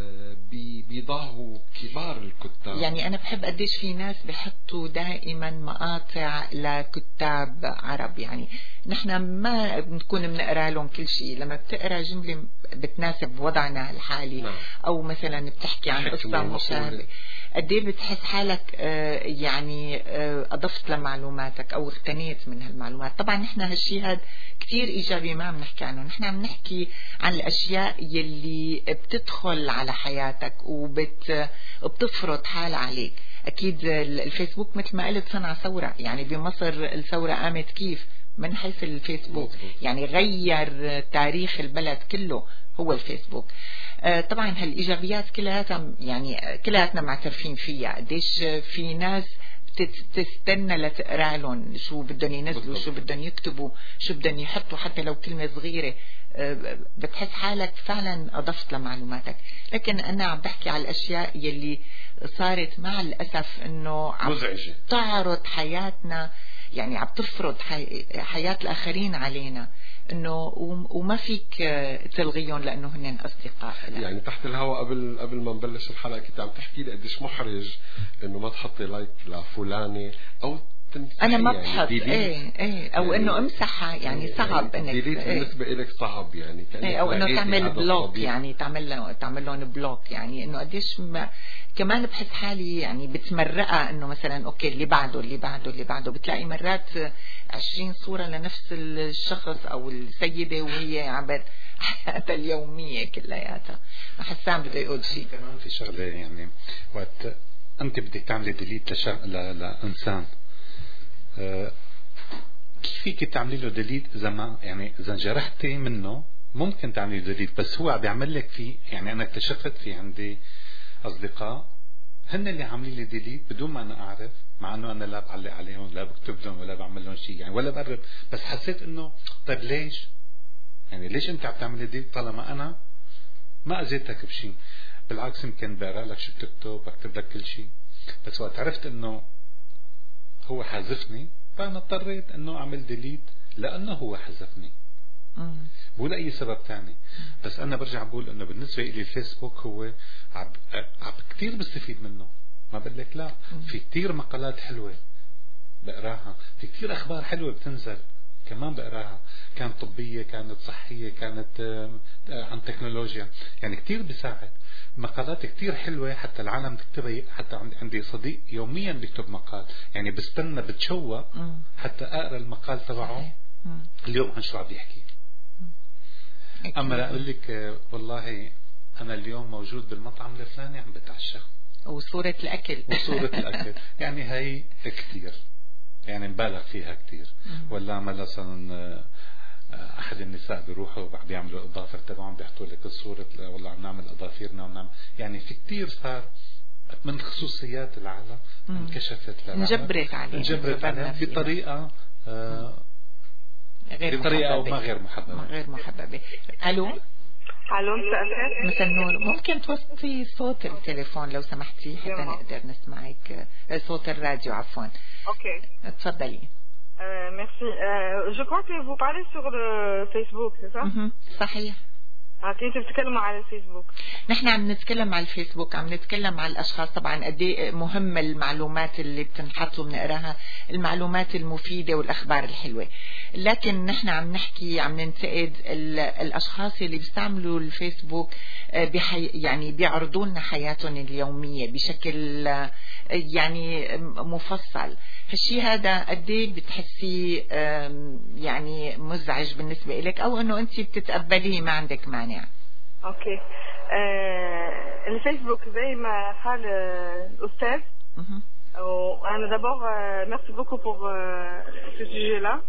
بيضاهوا كبار الكتاب. يعني أنا بحب قديش في ناس بيحطوا دائما مقاطع لكتاب عرب، يعني نحن ما بنكون بنقرأ لهم كل شيء، لما بتقرأ جملة بتناسب وضعنا الحالي أو مثلا بتحكي عن قصة مشابهة، قديه بتحس حالك يعني أضفت لمعلوماتك أو اغتنيت استغنيت من هالمعلومات. طبعا نحن هالشي هاد كتير إيجابي ما عم نحكي عنه، نحن عم نحكي عن الأشياء يلي بتدخل على حياتك وبتفرض حالها عليك. أكيد الفيسبوك مثل ما قلت صنع ثورة، يعني بمصر الثورة قامت كيف؟ من حيث الفيسبوك، يعني غير تاريخ البلد كله هو الفيسبوك. طبعا هالإيجابيات كلها يعني كلياتنا معترفين فيها. قديش في ناس تستنى لتقرأ لهم شو بدهم ينزلوا، شو بدهم يكتبوا، شو بدهم يحطوا، حتى لو كلمة صغيرة بتحس حالك فعلا أضفت لمعلوماتك. لكن أنا عم بحكي على الأشياء يلي صارت مع الأسف إنه عم تعرض حياتنا، يعني عم تفرض حياة الآخرين علينا، إنه وما فيك تلغيهم لأنه هن أصدقاء. يعني تحت الهواء قبل ما نبلش الحلقة كنت عم تحكي لي قديش محرج إنه ما تحطي لايك لفلانة أو أنا ما بحط أو إنه امسحها، يعني صعب إنك بالنسبة إلك صعب، يعني أو إنه تعمل بلوك، يعني تعمل لهم بلوك، يعني إنه قديش كمان بحس حالي يعني بتمرقة إنه مثلا أوكي اللي بعده بتلاقي مرات 20 صورة لنفس الشخص أو السيدة وهي عبر حياتها اليومية كلياتها. حسام بده يقول شيء كمان في شغلة، يعني وقت أنت بدك تعملي ديليت لإنسان، كيف فيك تعملي له ديليت إذا ما يعني إذا جرحتي منه ممكن تعملي ديليت، بس هو عم يعمل لك فيه. يعني أنا اكتشفت في عندي أصدقاء هن اللي عاملين لي ديليت بدون ما أنا أعرف، مع أنه أنا لا بعلق عليهم لا بكتب لهم ولا بعمل لهم شيء يعني ولا بقرب، بس حسيت إنه طيب ليش؟ يعني ليش أنت عم تعمل ديليت طالما أنا ما أذيتك بشيء؟ بالعكس يمكن بقرأ لك شو بتكتب، بكتب لك كل شيء، بس وقت عرفت إنه هو حذفني فأنا اضطريت إنه أعمل ديليت لأنه هو حذفني، بقول أي سبب تاني. بس أنا برجع بقول إنه بالنسبة إلي الفيسبوك هو كتير بستفيد منه، ما بقول لك لا. في كتير مقالات حلوة بقراها، في كتير أخبار حلوة بتنزل كمان بقراها، كانت طبية كانت صحية كانت عن تكنولوجيا، يعني كتير بيساعد. مقالات كتير حلوة حتى العالم تكتبها، حتى عندي صديق يوميا بيكتب مقال، يعني بستنى بتشوق حتى أقرأ المقال تبعه اليوم عن شو عم يحكي. أما لا أقول لك والله أنا اليوم موجود بالمطعم الفلاني عم بتعشى وصورة الأكل يعني هاي كتير، يعني مبالغ فيها كتير. ولا مثلا أحد النساء بيروحوا بيعملوا الأظافر تبعهم بيحطوا لك الصورة والله عم نعمل أظافيرنا ونعمل، يعني في كتير صار من خصوصيات العالم انكشفت انجبرت عليها بطريقة أو ما غير محببة. ألو مساء النور، ممكن توطي صوت التليفون لو سمحتي حتى نقدر نسمعك، صوت الراديو عفوا. اوكي تفضلي. merci. Je crois que vous parlez sur le Facebook, c'est ça? صحيح. كنت بتتكلموا على الفيسبوك. نحن عم نتكلم على الفيسبوك، عم نتكلم على الأشخاص. طبعا قد ايه مهم المعلومات اللي بتنحط وبنقراها، المعلومات المفيدة والأخبار الحلوة، لكن نحن عم نحكي عم ننتقد الأشخاص اللي بيستعملوا الفيسبوك يعني بيعرضوا لنا حياتهم اليومية بشكل يعني مفصل. هالشي هذا قد ايه بتحسي يعني مزعج بالنسبة لك، أو إنه أنت بتتقبليه ما عندك مانع؟ اوكي. الفيسبوك زي ما قال الأستاذ، وأنا دابور ميرسي بوكو بور سو سوجي لا.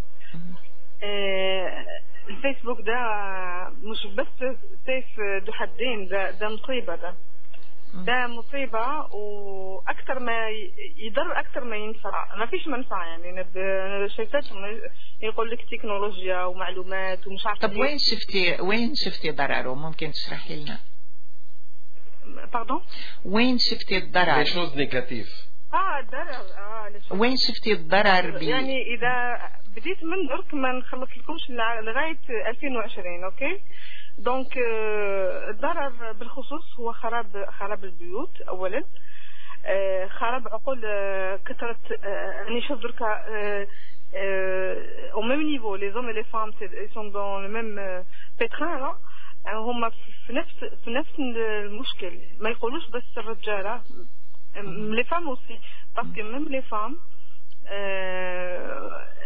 الفيسبوك ده مش بس سيف ذو حدين، ده مصيبة، ده مصيبة، وأكثر ما يضر أكثر ما ينفع. ما فيش منفعة، يعني أنا شايفاتهم يقول لك تكنولوجيا ومعلومات ومش عارفة. طب وين شفتي ضرره؟ ممكن تشرحي لنا؟ باردون؟ وين شفتي الضرر؟ لي شوز نيجاتيف. الضرر. وين شفتي الضرر؟ يعني إذا بديت من درك ما نخلص لكمش لغاية 2020. أوكي. دونك الضرر بالخصوص هو خراب البيوت اولا، خراب عقول، كثرة راني نشوف دركا او ميم نيفو لي زوم لي فام سون دون لو ميم بيتران، هما في نفس المشكل. ما يقولوش بس الرجاله، لي فام اوسي، باسكو ميم لي فام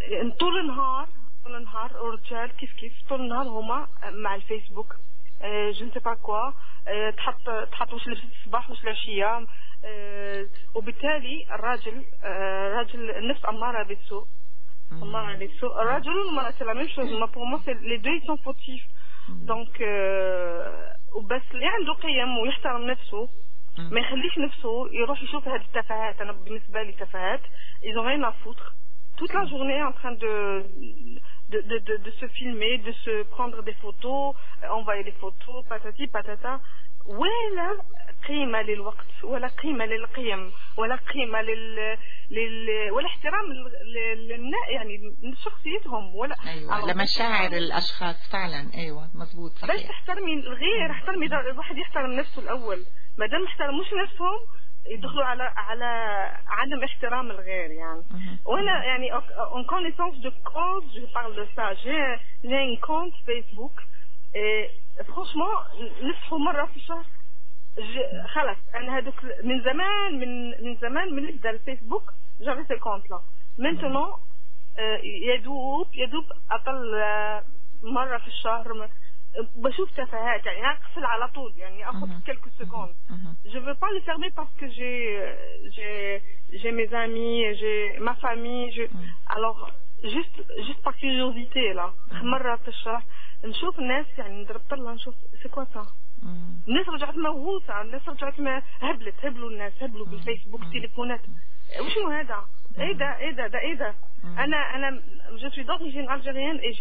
طول النهار الرجال كيف طول النهار هما مع الفيسبوك. جو نسي با كوا، تحط واش لبست الصباح واش العشيه. وبالتالي الراجل النفس اماره بالسوء. الرجل والمراه سي لا ميم شوز. ما بور مو سي لي دو سون فوتيف. دونك وبس اللي عنده قيم ويحترم نفسه ما يخليش نفسه يروح يشوف هذه التفاهات. انا بالنسبه لي تفاهات ils ont rien à foutre toute la journée en train de se filmer, de se prendre des photos, envoyer des photos, patati patata. ولا قيمة للوقت ولا قيمة للقيم ولا قيمة ولا احترام يعني لشخصيتهم ولا لمشاعر الأشخاص. فعلا أيوة مظبوط صحيح. بس احترمي الغير، احترمي الواحد يحترم نفسه الأول. ما دام محترموش نفسهم يدخلوا على عدم احترام الغير يعني. وانا يعني en connaissance de cause je parle de ça. j'ai un compte Facebook et franchement نصحوا مرة في الشهر. خلاص انا هذوك من زمان من نبدا الفيسبوك j'avais ce compte là. maintenant يدوب اقل مرة في الشهر بشوف تفاهات يعني اقفل على طول يعني اخذ quelques secondes. je veux pas le fermer parce que j'ai mes amis, j'ai ma famille, alors juste par curiosité là مرة في الشهر نشوف الناس يعني نضرب طلة نشوف c'est quoi ça. الناس رجعت موهوسة، الناس رجعت هبلوا الناس هبلوا بالفيسبوك تليفونات. وشنو هذا؟ ايه ده انا je suis d'origine algérienne et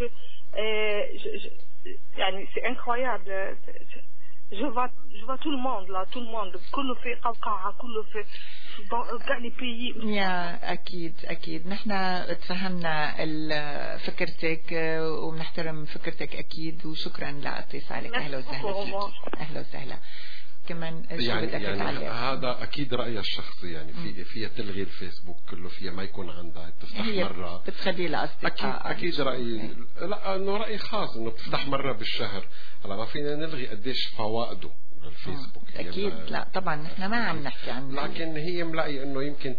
يعني c'est incroyable. je vois tout le monde là, tout le monde كله في قوقعة، كله في كاع لي بيي. يا اكيد نحن تفهمنا فكرتك وبنحترم فكرتك اكيد، وشكرا لاتصالك. اهلا وسهلا. كمان يعني هذا اكيد رايي الشخصي يعني فيها تلغي الفيسبوك كله، فيها ما يكون عندها تفتح مره بتخليه لاصدقاء. اكيد رايي لا انه رايي خاص انه بتفتح مره بالشهر. هلا ما فينا نلغي قديش فوائده الفيسبوك. اكيد لا طبعا نحن ما عم نحكي عن، لكن هي ملاقي انه يمكن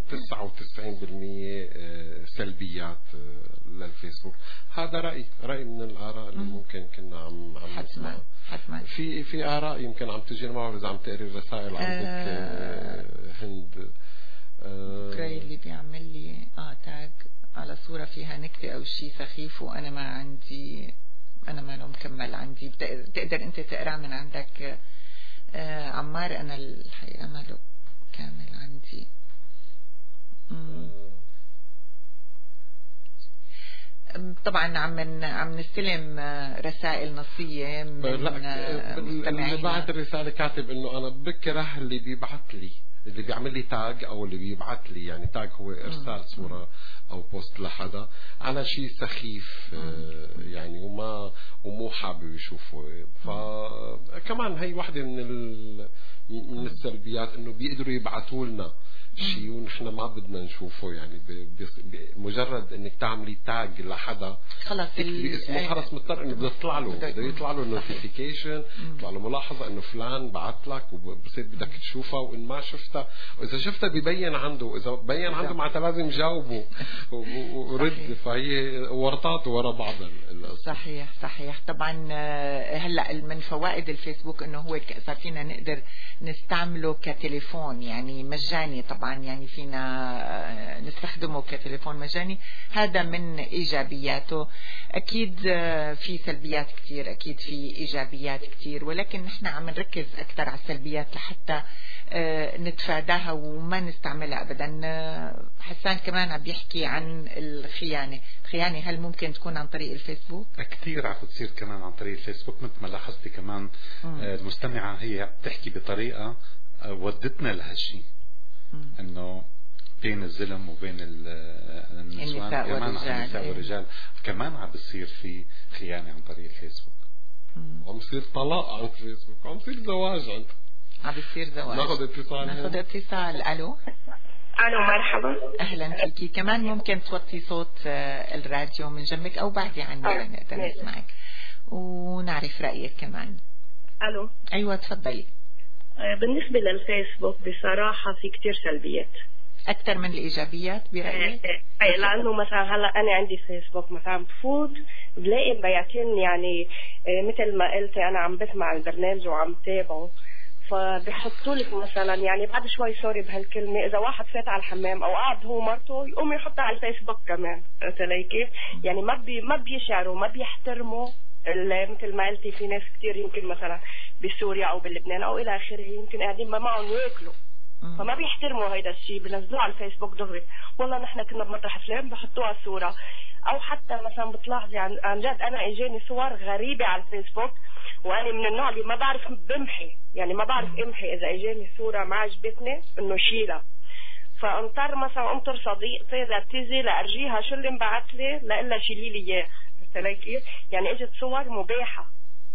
99% سلبيات للفيسبوك. هذا راي من الاراء اللي ممكن كنا عم حتما في آراء يمكن عم تجي معه إذا عم تقري الرسائل عندك. هند كراي اللي بيعمل لي تاج على صورة فيها نكتة أو شيء سخيف وأنا ما له مكمل عندي. تقدر أنت تقرأ من عندك عمار؟ أنا الحقيقة ما له كامل عندي. طبعا عم نستلم رسائل نصية من اللي بعت الرسالة كاتب انه انا بكره اللي بيبعت لي، اللي بيعمل لي تاج او اللي بيبعت لي، يعني تاج هو ارسال صورة او بوست لحدا على شيء سخيف يعني ومو حابب يشوفه. فكمان هي واحدة من السلبيات انه بيقدروا يبعتوا لنا شيء ونحن ما بدنا نشوفه. يعني مجرد انك تعملي تاج لحدا خلص اسمه خلص مضطر انه بده يطلع له نوتيفيكيشن، يطلع له ملاحظه انه فلان بعت لك، وبصير بدك تشوفها، وان ما شفتها واذا شفتها بيبين عنده، واذا بين عنده معناتها لازم جاوبه ورد. فهي ورطات ورا بعض. صحيح طبعا. هلا من فوائد الفيسبوك انه هو صار فينا نقدر نستعمله كتليفون يعني مجاني. طبعا يعني فينا نستخدمه كتليفون مجاني، هذا من إيجابياته. أكيد في سلبيات كتير، أكيد في إيجابيات كتير، ولكن نحن عم نركز أكثر على السلبيات لحتى نتفاداها وما نستعملها أبدا. حسان كمان عم بيحكي عن الخيانة. هل ممكن تكون عن طريق الفيسبوك؟ كتير عم تصير كمان عن طريق الفيسبوك. مثل ما لاحظتي كمان المستمعة هي بتحكي بطريقة ودتنا لهالشيء، انه بين الظلم وبين النسوان كمان النساء والرجال كمان عم بصير في خيانة عن طريق الفيسبوك. عم بصير طلاق عن الفيسبوك، عم بصير زواج عم بصير زواج. ناخذ اتصال. الو مرحبا. اهلا فيكي. كمان ممكن توطي صوت الراديو من جنبك او بعدي عني لنقدر نسمعك ونعرف رأيك كمان. الو ايوه تفضلي. بالنسبة للفيسبوك بصراحة في كتير سلبيات. أكثر من الإيجابيات برأيك؟ لأنه مثلا هلا أنا عندي فيسبوك مثلا بفوت بلاقي مبيعتين يعني مثل ما قلتي أنا عم بسمع البرنامج وعم تابعه، فبيحطوا لك مثلا يعني بعد شوي سوري بهالكلمة إذا واحد فات على الحمام أو قاعد هو مرته يقوم يحطها على الفيسبوك كمان. قلت لي كيف؟ يعني ما بيشعروا ما بيحترموا مثل ما قلتي في ناس كتير يمكن مثلا بسوريا أو بلبنان أو إلى آخره يمكن قاعدين ما معهم ياكلوا فما بيحترموا هيدا الشيء، بنزلوه على الفيسبوك دغري والله نحن كنا بمطرح فلان بحطوها الصورة. أو حتى مثلا بتلاحظي عن جد أنا إجاني صور غريبة على الفيسبوك وأنا من النوع اللي ما بعرف بمحي، يعني ما بعرف امحي إذا إجاني صورة ما عجبتني إنه شيلها، فانطر مثلا انطر صديقتي لتيجي لأرجيها شو اللي انبعت لي لإلا شيلي لي إياه. يعني اجت صور مباحة،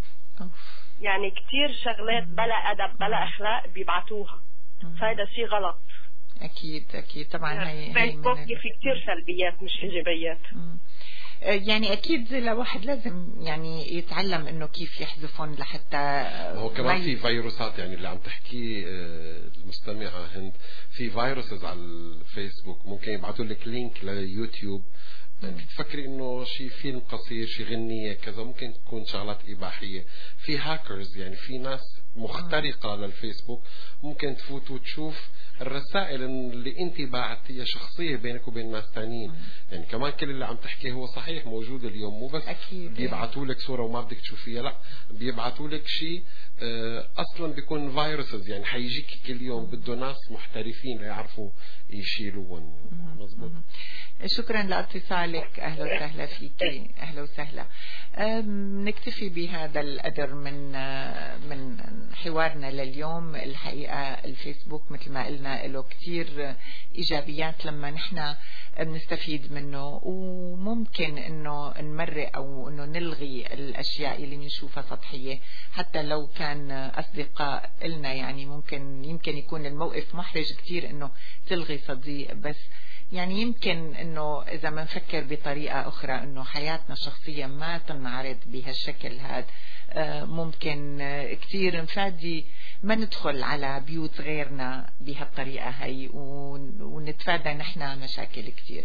يعني كتير شغلات بلا أدب بلا أخلاق بيبعتوها، فهذا شيء غلط. أكيد طبعا. هي فيسبوك في كتير سلبيات مش إيجابيات. يعني أكيد الواحد لازم يعني يتعلم إنه كيف يحذفون لحتى هو كمان في فيروسات، يعني اللي عم تحكيه المستمعة هند، في فيروسز على الفيسبوك ممكن يبعثوا لك لينك ليوتيوب انت تفكري انه شيء فيلم قصير شيء غنية كذا، ممكن تكون شغلات اباحية. في هاكرز يعني في ناس مخترقة للفيسبوك ممكن تفوت وتشوف الرسائل اللي انت بعتيها شخصية بينك وبين ناس تانيين. يعني كمان كل اللي عم تحكيه هو صحيح موجود اليوم، مو بس بيبعتوا لك صورة وما بدك تشوفيها، لا بيبعتوا لك شيء اصلا بيكون فيروسز، يعني حيجيك كل يوم بده ناس محترفين ليعرفوا يشيلوهم. مزبوط. شكرا لاتصالك، اهلا وسهلا فيك. اهلا وسهلا. نكتفي بهذا القدر من حوارنا لليوم. الحقيقة الفيسبوك مثل ما قلنا له كتير إيجابيات لما نحن بنستفيد منه، وممكن انه نمرق او انه نلغي الاشياء اللي بنشوفها سطحية حتى لو كان اصدقاء لنا. يعني يمكن يكون الموقف محرج كتير انه تلغي صديق، بس يعني يمكن انه اذا ما نفكر بطريقة اخرى انه حياتنا الشخصية ما تنعرض بهالشكل هذا، ممكن كتير نفادي ما ندخل على بيوت غيرنا بهالطريقة هاي ونتفادى نحن مشاكل كتير.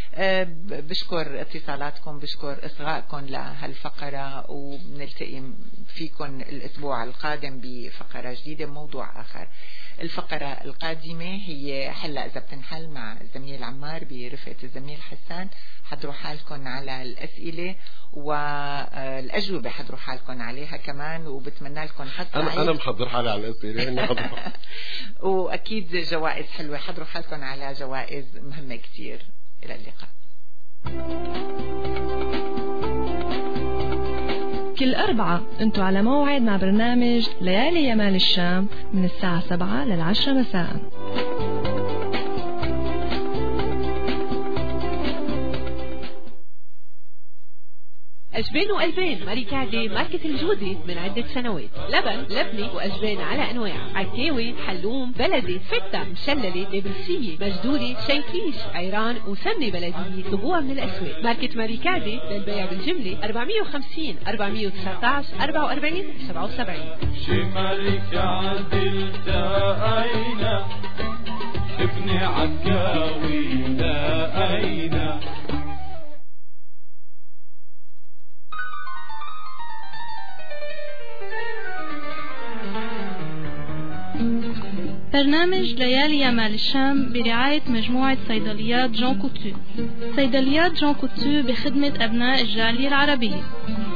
بشكر اتصالاتكم، بشكر إصغائكم لهالفقرة، وبنلتقي فيكم الأسبوع القادم بفقرة جديدة بموضوع آخر. الفقرة القادمة هي حلا إذا بتنحل مع الزميل عمار برفقة الزميل حسان. حضروا حالكم على الأسئلة والأجوبة، حضروا حالكم عليها كمان، وبتمنى لكم حظ سعيد. أنا محضر حالي على الأسئلة وأكيد جوائز حلوة، حضروا حالكم على جوائز مهمة كتير. إلى اللقاء. كل أربعة أنتوا على موعد مع برنامج ليالي يمال الشام من الساعة 7 لل10 مساء. أجبان وقلبان ماريكادي ماركة الجودة من عدة سنوات. لبن لبنة وأجبان على أنواع، عكاوي، حلوم، بلدي، فتة، مشللة، نابلسية، مجدولة، شيكليش، عيران وسمنة بلدية. طبوها من الأسواق. ماركة ماريكادي للبيع بالجملة 450 419 44 77. شمالك عدل تأينا ابن عكاوي تأينا. برنامج ليالي يمال الشام برعاية مجموعة صيدليات جون كوتو. صيدليات جون كوتو بخدمة أبناء الجالية العربية.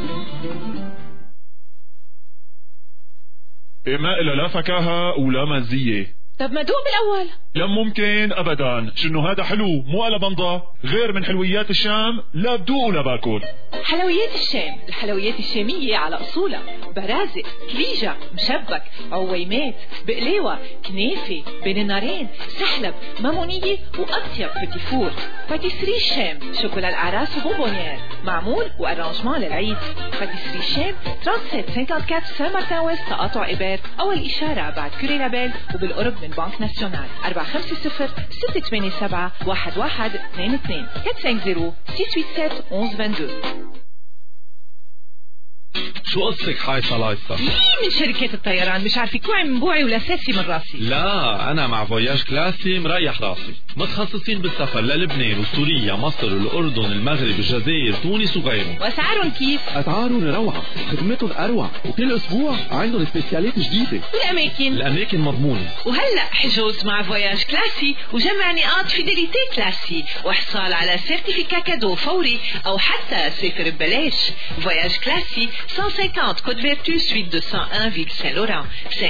ما إلا لا فكاهة ولا مزية. طب ما دوق بالأول. لا ممكن أبدا، شنو هذا حلو مو على بنضة، غير من حلويات الشام لا بدوق ولا باكل. حلويات الشام، الحلويات الشامية على أصولها. برازق، كليجة، مشبك، عويمات، بقليوة، كنافة، بين النارين، سحلب، مامونية وأطيب فتيفور. باتيسري الشام، شوكولا الأعراس وبونبونيير، معمول وأرانجمان للعيد. باتيسري الشام 3754 سان مارتن ويست، تقاطع إبار، أول إشارة بعد كوري لابيل وبالقرب من بنك ناسيونال. 450 687 1122 450 687 1122. شو قصتك حايصة لايصة؟ من شركة الطيران مش عارفة كوعي من بوعي ولا ساسي من راسي. لا أنا مع فواياج كلاسي مريح راسي، متخصصين بالسفر للبنان وسوريا مصر الأردن المغرب الجزائر تونس وغيرهم. وأسعارهم كيف؟ أسعارهم روعة، خدمتهم أروع، وكل أسبوع عندهم سبيسيالات جديدة. الأماكن مضمونة. وهلأ حجوز مع فواياج كلاسي وجمع نقاط فيديليتي كلاسي وإحصال على سيرتيفيكا كادو فوري أو حتى سفر ببلاش. فواياج كلاسي 150 Côte Vertu suite 201 Ville Saint-Laurent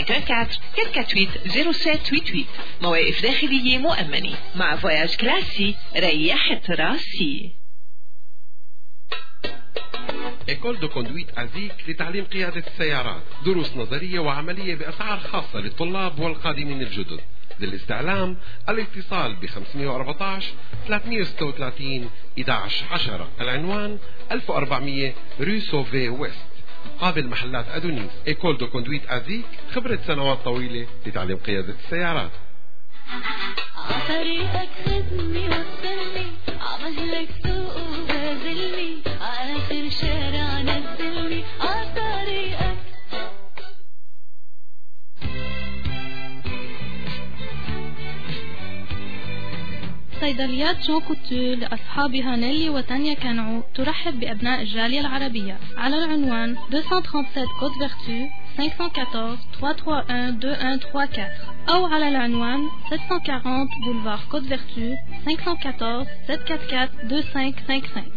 514-448-0788. مواقف داخلية مؤمنة. مع فواياج كلاسي ريحت راسي. إيكول دو كوندويت أزيك لتعليم قيادة السيارات، دروس نظرية وعملية بأسعار خاصة للطلاب والقادمين الجدد. للاستعلام الاتصال ب 514 336 1110. العنوان 1400 رو سوفي ويست قابل محلات أدونيس. إيكول دو كوندويت أزيك خبرة سنوات طويلة لتعليم قيادة السيارات. عطريقك خدني وصلني عملك سوق وغازلني آخر شارع نزلني عطريقك. صيدليات جون كوتو لأصحابها نيلي وتانيا كانعو ترحب بأبناء الجالية العربية على العنوان 237 كوت فيرتو 514 331 2134 أو على العنوان 740 بولفار كوت فيرتو 514 744 2555.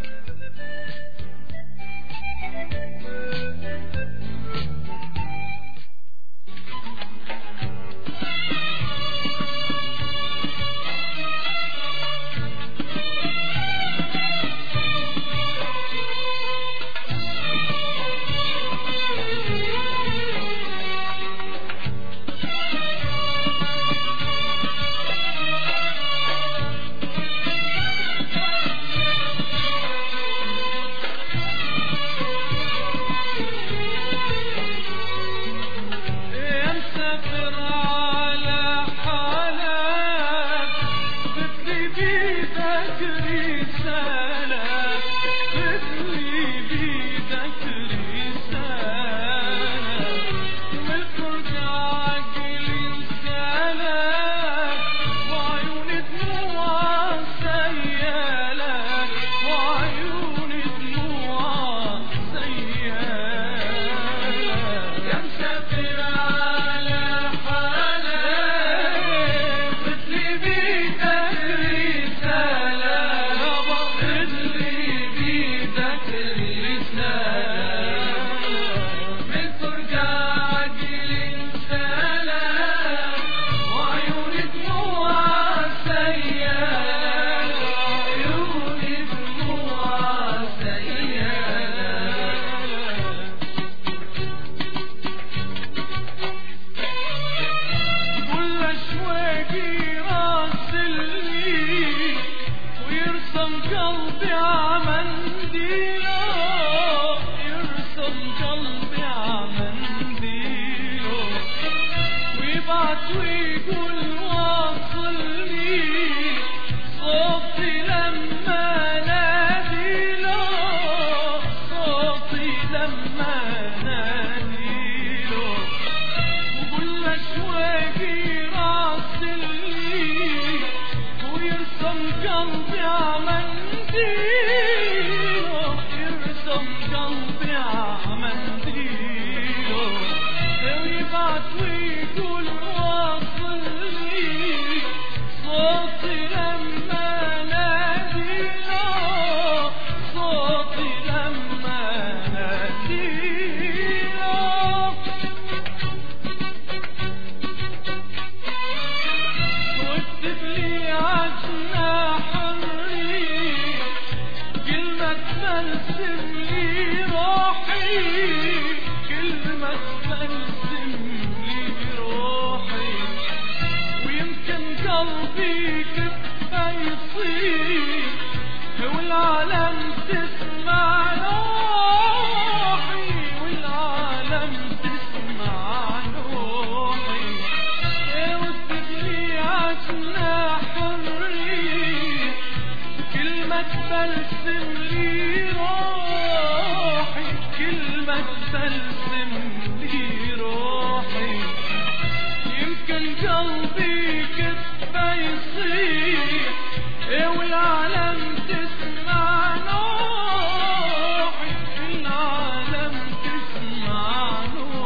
بلسم لي روحي كل ما تسلسم لي روحي يمكن قلبي كتفه يصيح والعالم تسمع نوحي العالم تسمع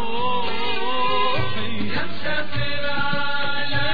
نوحي يا مسافر على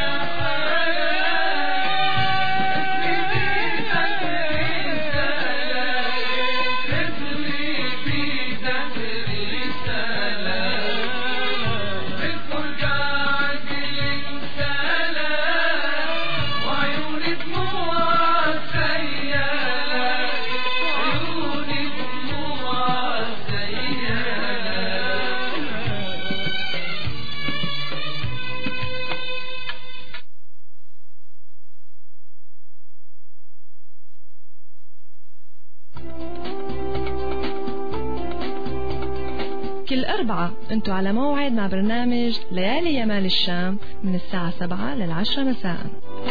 كل أربعة أنتوا على موعد مع برنامج ليالي يمال الشام من الساعة 7 لل10 مساء.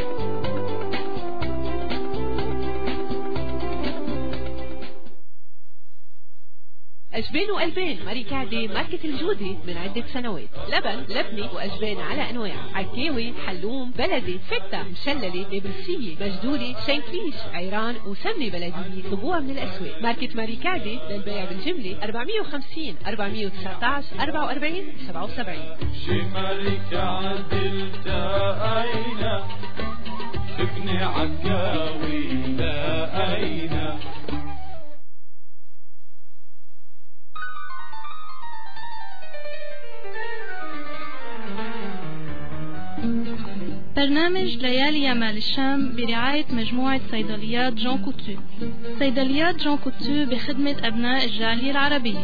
أجبان وألبان ماريكادي ماركة الجودة من عدة سنوات. لبن لبني وأجبان على أنواع، عكاوي، حلوم، بلدي، فتة، مشللة، نابلسية، مجدولة، شنكليش، عيران وسمنة بلدية طبوها من الأسواق. ماركة ماريكادي للبيع بالجملة 450 419 44 77. شي ماريكادي التقينا ابني عكاوي لقينا. برنامج ليالي يمال الشام برعاية مجموعة صيدليات جون كوتو. صيدليات جون كوتو بخدمة أبناء الجالية العربية.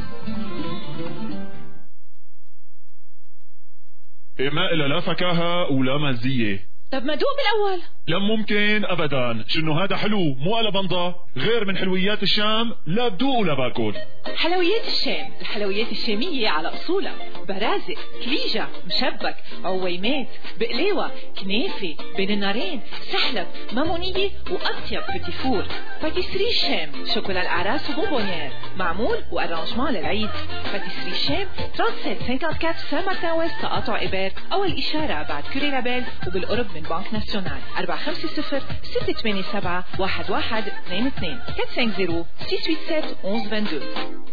ما إلا لا فكاهة ولا مزية. طب ما دوق بالأول. لا ممكن أبدا، شنو هذا حلو مو على بنضة غير من حلويات الشام، لا بدوق ولا باكل. حلويات الشام، الحلويات الشامية على أصولها، برازق، كليجة، مشبك، عويمات، بقليوة، كنافة، بين النارين، سحلب، مامونية وأطيب بتيفور. باتيسري الشام، شوكولا الأعراس وبونبونيير، معمول وأرانجمان للعيد. باتيسري الشام 3754 سان مارتن ويست تقاطع إبار، أول إشارة بعد كوري لابيل وبالقرب من بنك ناسيونال. 450 687 1122 450 687 1122.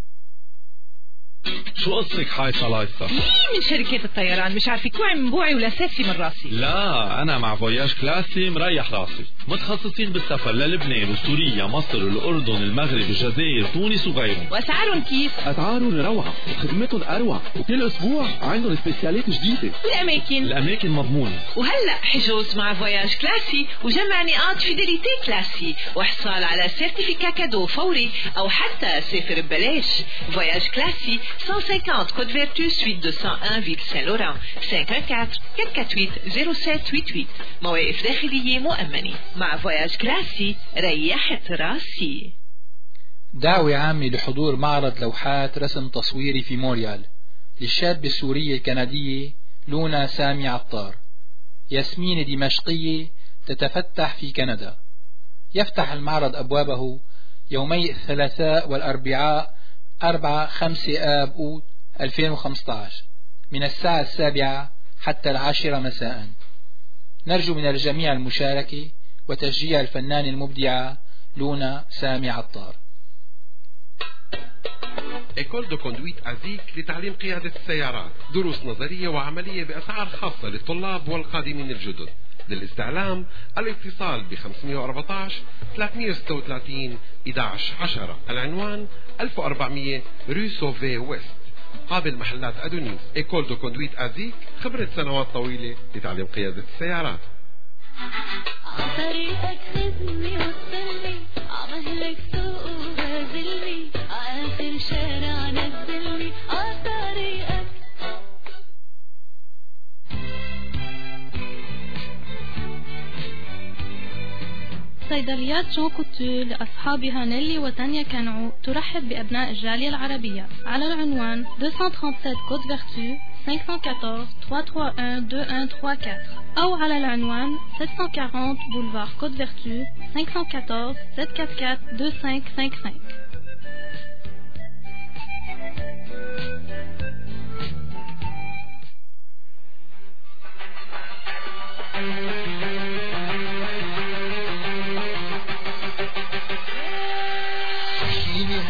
شو قصتك حايصة لايصة؟ من شركات الطيران مش عارفة كوعي من بوعي ولا سافي من راسي. لا أنا مع فواياج كلاسي مريح راسي، متخصصين بالسفر للبنان وسوريا مصر الأردن المغرب الجزائر تونس وغيرهم. وأسعارهم كيف؟ أسعارهم روعة وخدمتهم أروع، وكل أسبوع عندهم سبيسيالات جديدة. الأماكن مضمونة. وهلأ حجوز مع فواياج كلاسي وجمع نقاط فيداليتي كلاسي وحصال على سيرتيفيكا كادو فوري أو حتى سافر ببلاش. فواياج كلاسي 150 Côte Vertu suite 201 Ville Saint-Laurent 514-448-0788. مواقف داخلية مؤمنة. مع فواياج كلاسي ريحت راسي. دعوة عامة لحضور معرض لوحات رسم تصويري في مونريال للشابة السورية الكندية لونا سامي عطار. ياسمين دمشقية تتفتح في كندا. يفتح المعرض أبوابه يومي الثلاثاء والأربعاء 4-5 آب أوت 2015 من الساعة 7 حتى 10 مساء. نرجو من الجميع المشاركة وتشجيع الفنان المبدعة لونا سامي عطار. إيكول دو كوندويت أزيك لتعليم قيادة السيارات، دروس نظرية وعملية بأسعار خاصة للطلاب والقادمين الجدد. للاستعلام الاتصال ب 514 336 1110. العنوان 1400 رو سوفي ويست قابل محلات أدونيس. إيكول دو كوندويت أزيك، خبرة سنوات طويلة لتعليم قيادة السيارات. عطريقك خدني وصلني، عمهلك سوق وغازلني، آخر شارع نزلني عطريقك. صيدليات جون كوتو لأصحابها نيلي وتانيا كانعو ترحب بأبناء الجالية العربية على العنوان 237 كوت فيرتو 514 331 2134 أو على العنوان 740 بولفار كوت فيرتو 514 744 2555.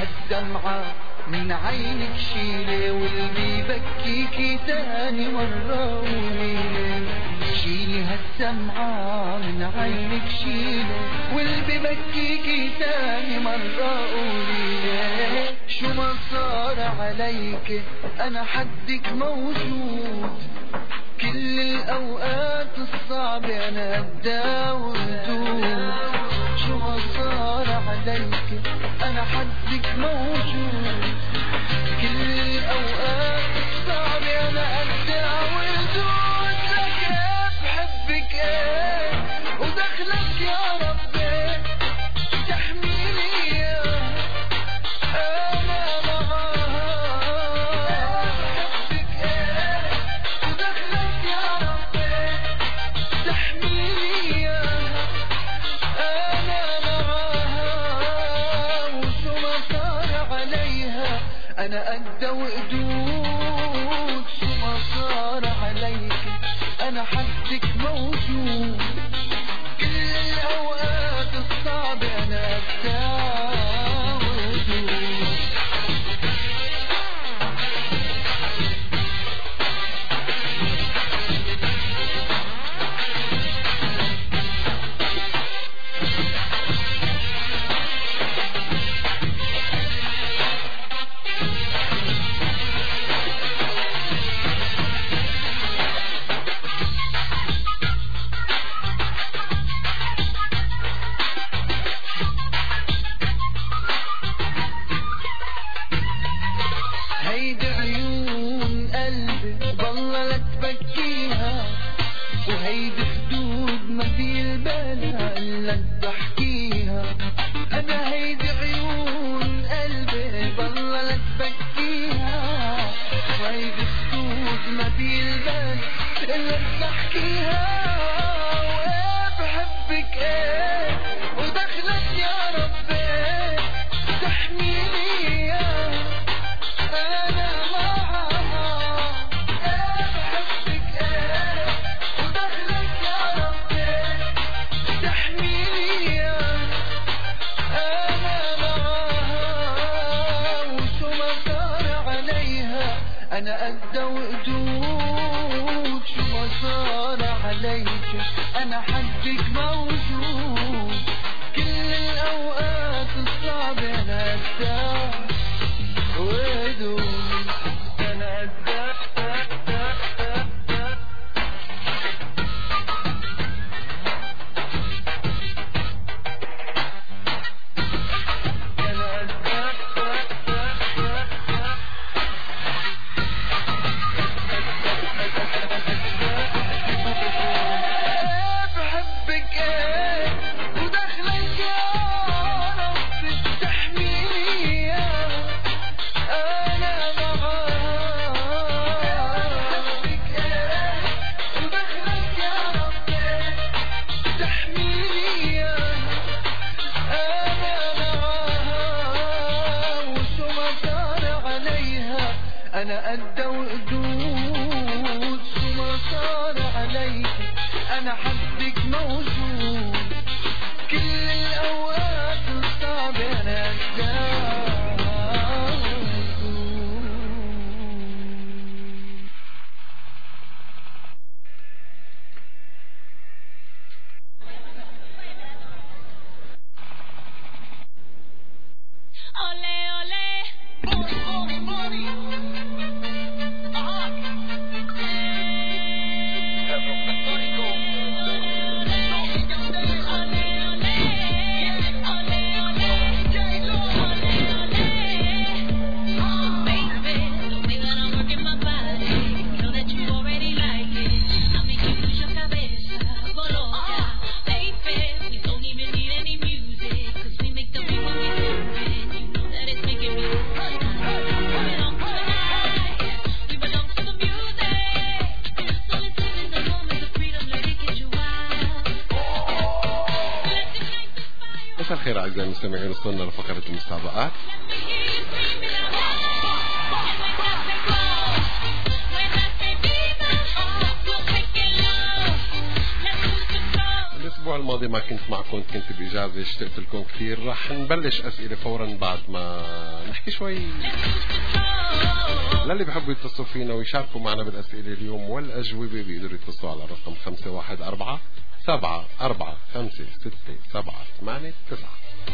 هالدمعة من عينك شيلي، واللي بكيكي تاني مرة قوليلي. شيلي هالدمعة من عينك شيلي، واللي بكيكي تاني مرة قوليلي. شو ما صار عليك أنا حدك موجود، كل الأوقات الصعبة أنا قدها وردود. شو ما صار عليك أنا حدك موجود، كل الأوقات الصعبة أنا قدها وردود. لك بحبك ايه ودخلك يا ربي تحميني أنا معاها. بحبك ايه ودخلك يا ربي تحميني أنا معاها. وشو ما صار عليها أنا قد وقدود. شو ما صار عليك أنا حدك موجود، كل الأوقات الصعبة أنا قدها وقدود. هيدي عيون قلبي ضلها لا تبكيها، وهيدي خدود ما في البالها إلا تحكيها. أنا هيدي عيون قلبي ضلها لا تبكيها، وهيدي خدود ما في البال إلا تحكيها. وإيه بحبك ايه ودخلك يا ربي تحميني أنا معها. إيه بحبك ايه ودخلك يا ربي تحميني أنا معها. وشو ما صار عليها أنا قد وقدود. شو ما صار عليك أنا حدك موجود، كل الأوقات الصعبة أنا قدها وقدود. أنا قدها بحبك ايه ودخلك يا ربي تحميني أنا معاها. بحبك ايه ودخلك يا ربي تحميني أنا معاها. وشو ما صار عليها أنا قد وقدود. شو ما صار عليك أنا حدك موجود، كل الأوقات الصعبة أنا قدها مساء الخير أعزائي المستمعين، وصلنا لفقرة المسابقات. الأسبوع الماضي ما كنت معكم، كنت بإجازة، اشتقت لكم كثير. رح نبلش أسئلة فورا بعد ما نحكي شوي. للي بحبوا يتصلوا فينا ويشاركوا معنا بالأسئلة اليوم والأجوبة بيقدروا يتصلوا على الرقم 514-745-678-9.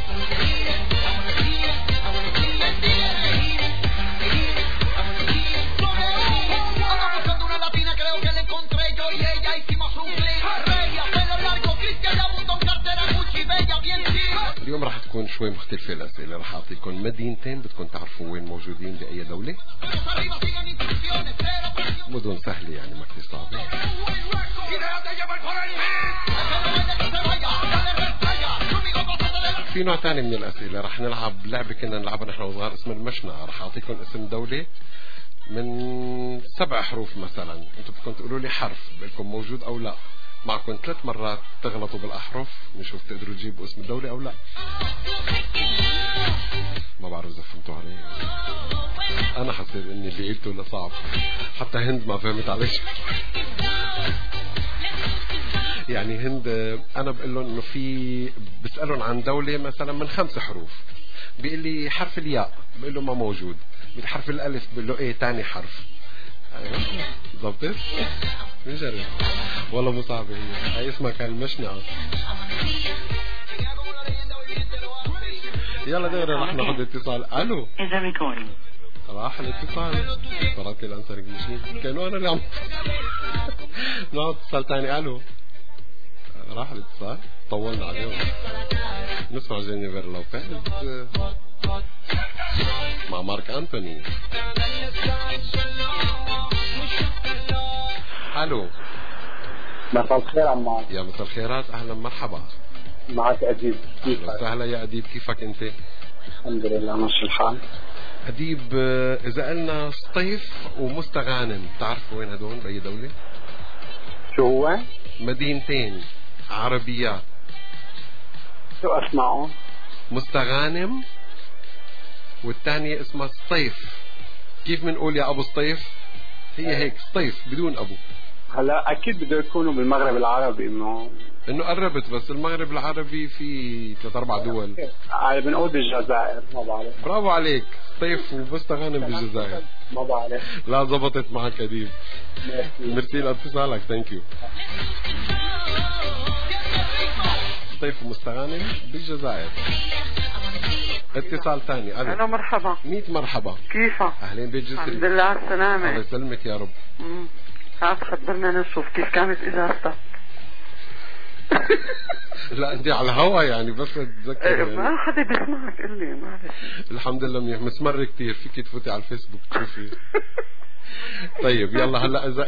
اليوم راح تكون شوي مختلفة الأسئلة. راح أعطيكم مدينتين بدكم تعرفوا وين موجودين بأي دولة. مدن سهلة يعني ما كتير صعبة. في نوع تاني من الأسئلة. راح نلعب لعبة كنا نلعبها نحن وصغار اسم المشنقة. راح أعطيكم اسم دولة من 7 حروف مثلا، انتم بدكم تقولوا لي حرف بقولكم موجود أو لا. معكم 3 مرات تغلطوا بالأحرف نشوف تقدروا تجيبوا اسم الدولة أو لا. ما بعرف إذا فهمتوا علي. أنا حسيت إني اللي قلته لصعب، حتى هند ما فهمت علي. يعني هند أنا بقول لهم إنه في بسألهم عن دولة مثلا من 5 حروف، بيقول لي حرف الياء، بقول له ما موجود. بالحرف الألف بقول له إيه تاني حرف. ضبطت؟ نجرب. والله مو صعبة هي اسمها كان المشنقة. يلا دغري رح ناخذ اتصال. الو راح الاتصال. صارت لي الانسر مشين كانوا انا اللي عم ناخذ اتصال ثاني. الو راح الاتصال. طولنا عليهم. نسمع جينيفر لوبيز مع مارك أنتوني. الو مساء الخير عمار. يا مساء الخيرات، اهلا مرحبا. معك أديب. كيفك؟ سهلا يا أديب، كيفك انت؟ الحمد لله ماشي الحال. أديب إذا قلنا صيف ومستغانم تعرفوا وين هدول بأي دولة؟ شو هو؟ مدينتين عربيات. شو أسمعهم؟ مستغانم والثانية اسمها الصيف. كيف بنقول يا أبو الصيف؟ هي هيك صيف بدون أبو. هلا أكيد بده يكونوا بالمغرب العربي. إنه قربت، بس المغرب العربي في 3-4 دول. بنقول بالجزائر. ما بعرف. برافو عليك، صيف ومستغانم بالجزائر. ما بعرف. لا زبطت معك أديب. ميرسي لاتصالك. ثانك يو. صيف ومستغانم بالجزائر. اتصال ثاني. الو مرحبا. 100 مرحبا. كيفك؟ اهلين بيت جسري. الحمد لله على السلامة. الله يسلمك يا رب. تعال خبرنا نشوف كيف كانت اجازتك. لا انت على الهوا يعني بس اتذكر يعني. ما حدا بيسمعك قلي معلش. الحمد لله منيح، مسمر كتير، فيك تفوتي على الفيسبوك تشوفي. طيب يلا هلا اذا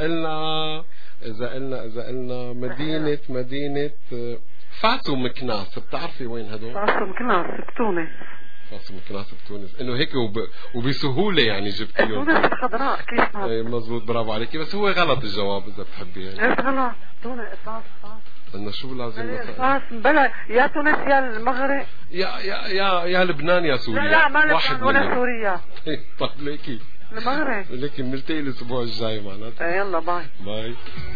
قلنا مدينة فاسو مكناس، بتعرفي وين هدول؟ فاسو مكناس بتونس. فاسو مكناس بتونس، انه هيك وبسهولة يعني جبتيهم. تونس الخضراء كيف؟ اي مزبوط، برافو عليكي، بس هو غلط الجواب اذا بتحبي يعني. ايش غلط؟ تونس فاس. إنه شو لازم فاس بلا يا تونس يا المغرب يا لبنان يا سوريا. لا ما لبنان ولا سوريا. طيب ليكي المغرب. ليكي بنلتقي الاسبوع الجاي معناتها. يلا باي باي.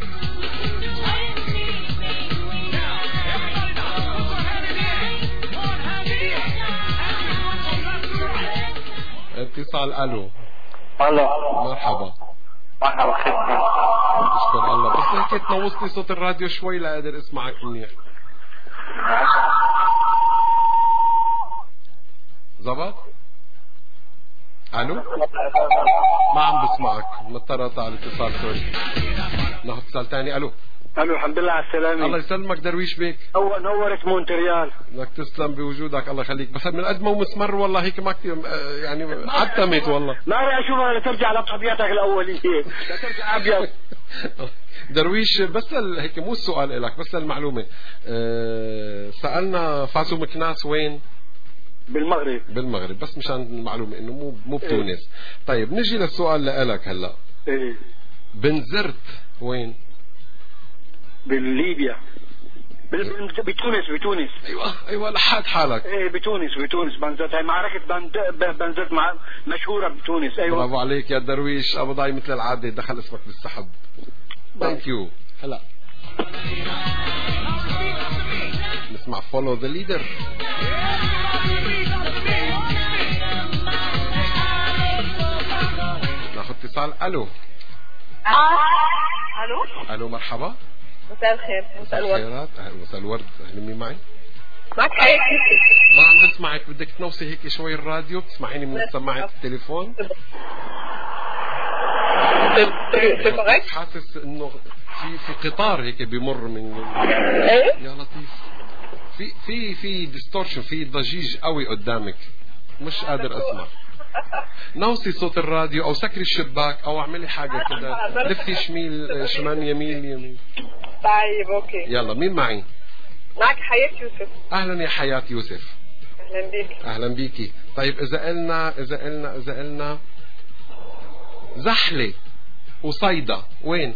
اتصال. الو مرحبا. مرحبا خدمة. اشكر الله، بس هيك تنوصتي صوت الراديو شوي لا قادر اسمعك منيح. زبط؟ الو؟ ما عم بسمعك، مضطر اقطع الاتصال سوري. ناخذ اتصال ثاني. الو الحمد لله على السلامة. الله يسلمك درويش بيك. نورت مونتريال. بدك تسلم بوجودك، الله يخليك، بس من قد ما مسمر والله هيك ما كثير يعني عتمت والله. ما راح اشوفها لترجع لطبيعتك الاوليه، لترجع ابيض. درويش بس هيك مو السؤال لك، بس المعلومة. سألنا فاسو مكناس وين؟ بالمغرب، بس مشان المعلومة انه مو بتونس. طيب نجي للسؤال لك هلا. ايه بنزرت وين؟ بالليبيا. بتونس. ايوه لحد حالك. ايه بتونس بنزرت. هي معركة بنزرت مشهورة بتونس. ايوه برافو عليك يا درويش. ابو ضاي مثل العادة دخل اسمك بالسحب. ثانك يو. هلا نسمع Follow the Leader. ناخذ اتصال. الو الو مرحبا. مساء الخير. مساء الورد. الخيرات. مساء الورد. اهلا. مين معي؟ معك حياة يوسف. ما عم بسمعك. بدك تنوصي هيك شوي الراديو. بتسمعيني من سماعة التليفون. حاسس انه في قطار هيك بيمر من يا لطيف. في ديستورشن، في ضجيج قوي قدامك، مش قادر اسمع. نوصي صوت الراديو او سكري الشباك او اعملي حاجه كده، لفتي شمال يمين. طيب اوكي. يلا. مين معي؟ معك حياة يوسف. اهلا يا حياة يوسف. اهلا بيك. اهلا بيكي. طيب اذا قلنا زحلة وصيدا وين؟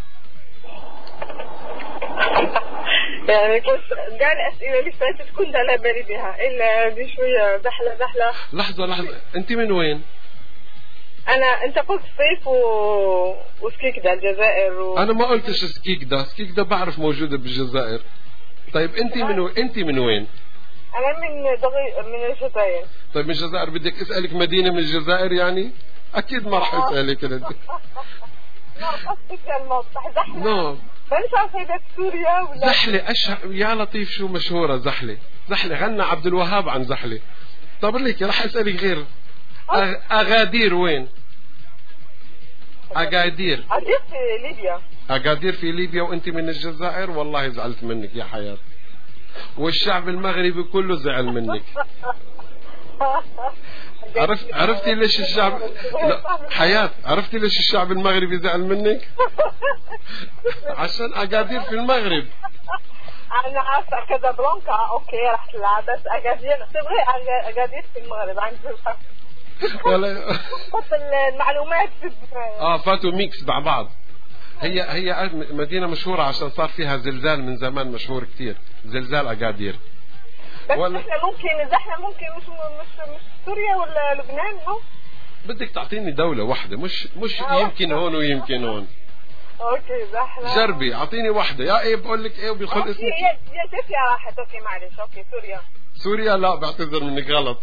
يعني كنت قاعد الأسئلة اللي فاتت كنت على بالي بها، إلا دي شوية زحلة. لحظة. أنت من وين؟ أنت قلت صيف وسكيكدا الجزائر أنا ما قلتش سكيكدا بعرف موجودة بالجزائر. طيب أنت من وين؟ أنا من الجزائر. طيب من الجزائر بدك أسألك مدينة من الجزائر يعني؟ أكيد ما راح أسألك أنت. نعم. مانيش عارفة إذا سوريا ولا زحلة. يا لطيف شو مشهورة زحلة. غنى عبد الوهاب عن زحلة. طب ليك راح أسألك غير. أغادير وين؟ أغادير في ليبيا. أغادير في ليبيا وأنت من الجزائر. والله زعلت منك يا حياة، والشعب المغربي كله زعل منك. عرفتي ليش الشعب حياة عرفتي ليش الشعب المغربي زعل منك؟ عشان أغادير في المغرب. أنا عارفة كازابلانكا أوكي رحت لها، بس أغادير تبغي أغادير في المغرب عندي ولا المعلومات فاتوا ميكس مع بعض. هي مدينة مشهورة عشان صار فيها زلزال من زمان مشهور كتير، زلزال أغادير. بس احنا ممكن مش سوريا ولا لبنان. بدك تعطيني دولة واحدة، مش يمكن هون ويمكن هون. اوكي زحلة. جربي اعطيني واحدة. يا ايه بقول لك ايه وبيخل اسمك. يا شيخ يا راحت. اوكي معلش. اوكي سوريا لا بعتذر منك غلط.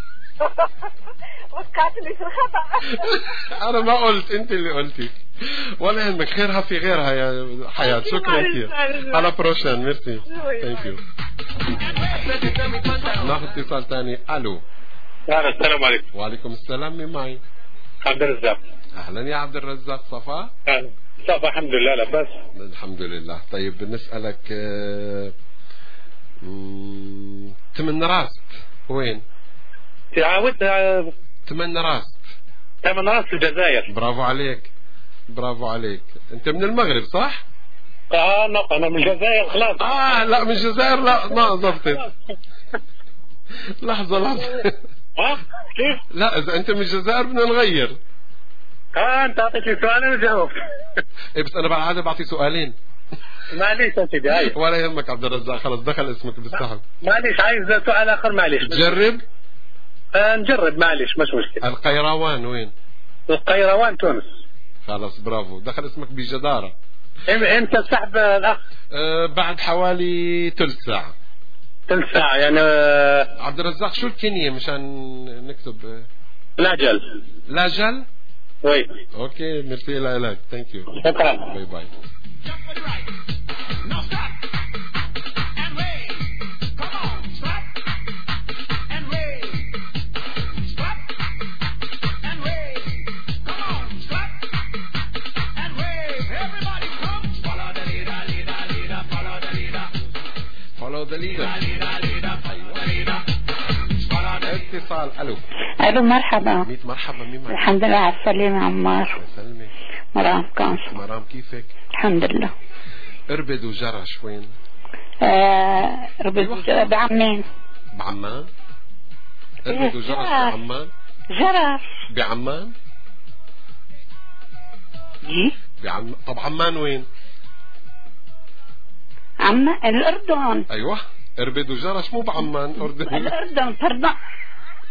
وقعتني في الخطأ. انا ما قلت، انت اللي قلتي. ولا يهمك، خيرها في غيرها يا حياة. شكرا كثير. على بروشان. ميرسي. ثانك يو. ناخذ اتصال ثاني. الو. السلام عليكم. وعليكم السلام. مين معي؟ عبد الرزاق. اهلا يا عبد الرزاق. صفاء. اهلا صفاء. الحمد لله لاباس. الحمد لله. طيب بنسألك تمنراست وين؟ تعاود. تمنراست في الجزائر. برافو عليك. انت من المغرب صح؟ انا من الجزائر خلاص. لا من الجزائر. لا ما ضبطت. لحظة. كيف؟ لا اذا انت من الجزائر بدنا نغير. انت اعطيتني سؤال انا جاوبت. بس انا بالعادة بعطي سؤالين. معليش يا سيدي. هاي ولا يهمك عبد الرزاق. خلص دخل اسمك بالسحب. معليش عايز سؤال اخر. معليش تجرب. نجرب معليش مش مشكلة. القيروان وين؟ القيروان تونس. خلاص برافو. دخل اسمك بجدارة. امتى السحب الاخ؟ بعد حوالي ثلث ساعة يعني. عبد الرزاق شو الكنية مشان نكتب؟ لاجل. وي. اوكي ميرسي لك. ثانك يو. شكرا. باي. اتصال. الو مرحبا. مرحبا. مين معك؟ الحمد لله على السلامة عمار. سلمي. مرام كانش. مرام كيفك؟ الحمد لله. اربد وجرش وين؟ اربد بعمان. اربد وجرش بعمان. جرش بعمان. طب عمان وين؟ الأردن. أيوة. اربد وجرش مو بعمان. الأردن. pardon.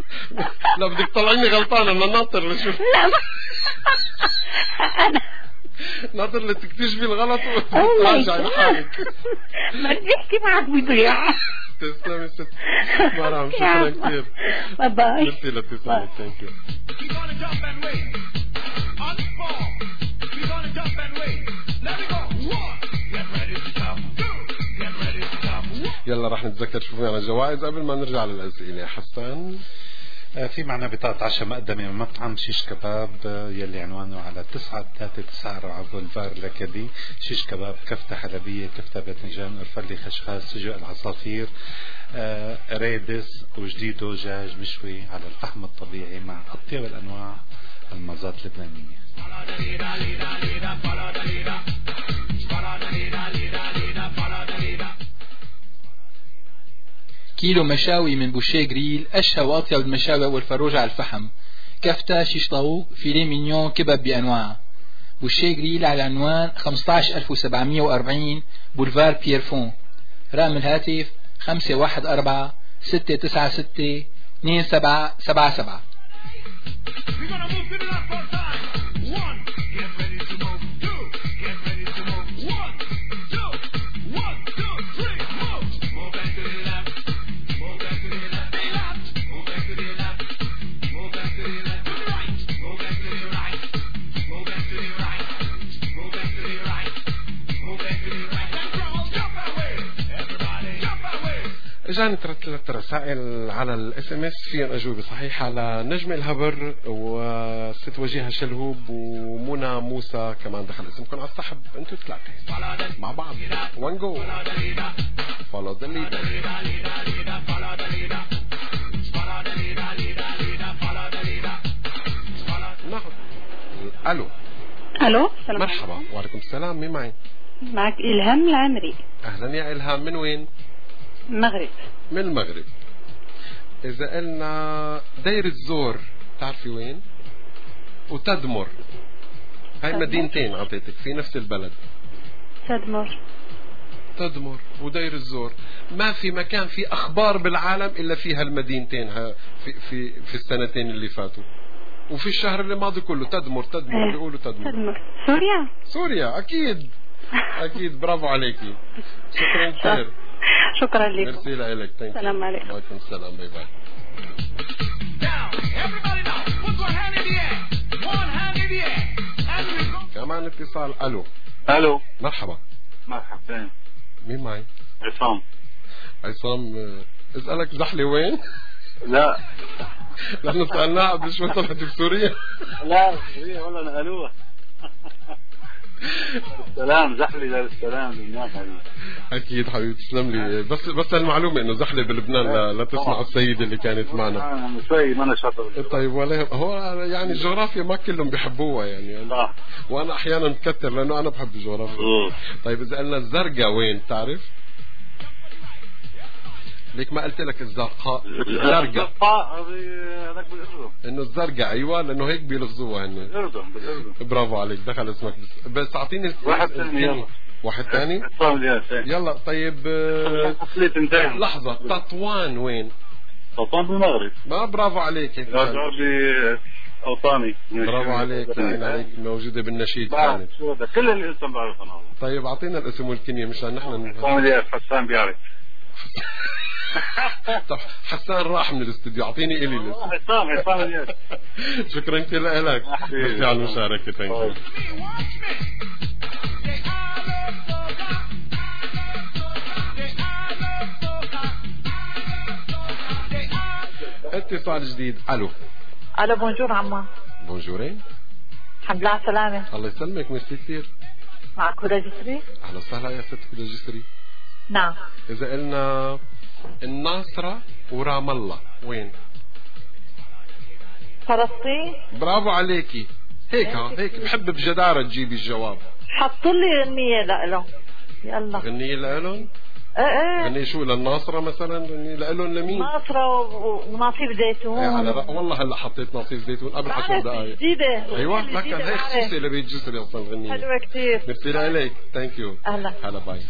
لا بدك تطلعيني غلطانة. أنا ناطر لشوف. لا ناطر لتكتشفي الغلط وتراجعي لحالك. ما بدي احكي معك بضيعة. تسلمي ست مرام، شكرا كثير. باي باي. ميرسي لاتصالك. ثانك يو. يلا رح نتذكر شو في معنا جوائز قبل ما نرجع للأسئلة. حسان، في معنا بطاقة عشاء مقدمة من مطعم شيش كباب يلي عنوانه على 939 بولفار لكدي. شيش كباب، كفتة حلبية، كفتة باذنجان، قرفلي، خشخاش، سجق العصافير، ريدس، وجديده دجاج مشوي على الفحم الطبيعي مع أطيب الأنواع المازات اللبنانية. كيلو مشاوي من بوشيه جريل، أشهى وأطيب المشاوي والفروجة على الفحم. كفتة، شيش طاووق، فيليه مينيون، كباب بأنواع. بوشيه جريل على عنوان 15740 بولفار بييرفون. رقم الهاتف 514-696-2777. اجاني 3 رسائل على الاس ام اس فيهم اجوبه صحيحه على نجم الهبر وست وجيهه شلهوب ومنى موسى كمان دخل اسمكم على السحب. انتوا 3 مع بعض. وان جو فولو ذا ليدر. ناخذ الو. الو، مرحبا. وعليكم السلام. مين معي؟ معك إلهام العمري. اهلا يا إلهام. من وين؟ المغرب. من المغرب. إذا قلنا دير الزور تعرفي وين؟ وتدمر، هاي مدينتين عطيتك في نفس البلد. تدمر ودير الزور. ما في مكان في أخبار بالعالم إلا فيها المدينتين في السنتين اللي فاتوا، وفي الشهر اللي ماضي كله تدمر. بيقولوا تدمر. سوريا أكيد. أكيد. برافو عليكي. شكرا كثير. شكرا لكم. ميرسي لك. السلام عليكم. وعليكم السلام. باي باي. كمان اتصال. الو. مرحبا. مرحبا. مين معي؟ عصام. اسألك زحلة وين؟ لا نحن سألناه قبل شوي طلعت بسوريا. لا سوريا والله نقلوها. السلام زحلة للسلام لبنان حبيبي. أكيد حبيبي تسلم لي. بس المعلومة إنه زحلة بلبنان لا تسمع السيدة اللي كانت معنا. شوي ما أنا شاطر. طيب ولا هو يعني الجغرافيا ما كلهم بيحبوها يعني. وأنا أحيانا مكتر لأنه أنا بحب الجغرافيا. طيب إذا قلنا الزرقاء وين تعرف؟ ليك ما قلت لك الزرقاء. الزرقاء هذاك بالأردن. إنه الزرقاء أيوة لأنه هيك بيلفظوها هن. بالأردن. برافو عليك. دخل اسمك بس أعطيني واحد ثاني. يلا واحد ثاني. يلا طيب. لحظة. تطوان وين؟ تطوان بالمغرب. ما برافو عليك. أوطاني. برافو عليك. عليك موجودة بالنشيد كانت. كل الاسم بعرفها. طيب أعطينا الاسم والكنية مشان نحن. حسان بيعرف. طب حسان راح من الاستوديو. اعطيني الي الاسم. حسام. شكرا كثير لك. ميرسي على المشاركة. ثانك اتصال جديد. الو. بونجور عمار. بونجورين. الحمد لله على السلامة. الله يسلمك. ميرسي كثير. معك هدى جسري. اهلا وسهلا يا ست هدى جسري. نعم. إذا قلنا الناصرة ورام الله وين؟ فلسطين. برافو عليكي. هيك بحب بجدارة تجيبي الجواب. حطوا لي غنية لهم. يلا. غنية لهم؟ ايه. غنية شو للناصرة مثلا؟ غنية لهم لمين؟ ناصرة ونصيب زيتون. والله هلا حطيت نصيب زيتون قبل 10 دقائق. جديدة. ايوه لكن هي خصوصي لبيت جسري اصلا غنية. حلوة كثير. ميرسي لك. ثانك يو. هلا باي.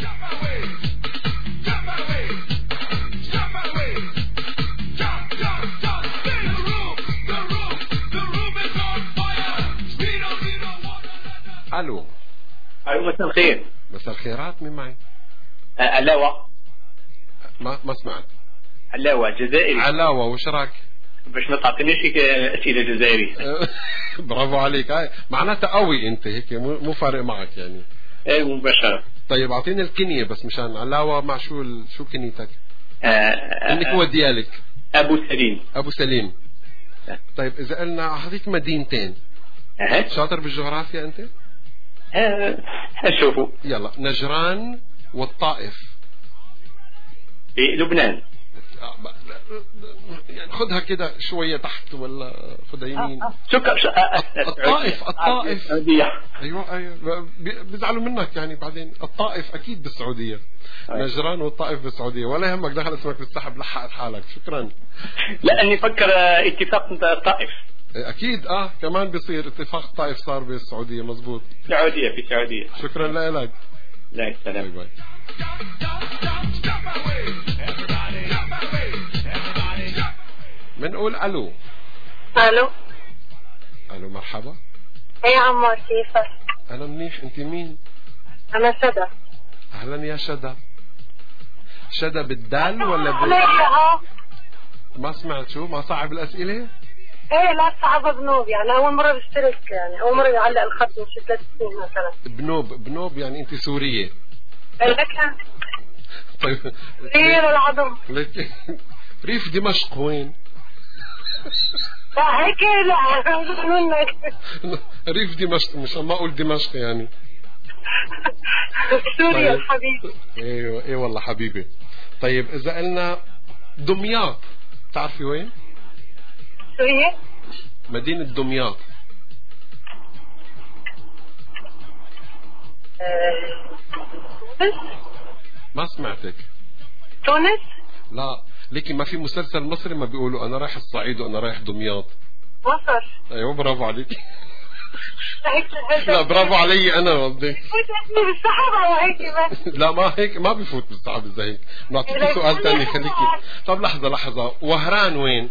الو. مساء الخير. مساء الخيرات، مين معي؟ علاوة. ما سمعت. علاوة جزائري. علاوة، وش راك؟ باش ما تعطينيش أسئلة جزائري. برافو عليك، هاي معناتها قوي انت هيك، مو فارق معك يعني. ايه مباشرة. طيب اعطيني الكنية بس مشان علاوة، مع شو كنيتك؟ انك هو ديالك. ابو سليم. ابو سليم. طيب اذا قلنا اعطيك مدينتين. شاطر بالجغرافيا انت؟ هنشوفوا. يلا، نجران والطائف. في لبنان. يعني خدها كده شوية تحت ولا خدها يمين. الطائف. ايوه بيزعلوا منك يعني بعدين. الطائف اكيد بالسعودية. نجران والطائف بالسعودية، ولا يهمك دخل اسمك بالسحب، لحقت حالك. شكرا. لاني فكر اتفاق الطائف. اكيد كمان بيصير اتفاق الطائف، صار بالسعودية. مزبوط. السعودية في السعودية. شكرا لك. لا السلام. باي. بنقول الو. الو مرحبا. يا عمار كيفك؟ انا منيح، انت مين؟ انا شدى. اهلا يا شدى. شدى بالدال ولا ما سمعت. شو ما صعب الاسئله؟ ايه لا صعب. بنوب يعني اول مره بشترك، يعني اول مره يعلق الخط من 3 سنين مثلا. بنوب يعني انت سوريه؟ لك. طيب غير العظم. لك ريف دمشق وين؟ لا هيك لا منك. ريف دمشق، مش ما اقول دمشق يعني. سوريا الحبيب. ايوه ايه والله حبيبي. طيب اذا قلنا دمياط، تعرفي وين؟ سوريا. مدينة دمياط. ما سمعتك. تونس. لا لكن ما في مسلسل مصري ما بيقولوا انا رايح الصعيد وانا رايح دمياط. مصر. ايوه برافو عليك. لا برافو علي انا قصدي. بالسحب او هيك بس. لا ما هيك، ما بفوت بالسحب اذا هيك. نعطيكي سؤال ثاني خليكي. طب لحظة، وهران وين؟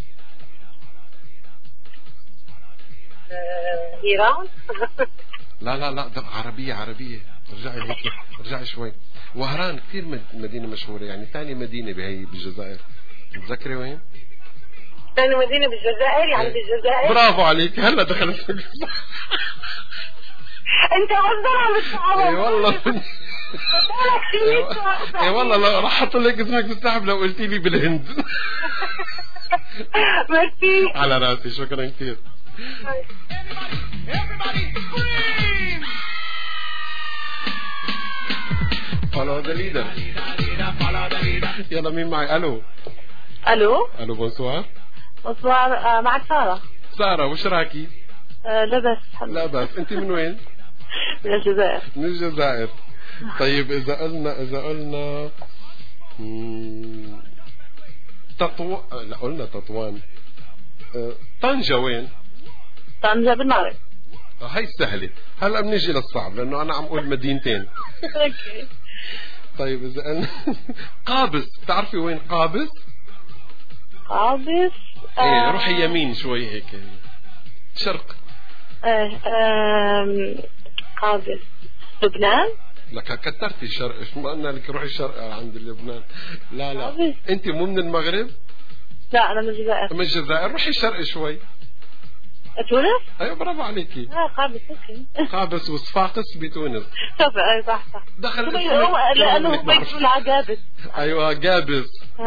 ايران. لا ده عربية. رجعي هيك، رجعي شوي. وهران كثير مدينة مشهورة، يعني ثاني مدينة بهي بالجزائر. تذكري وين؟ ثاني مدينة بالجزائر يعني بالجزائر. برافو عليك، هلا دخلت. انت مصدر بالصعب. اي والله. اي والله لا راح احط لك اسمك بالسحب لو قلتي لي بالهند. ميرسي. على راسي، شكرا كثير. Follow the leader. يلا مين معي؟ الو بونسوار. معك سارة، وش راكي؟ لا بس انت من وين؟ من الجزائر. من الجزائر. طيب اذا قلنا قلنا تطوان. طنجة وين؟ طنجة بالمغرب. هاي سهلة. هلا بنيجي للصعب لانه انا عم اقول مدينتين. اوكي. طيب اذا قلنا قابس، بتعرفي وين قابس؟ ايه روحي يمين شوي هيك شرق. قابس لبنان. لك كترتي الشرق، شو ما قلنا لك روحي الشرق عند لبنان. لا انت مو من المغرب؟ لا انا من الجزائر. من الجزائر، روحي الشرق شوي. تونس؟ ايوه برافو عليكي. قابس. اوكي. قابس وصفاقس بتونس. صح. دخل لانه بيت العقابس. ايوه جابس.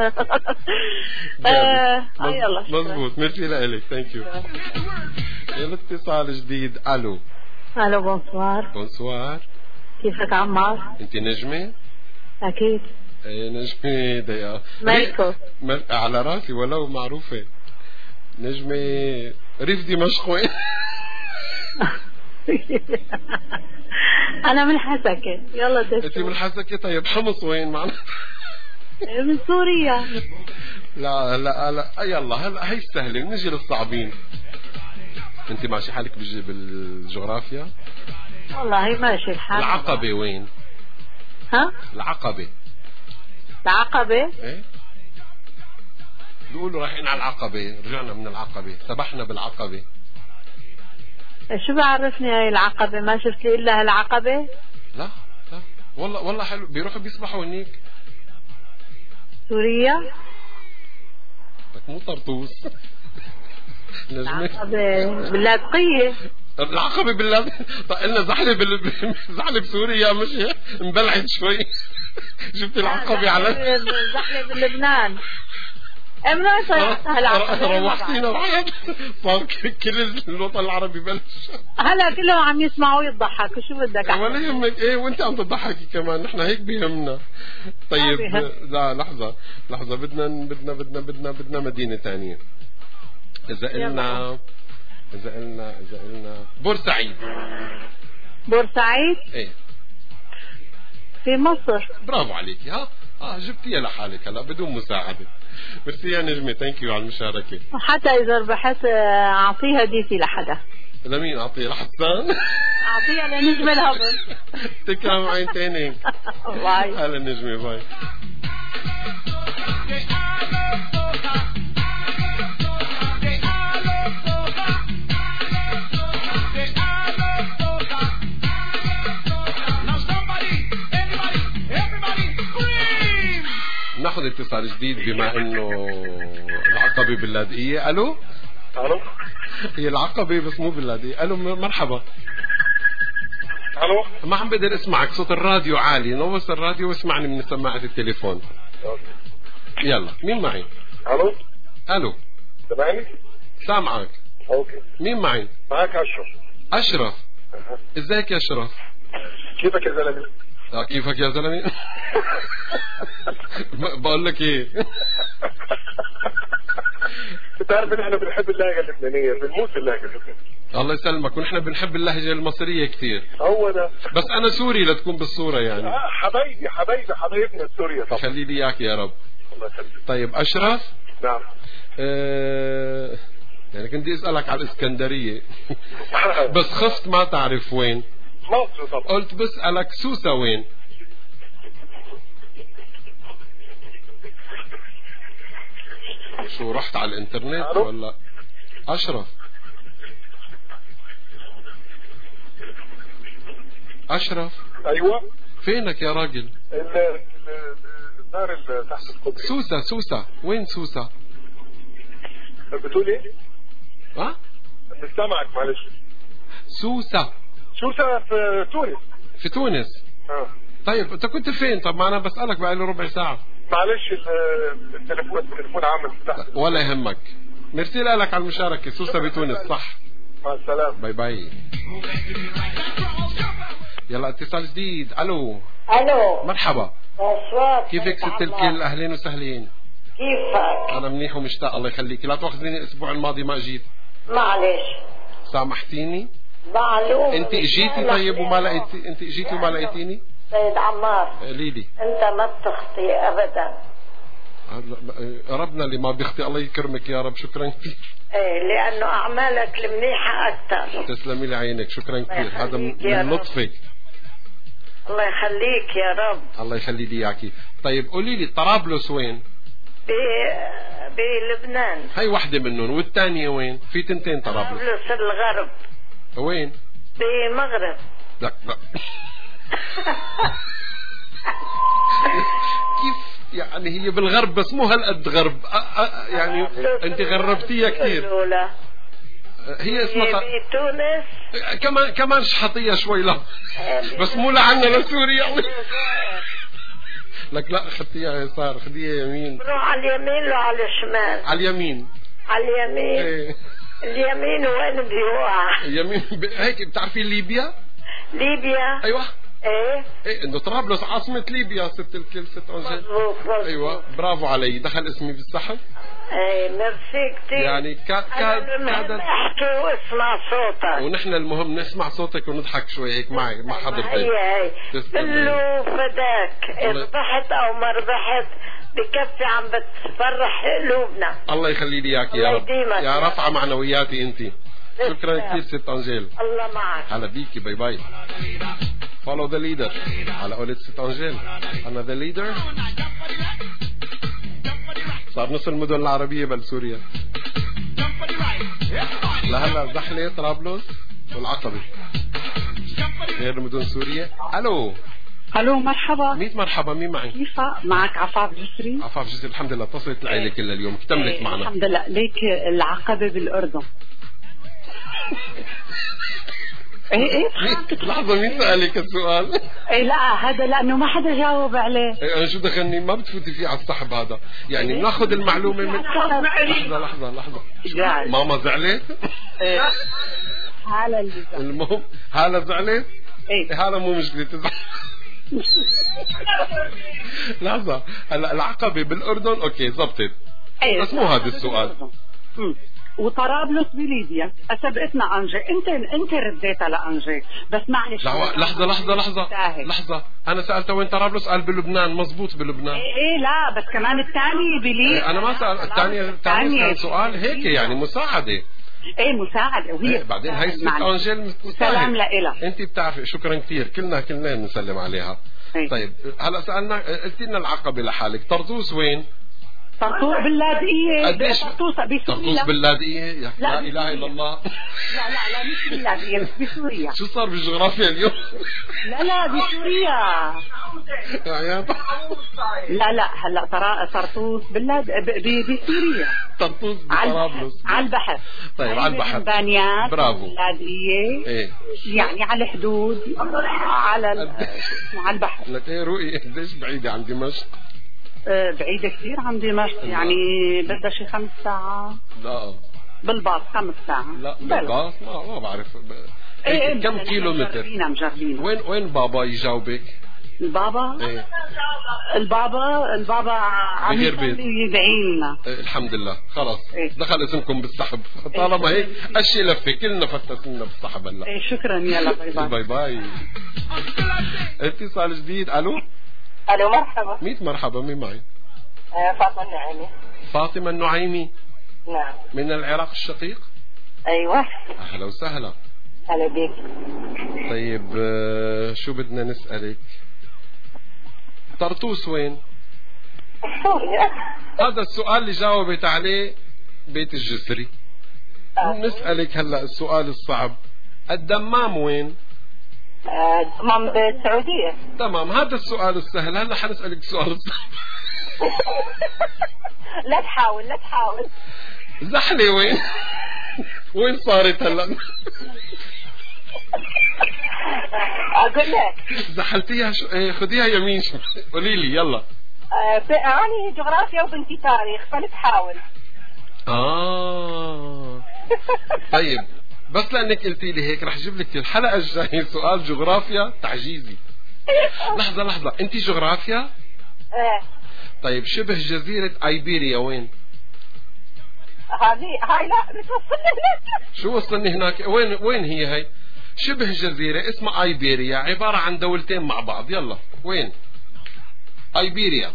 يلا مزبوط. ميرسي لك. ثانك يو. يلا اتصال جديد. الو بونسوار. كيفك عمار؟ انت نجمة؟ اكيد. ايه نجمة دقيقة. مالكو؟ على راسي ولو معروفة. نجمة ريف دمشق وين؟ انا من حسكة. يلا دش. انت من حسكة. طيب حمص وين معنا؟ من سوريا. لا يلا هلا هي سهلة، نجي للصعبين. انت ماشي حالك بالجغرافيا؟ والله ماشي الحال. العقبة وين؟ العقبة. ايه بيقولوا رايحين على العقبة، رجعنا من العقبة، سبحنا بالعقبة. شو بعرفني هاي العقبة؟ ما شفت لي إلا هالعقبة. لا والله حلو، بيروحوا بيسبحوا هنيك. سوريا. لك مو طرطوس. العقبة باللاذقية. العقبة بالله. طيب قلنا زحلة زحلة بسوريا مش مبلعت شوي. شفت العقبة على زحلة بلبنان. امنا هالعقبة روحتينا رعد. صار كل الوطن العربي بلش هلا كلهم عم يسمعوا يضحكوا. شو بدك ولا يهمك. ايه وانت عم تضحكي كمان، نحن هيك بيهمنا. طيب لا لحظة بدنا مدينة ثانية. إذا قلنا بورسعيد. بورسعيد؟ ايه في مصر. برافو عليكي. ها جبتيها لحالك هلا بدون مساعدة. ميرسي يا نجمة، ثانك يو على المشاركة. حتى إذا ربحت أعطيها هديتي لحدا. لمين أعطيها؟ لحسان؟ أعطيها لنجمة الهبل. تكرم عين تاني. باي. هلا نجمة باي. ناخذ اتصال جديد بما انه العقبة باللاذقية. الو هي العقبة بس مو باللاذقية. الو مرحبا. الو ما عم بقدر اسمعك، صوت الراديو عالي. نوص الراديو واسمعني من سماعة التليفون. يلا مين معي؟ الو سامعني؟ سامعك. اوكي. مين معي؟ معك اشرف. ازيك يا اشرف؟ كيفك يا زلمه؟ كيفك يا زلمه؟ بقول لك ايه، بتعرف ان احنا بنحب اللهجه اللبنانيه، بنموت اللهجه اللبنانيه. الله يسلمك، ونحن بنحب اللهجه المصريه كثير. هو ده. بس انا سوري لتكون بالصوره يعني. حبايبنا سوريا طبعا. خلي لي اياك يا رب. الله يسلمك. طيب اشرف. نعم. يعني كنت اسالك على الاسكندريه بس خفت ما تعرف وين. مصر طبعا. قلت بسالك سوسه وين؟ شو رحت على الانترنت ولا؟ اشرف ايوه فينك يا راجل؟ الدار اللي تحت الكوبري. سوسه وين سوسه؟ بتقول ايه؟ ها؟ مش سامعك معلش. سوسه في تونس. طيب انت كنت فين؟ طب ما انا بسألك بقالي ربع ساعة. معلش التليفون عامل تحت. ولا يهمك. ميرسي لك على المشاركة. سوسة بتونس صح. مع السلامة. باي باي. يلا اتصال جديد. الو مرحبا. كيفك ست الكل؟ اهلين وسهلين. كيفك؟ انا منيح ومشتاق الله يخليك. لا تاخذيني الاسبوع الماضي ما اجيت. معلش. سامحتيني؟ معلوم. انت اجيتي طيب وما لقيتي؟ انت اجيتي وما لقيتيني؟ سيد عمار ليدي انت ما بتخطي ابدا. ربنا اللي ما بيخطي. الله يكرمك يا رب. شكرا كثير. ايه لانه اعمالك المنيحه اكثر. تسلمي لي عينك. شكرا كثير. هذا من لطفك. الله يخليك يا رب. الله يخلي لي اياكي. طيب قولي لي طرابلس وين؟ بلبنان. هي وحده منهم، والثانيه وين؟ في تنتين طرابلس. طرابلس الغرب. وين؟ بمغرب. لا كيف يعني هي بالغرب بس مو هالقد غرب. يعني انت غربتيها كثير. هي اسمها بتونس. كمان شحطيها شوي لا بس مو لعنا لسوريا. لك لا خديها يسار، خديها يمين. روح على اليمين لو على الشمال؟ على اليمين. ايه. اليمين وين بيوقع؟ اليمين هيك. بتعرفين ليبيا؟ ايوه ايه انه طرابلس عاصمة ليبيا ست الكل ست انجل. مظبوط. ايوه برافو علي. دخل اسمي بالسحب. ايه ميرسي كتير. يعني المهم احكي واسمع صوتك. ونحن المهم نسمع صوتك ونضحك شوي هيك معي مع حضرتك. هي كله فداك. ربحت او ما ربحت بكفي عم بتفرح قلوبنا. الله يخلي لي اياك يا رب. يا رفعة معنوياتي انت. شكرا كثير ست انجيل. الله معك. هلا بيكي. باي باي. Follow the leader. على قولة ست انجيل انا the leader. صار نص المدن العربية بل سوريا. لهلا زحلة طرابلس. والعقبة غير مدن سوريا. الو الو مرحبا. 100 مرحبا. مين معي؟ كيفك؟ معك عفاف جسري. عفاف جسري الحمد لله. اتصلت العيلة كلها اليوم. اكتملت معنا الحمد لله. ليك العقبة بالأردن. ايه لحظة مين سألك السؤال؟ ايه لا هذا لأنه ما حدا جاوب عليه. ايه انا شو دخلني؟ ما بتفوتي فيه على السحب هذا، يعني بناخذ المعلومة من لحظة ماما زعلت؟ هلا اللي زعلت. المهم هلا زعلت؟ ايه هذا مو مشكلة تزعل. لحظة هلا العقبة بالأردن اوكي زبطت. بس مو هذا السؤال. وطرابلس بليبيا سبقتنا أنجي. انت رديتها لأنجي بس معلش. لحظة انا سألته وين طرابلس قال بلبنان. مزبوط بلبنان. ايه لا بس كمان الثاني بليبيا. انا ما سأل الثاني كان سؤال هيك يعني مساعدة. ايه مساعدة وهي بعدين هاي ست أنجيل سلام لإلها. انت بتعرفي شكرا كثير كلنا نسلم عليها. طيب هلا سألنا قلت لنا العقبة لحالك. طرطوس وين؟ طرطوس باللاذقية. طرطوس باللاذقية. لا إله إلا الله. لا مش باللاذقية بس بسوريا. شو صار بالجغرافيا اليوم؟ لا بسوريا. لا هلا طرطوس بسوريا. طرطوس بطرابلس على البحر. طيب على البحر. بانيات. برافو. اللاذقية. ايه يعني على الحدود على البحر. لك ايه رؤية قديش بعيدة عن دمشق؟ بعيدة كثير عن دمشق يعني بدها شي 5 ساعات. لا بالباص 5 ساعات. لا بالباص ما بعرف. كم كيلومتر؟ مجربين. وين بابا يجاوبك؟ البابا؟ ايه البابا عم يدعي لنا. الحمد لله خلص. دخل اسمكم بالسحب طالما هيك اشي لفه كلنا فتسنا بالسحب هلا. شكرا يلا باي باي. اتصال جديد. الو مرحبا. 100 مرحبا. مين معي؟ فاطمة النعيمي. فاطمة النعيمي. نعم. من العراق الشقيق. ايوه. اهلا وسهلا. هلا بيك. طيب شو بدنا نسألك؟ طرطوس وين؟ سوريا. هذا السؤال اللي جاوبت عليه بيت الجسري. نسألك هلا السؤال الصعب. الدمام وين؟ الدمام بالسعودية. تمام هذا السؤال السهل. هلا حنسألك السؤال الصعب. لا تحاول. زحلة وين؟ وين صارت هلا؟ اقول لك زحلتيها خذيها يمين قولي لي يلا. أنا جغرافيا وبنتي تاريخ فنتحاول. طيب بس لأنك قلتي لي هيك رح جيب لك الحلقة الجاية سؤال جغرافيا تعجيزي. لحظة أنت جغرافيا؟ طيب شبه جزيرة أيبيريا وين؟ هاي لا بتوصلني هناك. شو وصلني هناك؟ وين هي هاي؟ شبه جزيرة اسمها أيبيريا عبارة عن دولتين مع بعض. يلا وين؟ أيبيريا.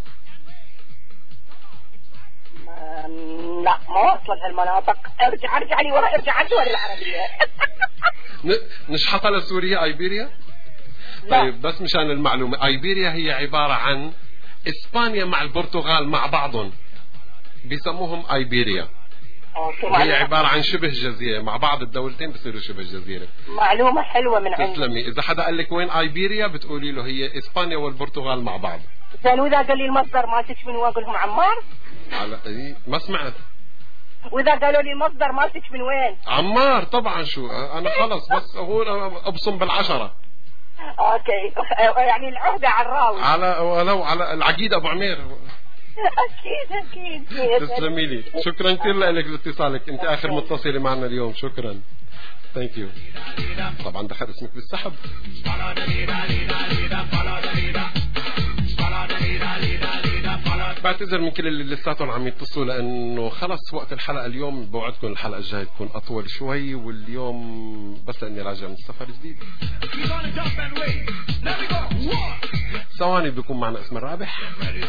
لا ما وصلت هالمناطق. ارجع لي ورا. ارجع على الدول العربية. نشحطها لسوريا أيبيريا؟ طيب بس مشان المعلومة أيبيريا هي عبارة عن إسبانيا مع البرتغال مع بعضهم بيسموهم أيبيريا. هي عبارة عن شبه جزيرة مع بعض الدولتين بصيروا شبه جزيرة. معلومة حلوة من عندي. تسلمي. إذا حدا قال لك وين أيبيريا بتقولي له هي إسبانيا والبرتغال مع بعض. زين وإذا قال لي المصدر مالتك من وين أقول لهم عمار؟ ما سمعت. وإذا قالوا لي المصدر مالتك من وين؟ عمار طبعا. شو أنا خلص بس هو أبصم بالعشرة. أوكي يعني العهدة على الراوي. ولو على العقيد أبو عمير. أكيد. تسلمي لي. شكرا كثير لك لاتصالك. أنت آخر متصلة معنا اليوم. شكرا. ثانك يو. طبعا دخل اسمك بالسحب. بعتذر من كل اللي لساتهم عم يتصلوا لانه خلص وقت الحلقه اليوم. بوعدكم الحلقه الجايه تكون اطول شوي واليوم بس لاني راجع من سفر جديد. ثواني بيكون معنا اسم الرابح.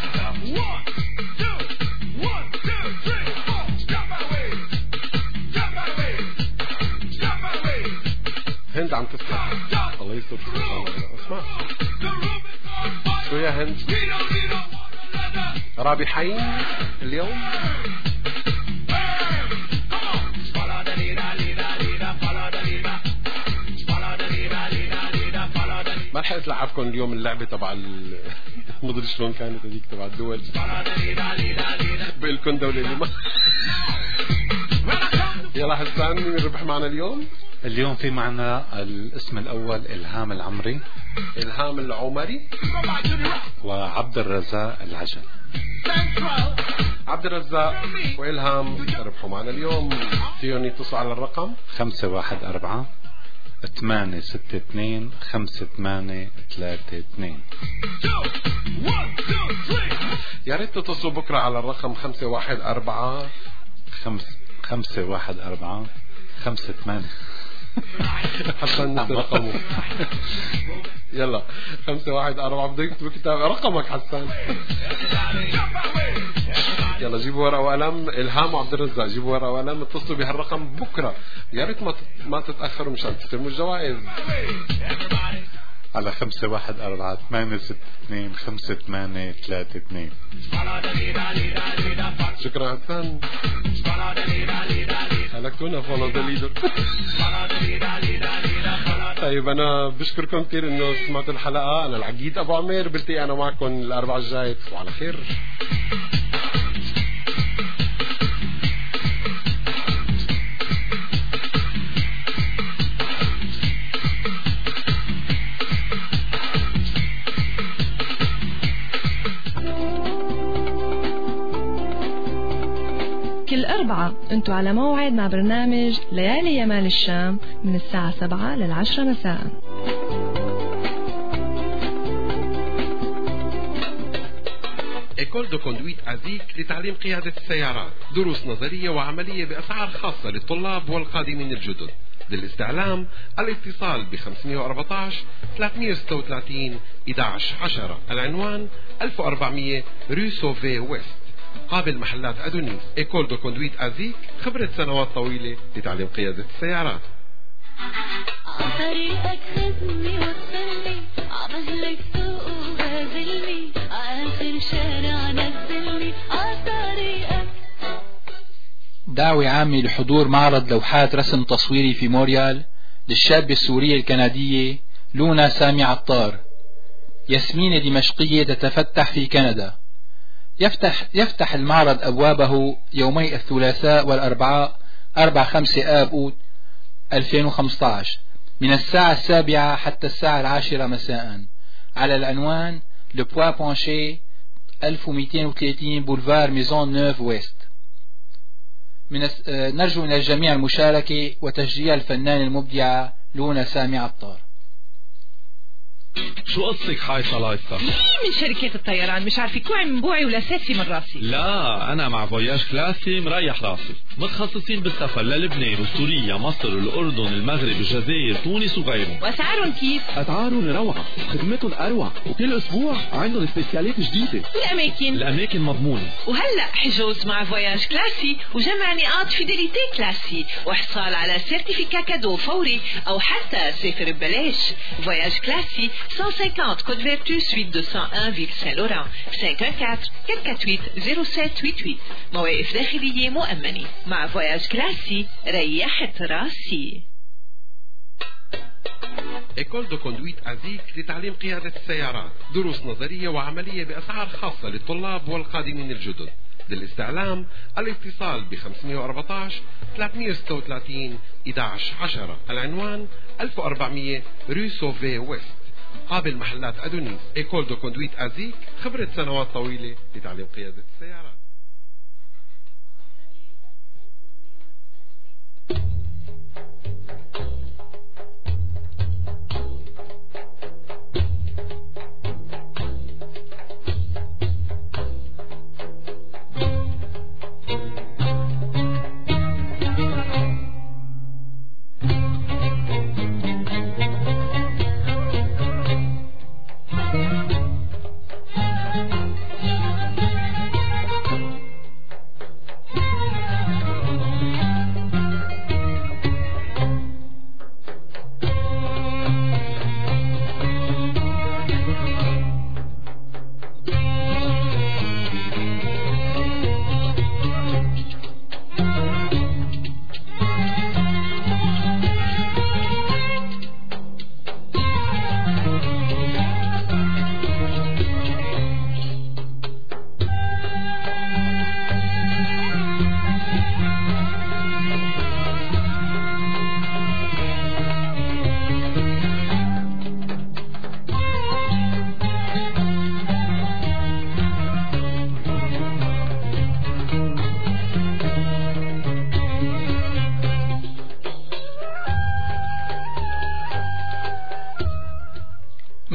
هند عم تسمع. الله يستر. اسمع شو يا هند. رابحين اليوم. ما لحقت لعبكم اليوم اللعبة تبع مدري شلون كانت هذيك تبع الدول. بقلكم دولة اللي ما يلا حسان، مين ربح معنا اليوم؟ اليوم في معنا الاسم الأول إلهام العمري، إلهام العمري، وعبد الرزاق العجل. عبد الرزاق وإلهام ربحوا معنا اليوم. فيهم يتصلوا على الرقم 514-862-5832. يا ريت تتصلوا بكرة على الرقم 514-58 حسن نسي رقمه. يلا 514 بدك تكتب كتاب رقمك حسن. يلا جيبوا ورقة وقلم. إلهام وعبد الرزاق جيبوا ورقة وقلم، اتصلوا بهالرقم بكرة. يا ريت ما تتأخروا مشان تستلموا الجوائز على 514-862-5832. شكرا حسن، خلقتونا فولو ذا ليدر. طيب أنا بشكركم كثير إنه سمعتوا الحلقة. أنا العقيد أبو عمير، بلتقي أنا معكم الأربعاء الجاي. وعلى خير. كل أربعة أنتوا على موعد مع برنامج ليالي يمال الشام من الساعة 7 لل10 مساء. إيكول دو كوندويت أزيك لتعليم قيادة السيارات، دروس نظرية وعملية بأسعار خاصة للطلاب والقادمين الجدد. للاستعلام الاتصال ب 514 336 1110. العنوان 1400 رو سوفي ويست قابل محلات أدونيس. إيكول دو كوندويت أزيك، خبرة سنوات طويلة لتعليم قيادة السيارات. طريقك خدني وصلني، عمهلك سوق وغازلني، آخر شارع نزلني طريقك. دعوة عامة لحضور معرض لوحات رسم تصويري في موريال للشابة السورية الكندية لونا سامي عطار. ياسمينة دمشقية تتفتح في كندا. يفتح المعرض أبوابه يومي الثلاثاء والأربعاء 4-5 آب 2015 من الساعة 7 حتى الساعة 10 مساء على العنوان Le Point Penché 1230 بولفار ميزون نوف ويست. نرجو من الجميع المشاركة وتشجيع الفنان المبدعة لونا سامي عطار. شو قصك حايصة لايصة؟ من شركة الطيران مش عارفة كوعي من بوعي ولا ساتفي من راسي. لا أنا مع فواياج كلاسي مريح راسي، متخصصين بالسفر للبنان وسوريا مصر الأردن المغرب الجزائر تونس وغيرهم. وأسعارهم كيف؟ أسعارهم روعة، خدمتهم أروع، وكل أسبوع عندهم سبيسيالات جديدة. الأماكن مضمونة. وهلأ حجوز مع فواياج كلاسي وجمع نقاط فيديليتي كلاسي وحصال على سيرتيفيكا كادو فوري أو حتى سافر ببلاش. فواياج كلاسي 150 Côte Vertu suite 201 Ville Saint-Laurent 514-448-0788. مواقف داخلية مؤمنة. مع فواياج كلاسي ريحت راسي. إيكول دو كوندويت أزيك لتعليم قيادة السيارات، دروس نظرية وعملية بأسعار خاصة للطلاب والقادمين الجدد. للاستعلام الاتصال ب 514 336 1110. العنوان 1400 رو سوفي ويست قابل محلات أدونيس. إيكول دو كوندويت أزيك، خبرة سنوات طويلة لتعليم قيادة السيارات.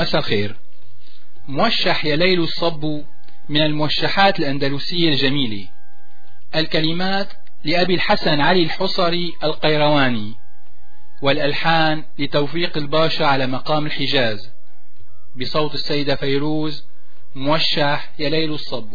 مساء الخير. موشح يا ليل الصب من الموشحات الأندلسية الجميلة. الكلمات لأبي الحسن علي الحصري القيرواني، والألحان لتوفيق الباشا على مقام الحجاز، بصوت السيدة فيروز. موشح يا ليل الصب.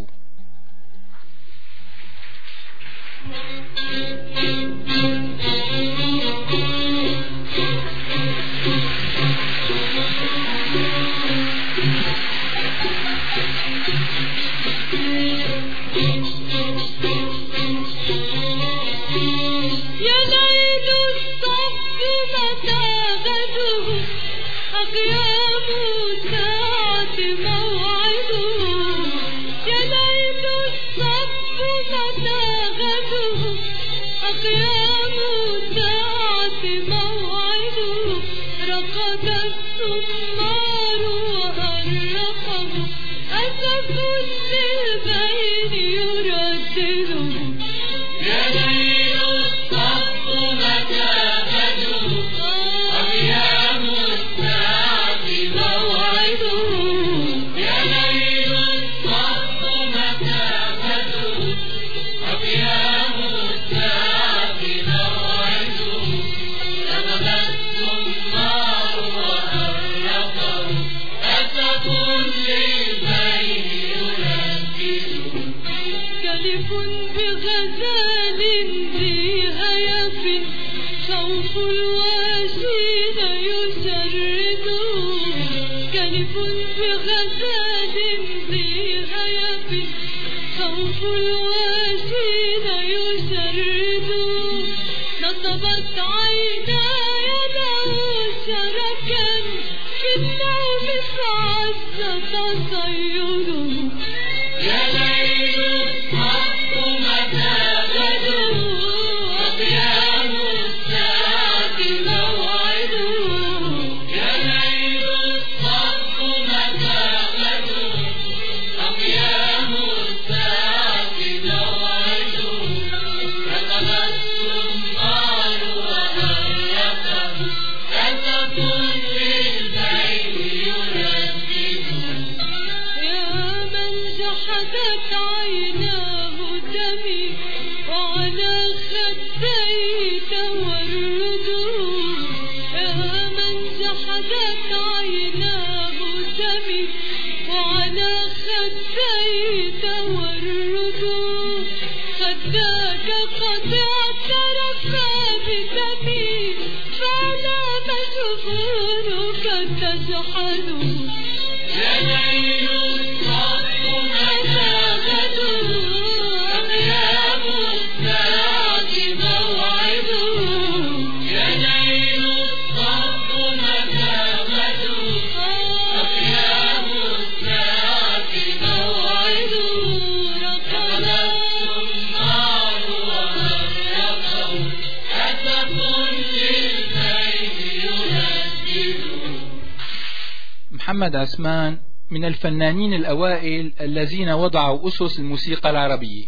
محمد عثمان من الفنانين الأوائل الذين وضعوا أسس الموسيقى العربية.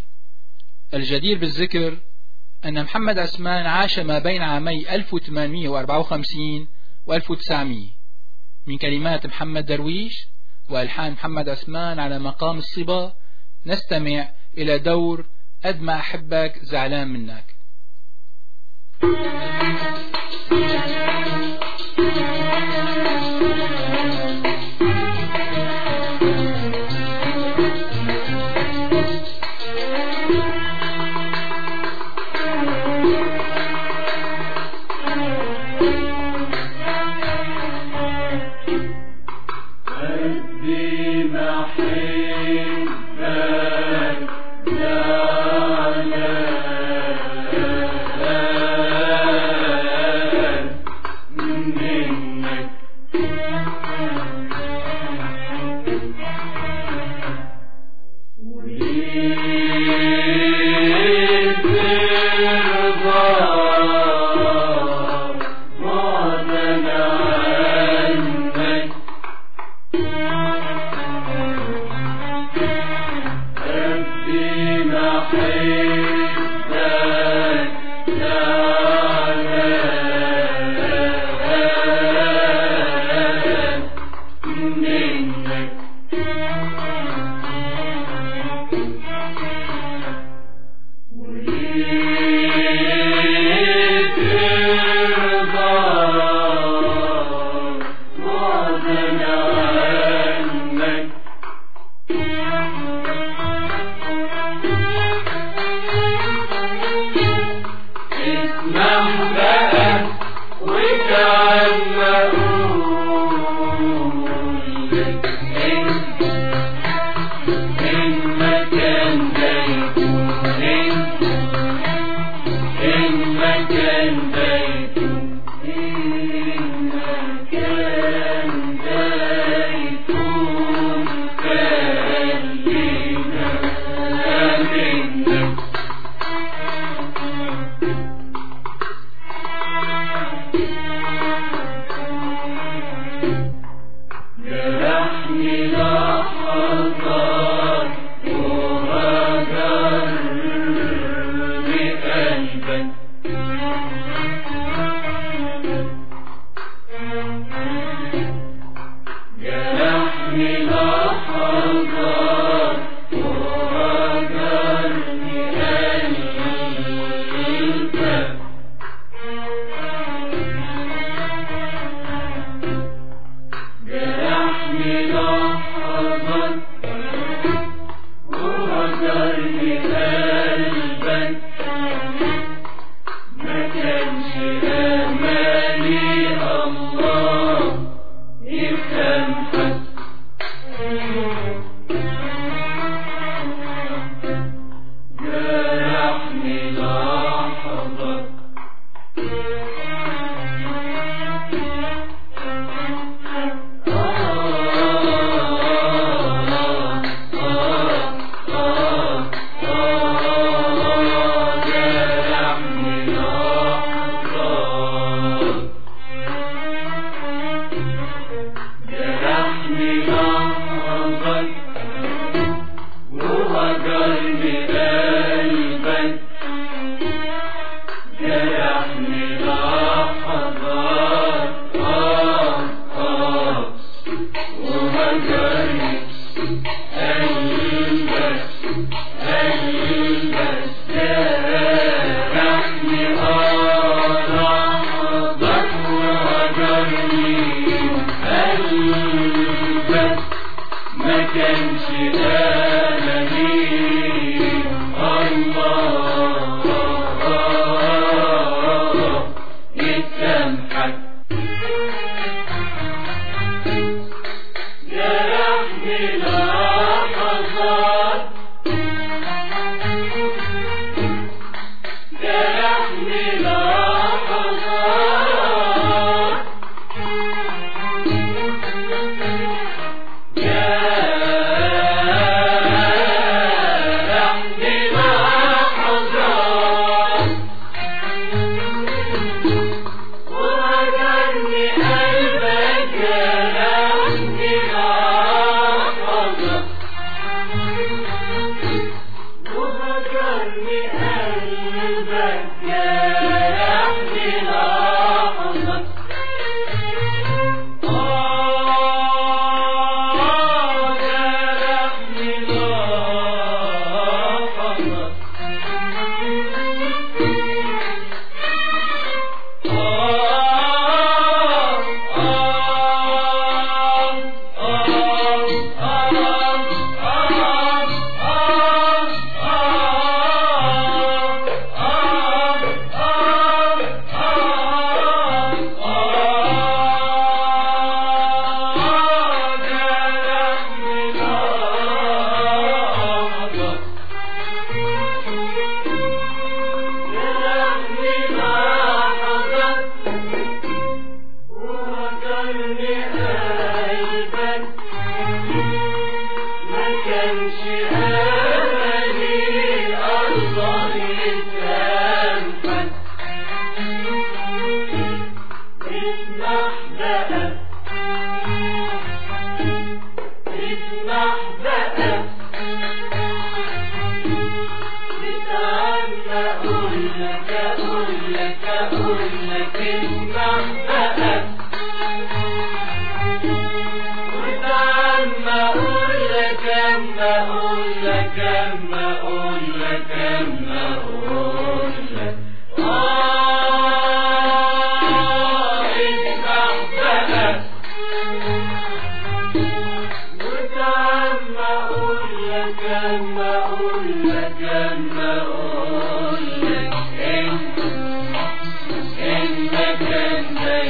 الجدير بالذكر أن محمد عثمان عاش ما بين عامي 1854 و 1900. من كلمات محمد درويش وألحان محمد عثمان على مقام الصبا نستمع إلى دور قد ما أحبك زعلان منك. أحبك زعلان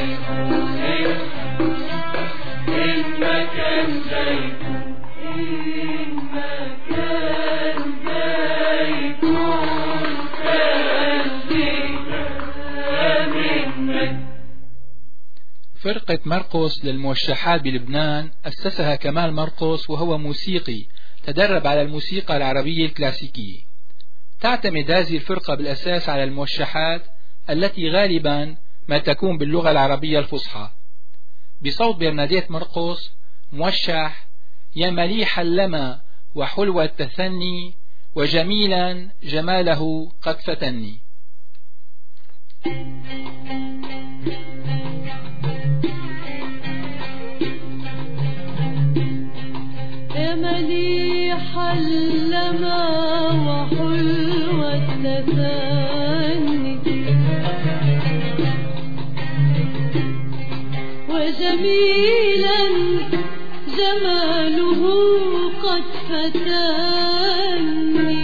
فرقة مرقس للموشحات بلبنان أسسها كمال مرقس، وهو موسيقي تدرب على الموسيقى العربية الكلاسيكية. تعتمد هذه الفرقة بالأساس على الموشحات التي غالبا ما تكون باللغة العربية الفصحى. بصوت برناديت مرقس موشح: يا مليح اللمى وحلو التثني وجميلا جماله قد فتني. يا مليح اللمى وحلو التثني وجميلا جماله قد فتني.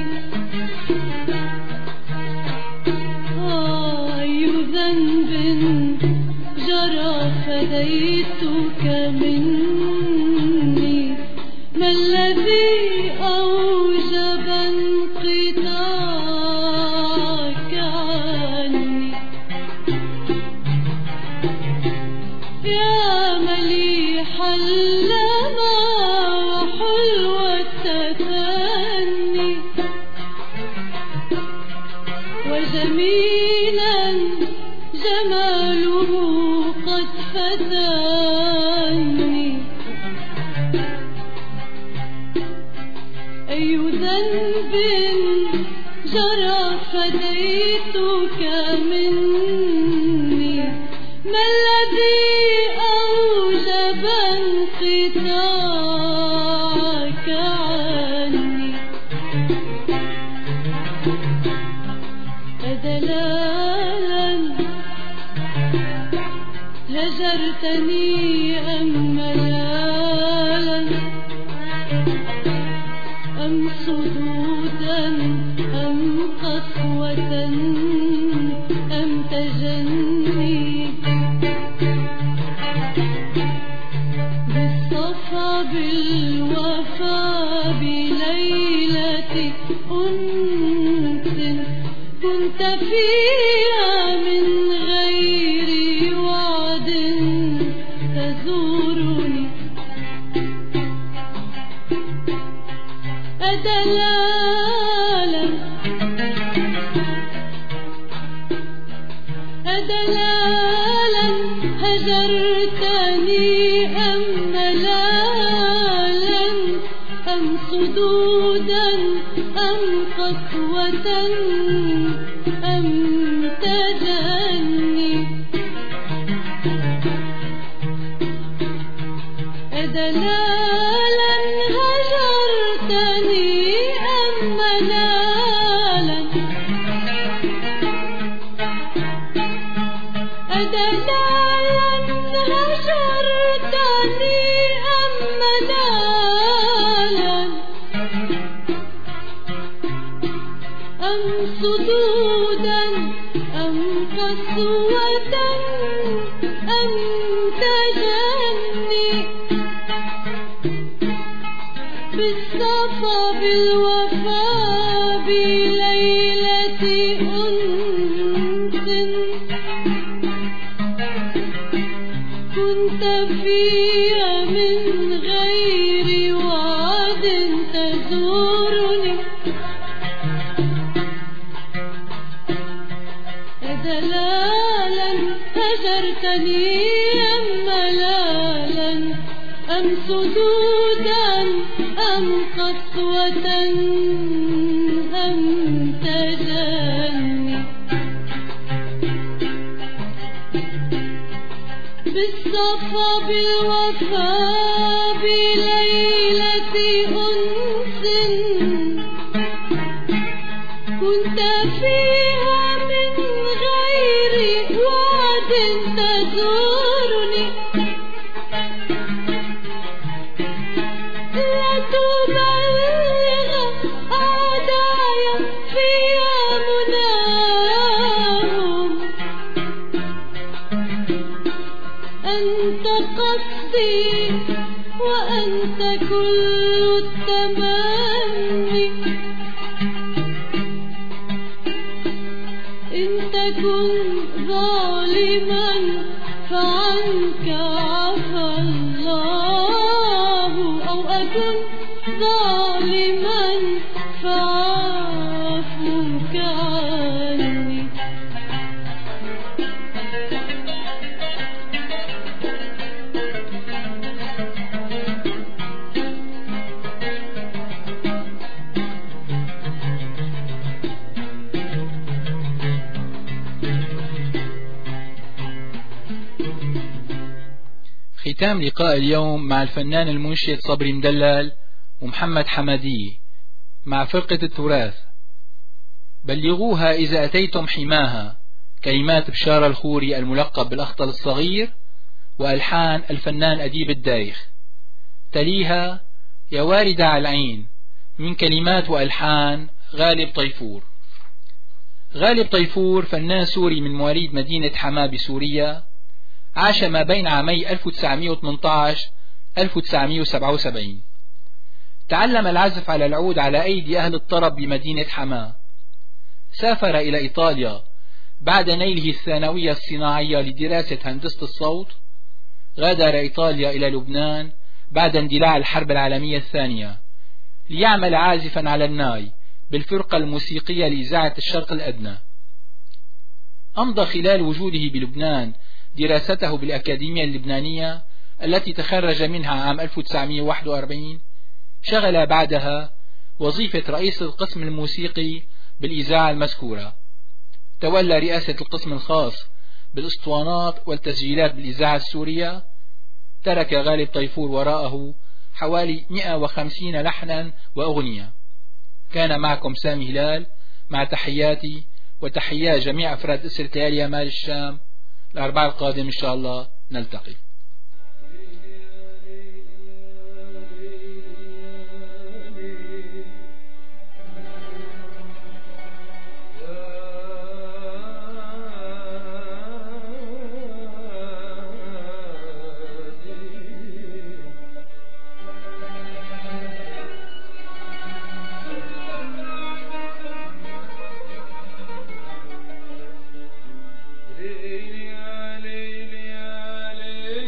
أي ذنب جرى فديتك مني، ما الذي أوجب انقطاعك عني. يا مليح اللمى وحلو التثني وجميلا جماله قد فتني. أي ذنب جرى فديتك مني، ما الذي أوجب انقطاعك عني. أدلالا هجرتني أم ملالا أم صدودا أم قسوة أم تجني. بالصفا بالوفا بليلة أنس كنت فيها من غير وعد تزورني. أدلالا هجرتني أم ملالا أم صدودا أم قسوة أم تجني. أدلالا هجرتني أم ملالا أدلالا هجرتني أم ملالا أم صدودا أم قسوة أم تجني. بالصفا بالوفا بليلة أنس كنت فيها من غير وعد تزورني. أدلالا هجرتني أم ملالا أم صدودا أم قسوة أم تجني. بالصفا بالوفا بليلة أنس كنت فيها من غير وعد تزورني. لا تبلغ أعداي فيها مناهم قصدي وأنت كل التمني إن تكن ظالما فعنك عفى الله أو أكن ظالما فعفوك عني ختام لقاء اليوم مع الفنان المنشد صبري مدلل ومحمد حمدي مع فرقة التراث. بلغوها إذا أتيتم حماها، كلمات بشار الخوري الملقب بالأخطل الصغير، وألحان الفنان أديب الدايخ. تليها يا واردة على العين من كلمات وألحان غالب طيفور. غالب طيفور فنان سوري من مواليد مدينة حما بسوريا، عاش ما بين عامي 1918-1977. تعلم العزف على العود على أيدي أهل الطرب بمدينة حما. سافر إلى إيطاليا بعد نيله الثانوية الصناعية لدراسة هندسة الصوت. غادر إيطاليا إلى لبنان بعد اندلاع الحرب العالمية الثانية ليعمل عازفا على الناي بالفرقة الموسيقية لإذاعة الشرق الأدنى. أمضى خلال وجوده بلبنان دراسته بالأكاديمية اللبنانية التي تخرج منها عام 1941. شغل بعدها وظيفة رئيس القسم الموسيقي بالإذاعة المذكورة. تولى رئاسة القسم الخاص بالأسطوانات والتسجيلات بالإذاعة السورية. ترك غالب طيفور وراءه حوالي 150 لحنا وأغنية. كان معكم سامي هلال، مع تحياتي وتحيات جميع أفراد أسرة ليالي مال الشام. الأربعاء القادم إن شاء الله نلتقي. ليلي يا ليلي يا ليلي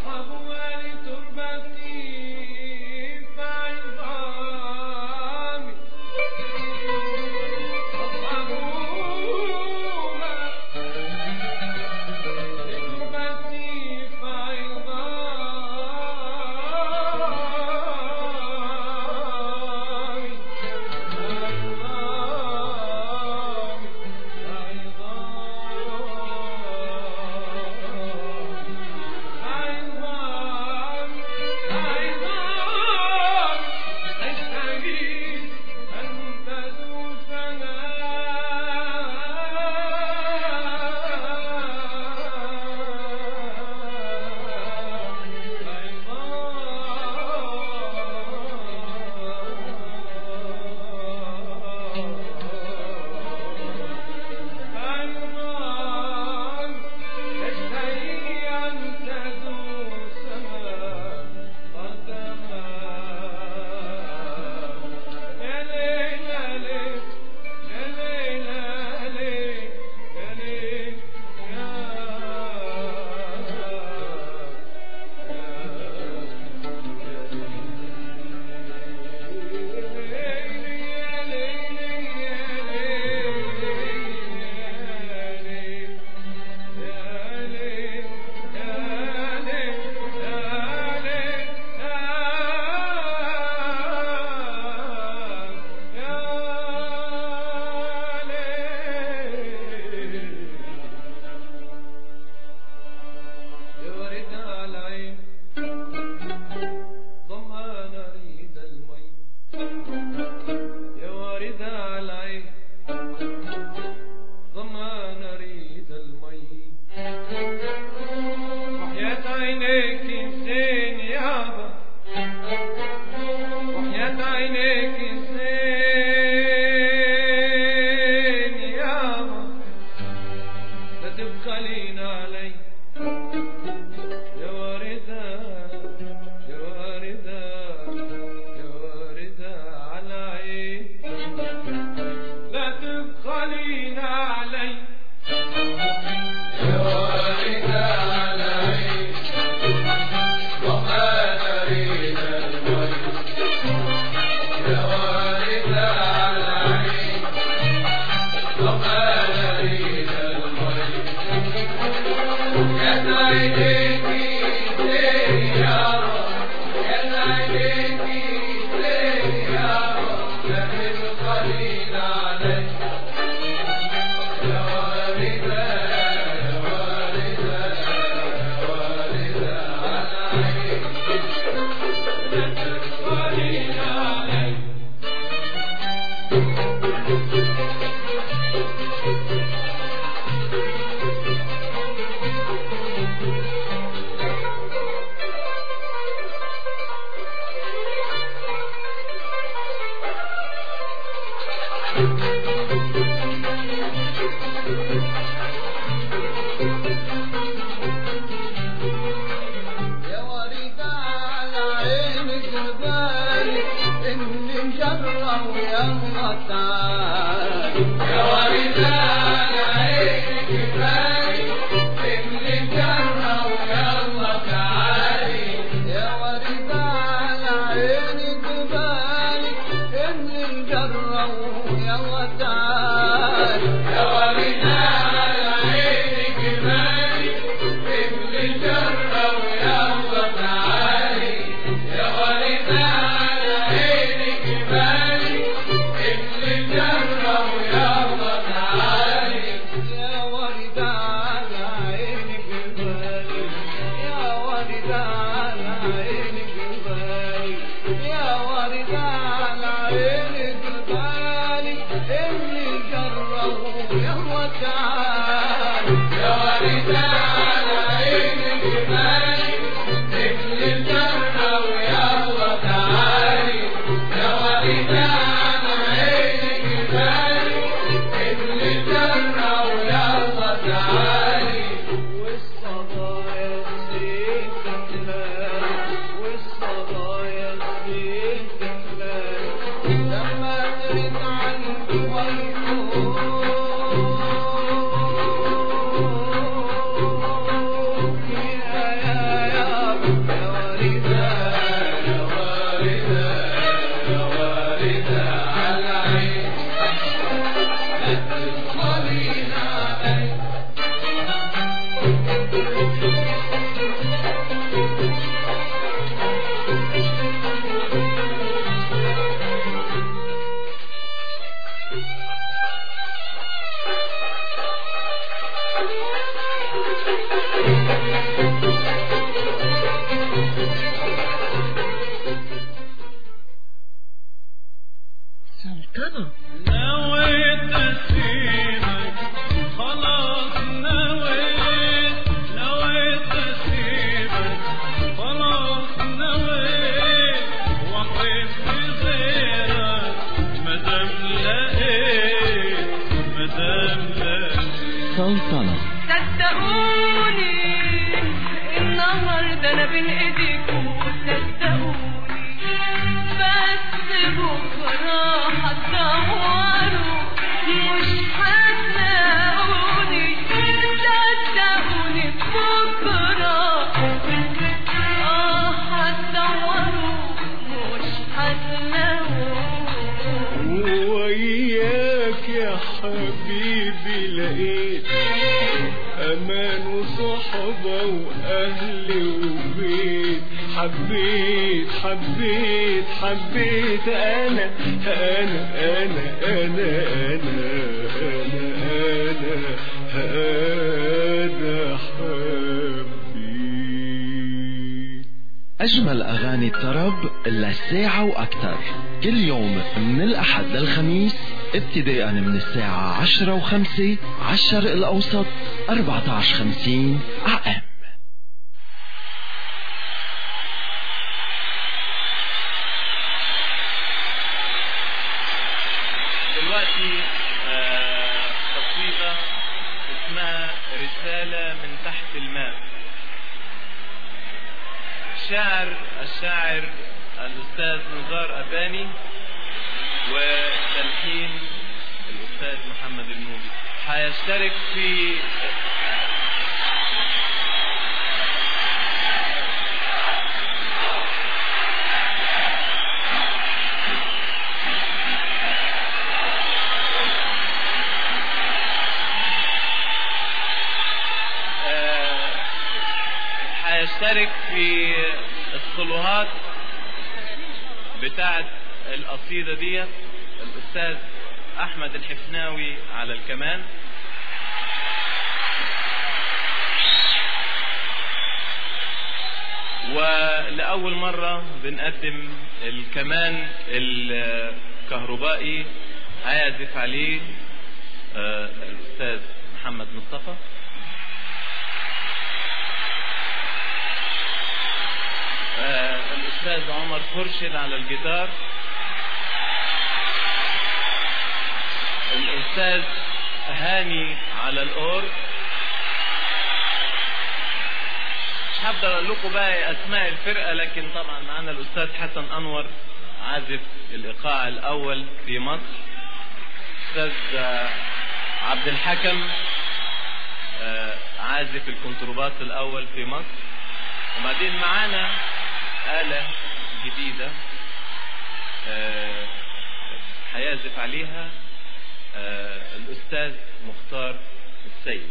والصبايا زين سلطنة. صدقوني النهارده انا بين ايديكم، صدقوني بس بكره هتدوروا مش هتلاقوني، صدقوني بكره هتدوروا مش هتلاقوني. وياك يا حبيبي لقيت امان وصحبة واهل وبيت، حبيت حبيت حبيت انا انا انا انا انا انا انا حبيت. أجمل أغاني الطرب للساعة وأكثر كل يوم من الأحد للخميس ابتداء من الساعة 10:05 على الشرق الأوسط 14:50 AM. دلوقتي قصيدة اسمها رسالة من تحت الماء. الشاعر الأستاذ نزار أباني وتلحين الأستاذ محمد النوبي. هيشترك في الصلوهات بتاعت القصيدة دي الأستاذ أحمد الحفناوي على الكمان، ولأول مرة بنقدم الكمان الكهربائي هيعزف عليه الأستاذ محمد مصطفى. الأستاذ عمر خرشد على الجيتار، الأستاذ هاني على الأور. مش هقدر أقول لكم بقى أسماء الفرقة، لكن طبعا معنا الأستاذ حسن أنور عازف الإيقاع الأول في مصر، الأستاذ عبد الحكم عازف الكونترباس الأول في مصر، وبعدين معانا آلة جديدة هيعزف عليها الأستاذ مختار السيد.